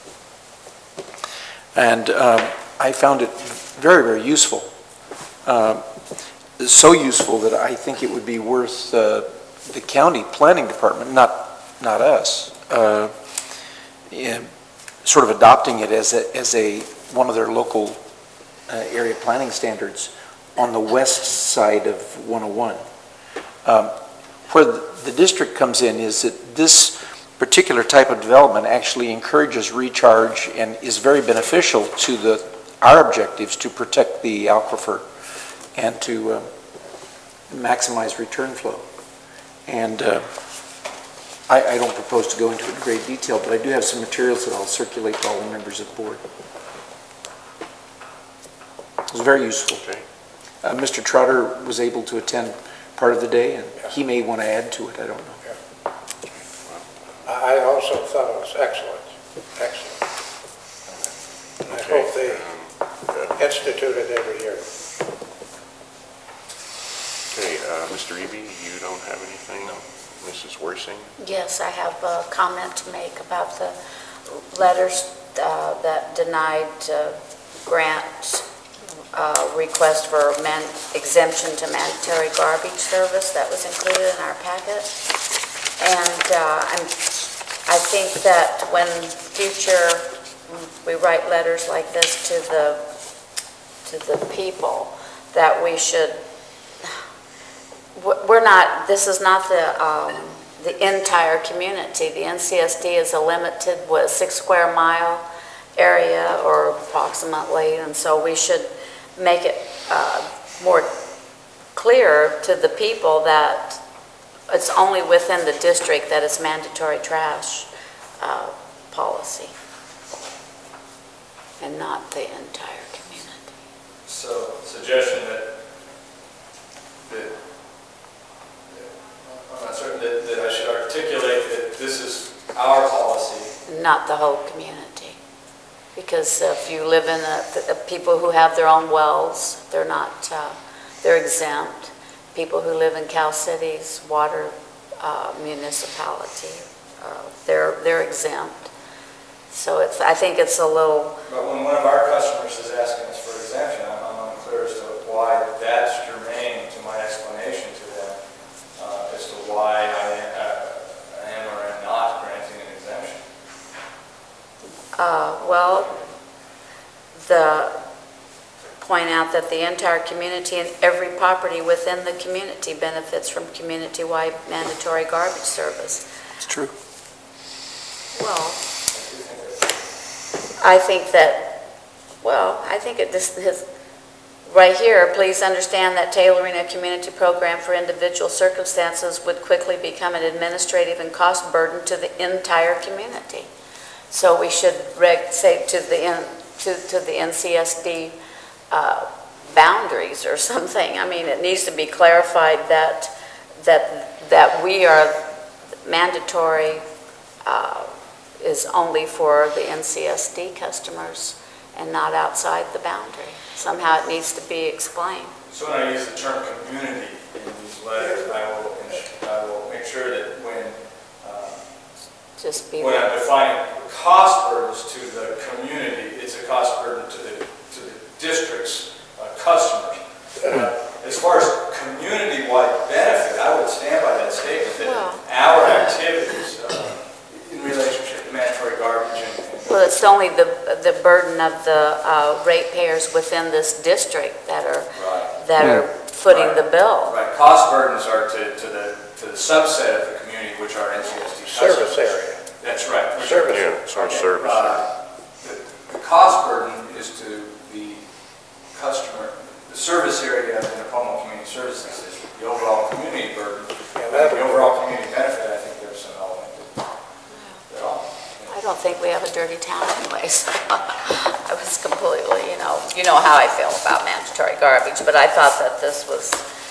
And um, I found it very, very useful. Uh, so useful that I think it would be worth uh, the county planning department, not not us, uh, in sort of adopting it as a, as a one of their local uh, area planning standards on the west side of one oh one. Um, where the, the district comes in is that this particular type of development actually encourages recharge and is very beneficial to the our objectives to protect the aquifer and to uh, maximize return flow. And uh, I, I don't propose to go into it in great detail, but I do have some materials that I'll circulate to all the members of the board. It was very useful. okay. Uh, Mister Trotter was able to attend part of the day, and he may want to add to it, I don't know. I I also thought it was excellent, excellent. And I Okay. hope they Um, uh, institute it every year. Uh, Mister Eby, you don't have anything? Missus Worsing? Yes, I have a comment to make about the letters uh, that denied uh, grant uh, request for man exemption to mandatory garbage service that was included in our packet. And uh, I'm, I think that when future we write letters like this to the to the people, that we should, we're not, this is not the um, the entire community. The N C S D is a limited, what, six square mile area or approximately, and so we should make it uh, more clear to the people that it's only within the district that it's mandatory trash uh, policy and not the entire community. So, suggestion that, that, I'm not certain that, that I should articulate that this is our policy. Not the whole community. Because if you live in a, the, the people who have their own wells, they're not, uh, they're exempt. People who live in Cal City's water uh, municipality, uh, they're, they're exempt. So it's, I think it's a little... But when one of our customers is asking us for exemption, I'm, I'm unclear as to why that's germane to my explanation to them uh, as to why I, uh, I am or am not granting an exemption. Uh, well, the point out that the entire community and every property within the community benefits from community-wide mandatory garbage service. It's true. Well, I think that, well, I think it this is right here. Please understand that tailoring a community program for individual circumstances would quickly become an administrative and cost burden to the entire community. So we should reg say to the to to the N C S D uh, boundaries or something. I mean, it needs to be clarified that that that we are mandatory. Uh, is only for the N C S D customers and not outside the boundary. Somehow it needs to be explained. So when I use the term community in these letters, I will, I will make sure that when, uh, Just be when I'm defining cost burdens to the community, it's a cost burden to the, to the district's uh, customers. Uh, as far as community-wide benefit, I would stand by that statement that Well, our activities uh, in relationship to mandatory garbage and, and well, it's only the the burden of the uh, ratepayers within this district that are right. that Yeah. are footing Right. the bill. Right, cost burdens are to, to the to the subset of the community, which are N C S D customers. Service area. That's right. which Service. Yeah, it's our service. Uh, the, the cost burden is to the customer, the service area of the Napomo Community Services District. The overall community burden, Yeah, and that- the overall community benefit, I think there's some element at all. I don't think we have a dirty town anyway, so I was completely, you know, you know how I feel about mandatory garbage, but I thought that this was,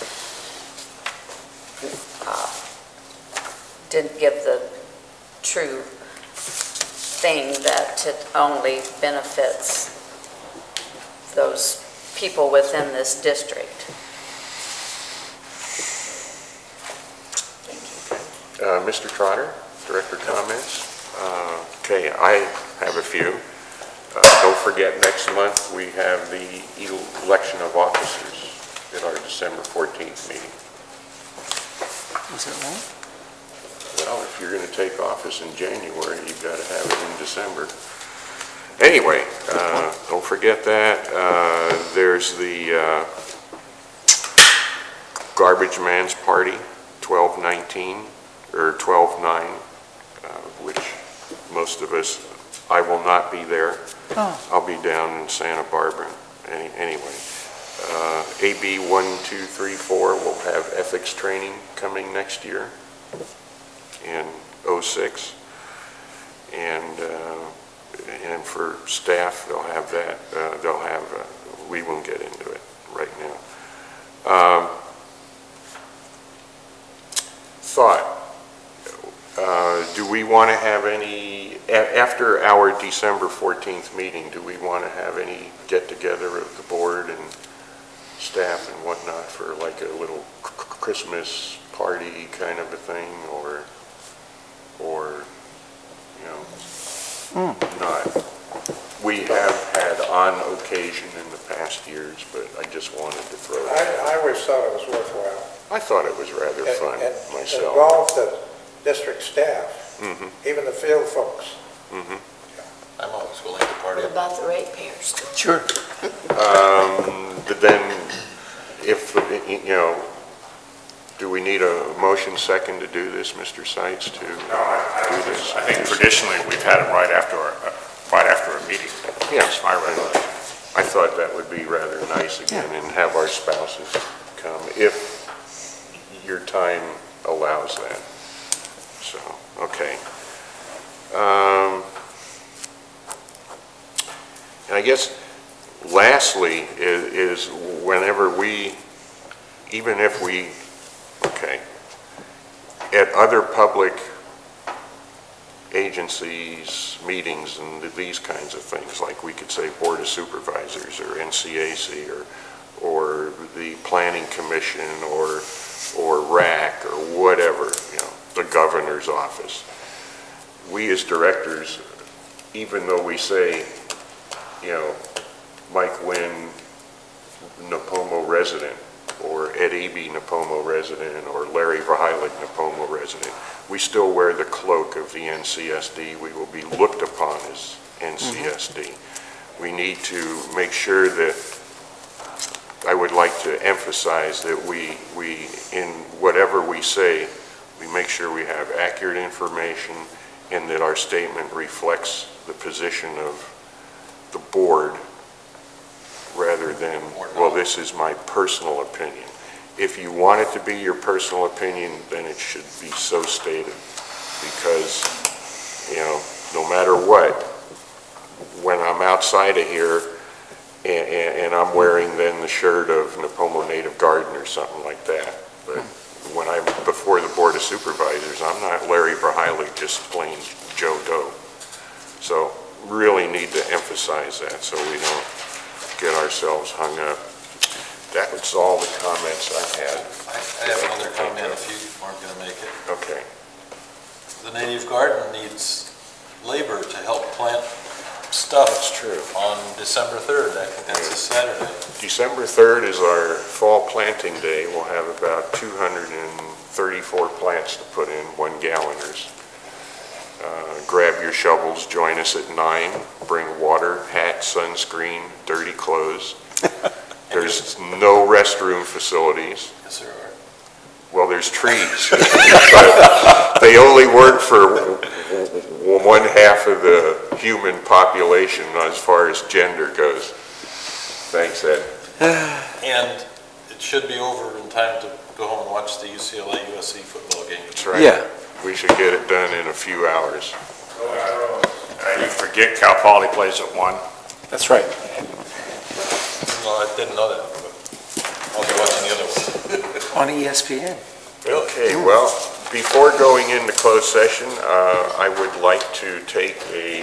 uh, didn't give the true thing that it only benefits those people within this district. Uh, Mister Trotter, director comments? Uh, Okay, I have a few. Uh, Don't forget, next month, we have the election of officers at our December fourteenth meeting. Is that right? Well, if you're going to take office in January, you've got to have it in December. Anyway, uh, don't forget that. Uh, There's the uh, Garbage Man's Party, twelve nineteen, or twelve nine, uh, which most of us, I will not be there. Oh. I'll be down in Santa Barbara. Any, anyway, uh, A B one two three four will have ethics training coming next year in oh six. And, uh, and for staff, they'll have that, uh, they'll have, uh, we won't get into it right now. Um, thought. Uh, do we want to have any, a- after our December fourteenth meeting, do we want to have any get-together of the board and staff and whatnot for like a little Christmas party kind of a thing, or, or, you know, not. We have had on occasion in the past years, but I just wanted to throw it out. I, I always thought it was worthwhile. I thought it was rather And- fun and myself. Involve the district staff, Mhm. even the field folks. Mhm. I'm always willing to party. What about the ratepayers? Sure. Um, But then, if, you know, do we need a motion second to do this, Mister Seitz, to No, I, I do don't think this? so. I think traditionally, we've had it right after, our- uh, right after a meeting. Yes, my recollection. I thought that would be rather nice again, and have our spouses come, if your time allows that. So, okay. Um, And I guess lastly is, is whenever we, even if we, okay, at other public agencies, meetings, and these kinds of things, like we could say Board of Supervisors, or N C A C, or, or the Planning Commission, or, or R A C, or whatever, you know, the governor's office. We as directors, even though we say, you know, Mike Wynn, Napomo resident, or Ed Eby, Napomo resident, or Larry Verheilig, Napomo resident, we still wear the cloak of the N C S D. We will be looked upon as N C S D. Mm-hmm. We need to make sure that, I would like to emphasize that we, we, in whatever we say, we make sure we have accurate information, and that our statement reflects the position of the board, rather than, well, this is my personal opinion. If you want it to be your personal opinion, then it should be so stated, because, you know, no matter what, when I'm outside of here and, and, and I'm wearing then the shirt of Napomo Native Garden or something like that, but when I'm before the Board of Supervisors, I'm not Larry Verheilig, just plain Joe Doe. So really need to emphasize that so we don't get ourselves hung up. That was all the comments I had. I I have another comment if you aren't going to make it. Okay. The Native Garden needs labor to help plant stuff. That's true. On December third, I think that's a Saturday. December third is our fall planting day. We'll have about two hundred thirty-four plants to put in, one galloners. Uh, grab your shovels, join us at nine, bring water, hat, sunscreen, dirty clothes. There's no restroom facilities. Yes, there are. Well, there's trees. But they only work for one half of the human population as far as gender goes. Thanks, Ed. And it should be over in time to go home and watch the U C L A U S C football game. That's right. Yeah. We should get it done in a few hours. Uh, You forget Cal Poly plays at one. That's right. Well, I didn't know that, but I'll be watching the other one. On E S P N. Okay, well, before going into closed session, uh, I would like to take a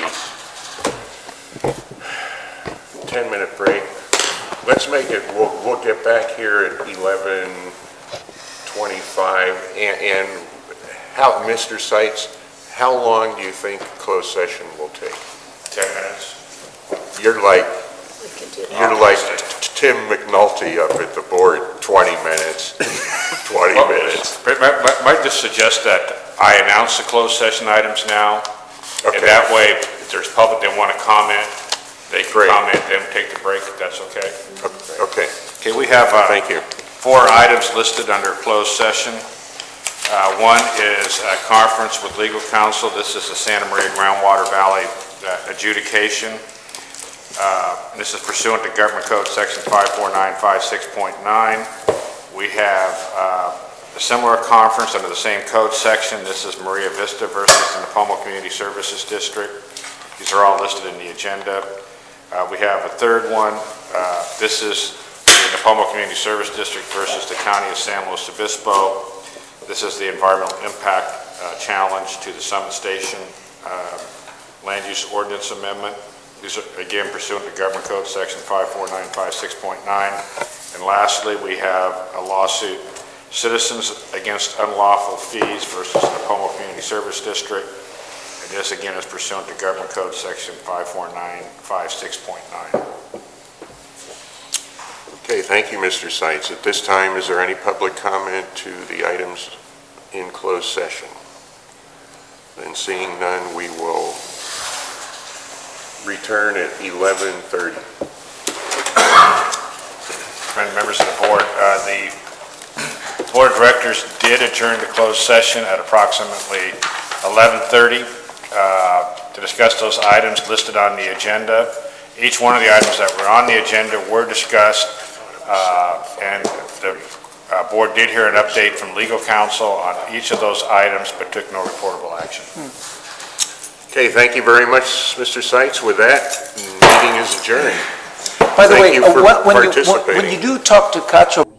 ten-minute break. Let's make it, we'll, we'll get back here at eleven twenty-five, and, and how, Mister Seitz, how long do you think closed session will take? Ten minutes. You're like, We can do that. you're like Tim McNulty up at the board, twenty minutes, twenty Well, minutes. but Might, might- might just suggest that I announce the closed session items now. Okay. And that way, if there's public that want to comment, they can Great. comment, then take the break, if that's okay. Okay, Okay, we have uh, thank you. four items listed under closed session. Uh, One is a conference with legal counsel. This is the Santa Maria Groundwater Valley uh, adjudication. Uh, This is pursuant to Government Code Section five four nine five six point nine. We have uh, a similar conference under the same code section. This is Maria Vista versus the Napomo Community Services District. These are all listed in the agenda. Uh, We have a third one. Uh, This is the Napomo Community Service District versus the County of San Luis Obispo. This is the Environmental Impact uh, Challenge to the Summit Station uh, Land Use Ordinance Amendment. These are, again, pursuant to Government Code Section five four nine five six point nine. And lastly, we have a lawsuit Citizens Against Unlawful Fees versus Napomo Community Service District. And this again is pursuant to Government Code Section five four nine five six point nine. Okay, thank you, Mister Seitz. At this time, is there any public comment to the items in closed session? Then seeing none, we will return at eleven thirty. Members of the board, uh, the Board of Directors did adjourn to closed session at approximately eleven thirty uh, to discuss those items listed on the agenda. Each one of the items that were on the agenda were discussed, uh, and the uh, board did hear an update from legal counsel on each of those items, but took no reportable action. Okay, thank you very much, Mister Seitz. With that, meeting is adjourned. By the Thank way, you uh, for when- when you- when- participating. when you do talk to Cacho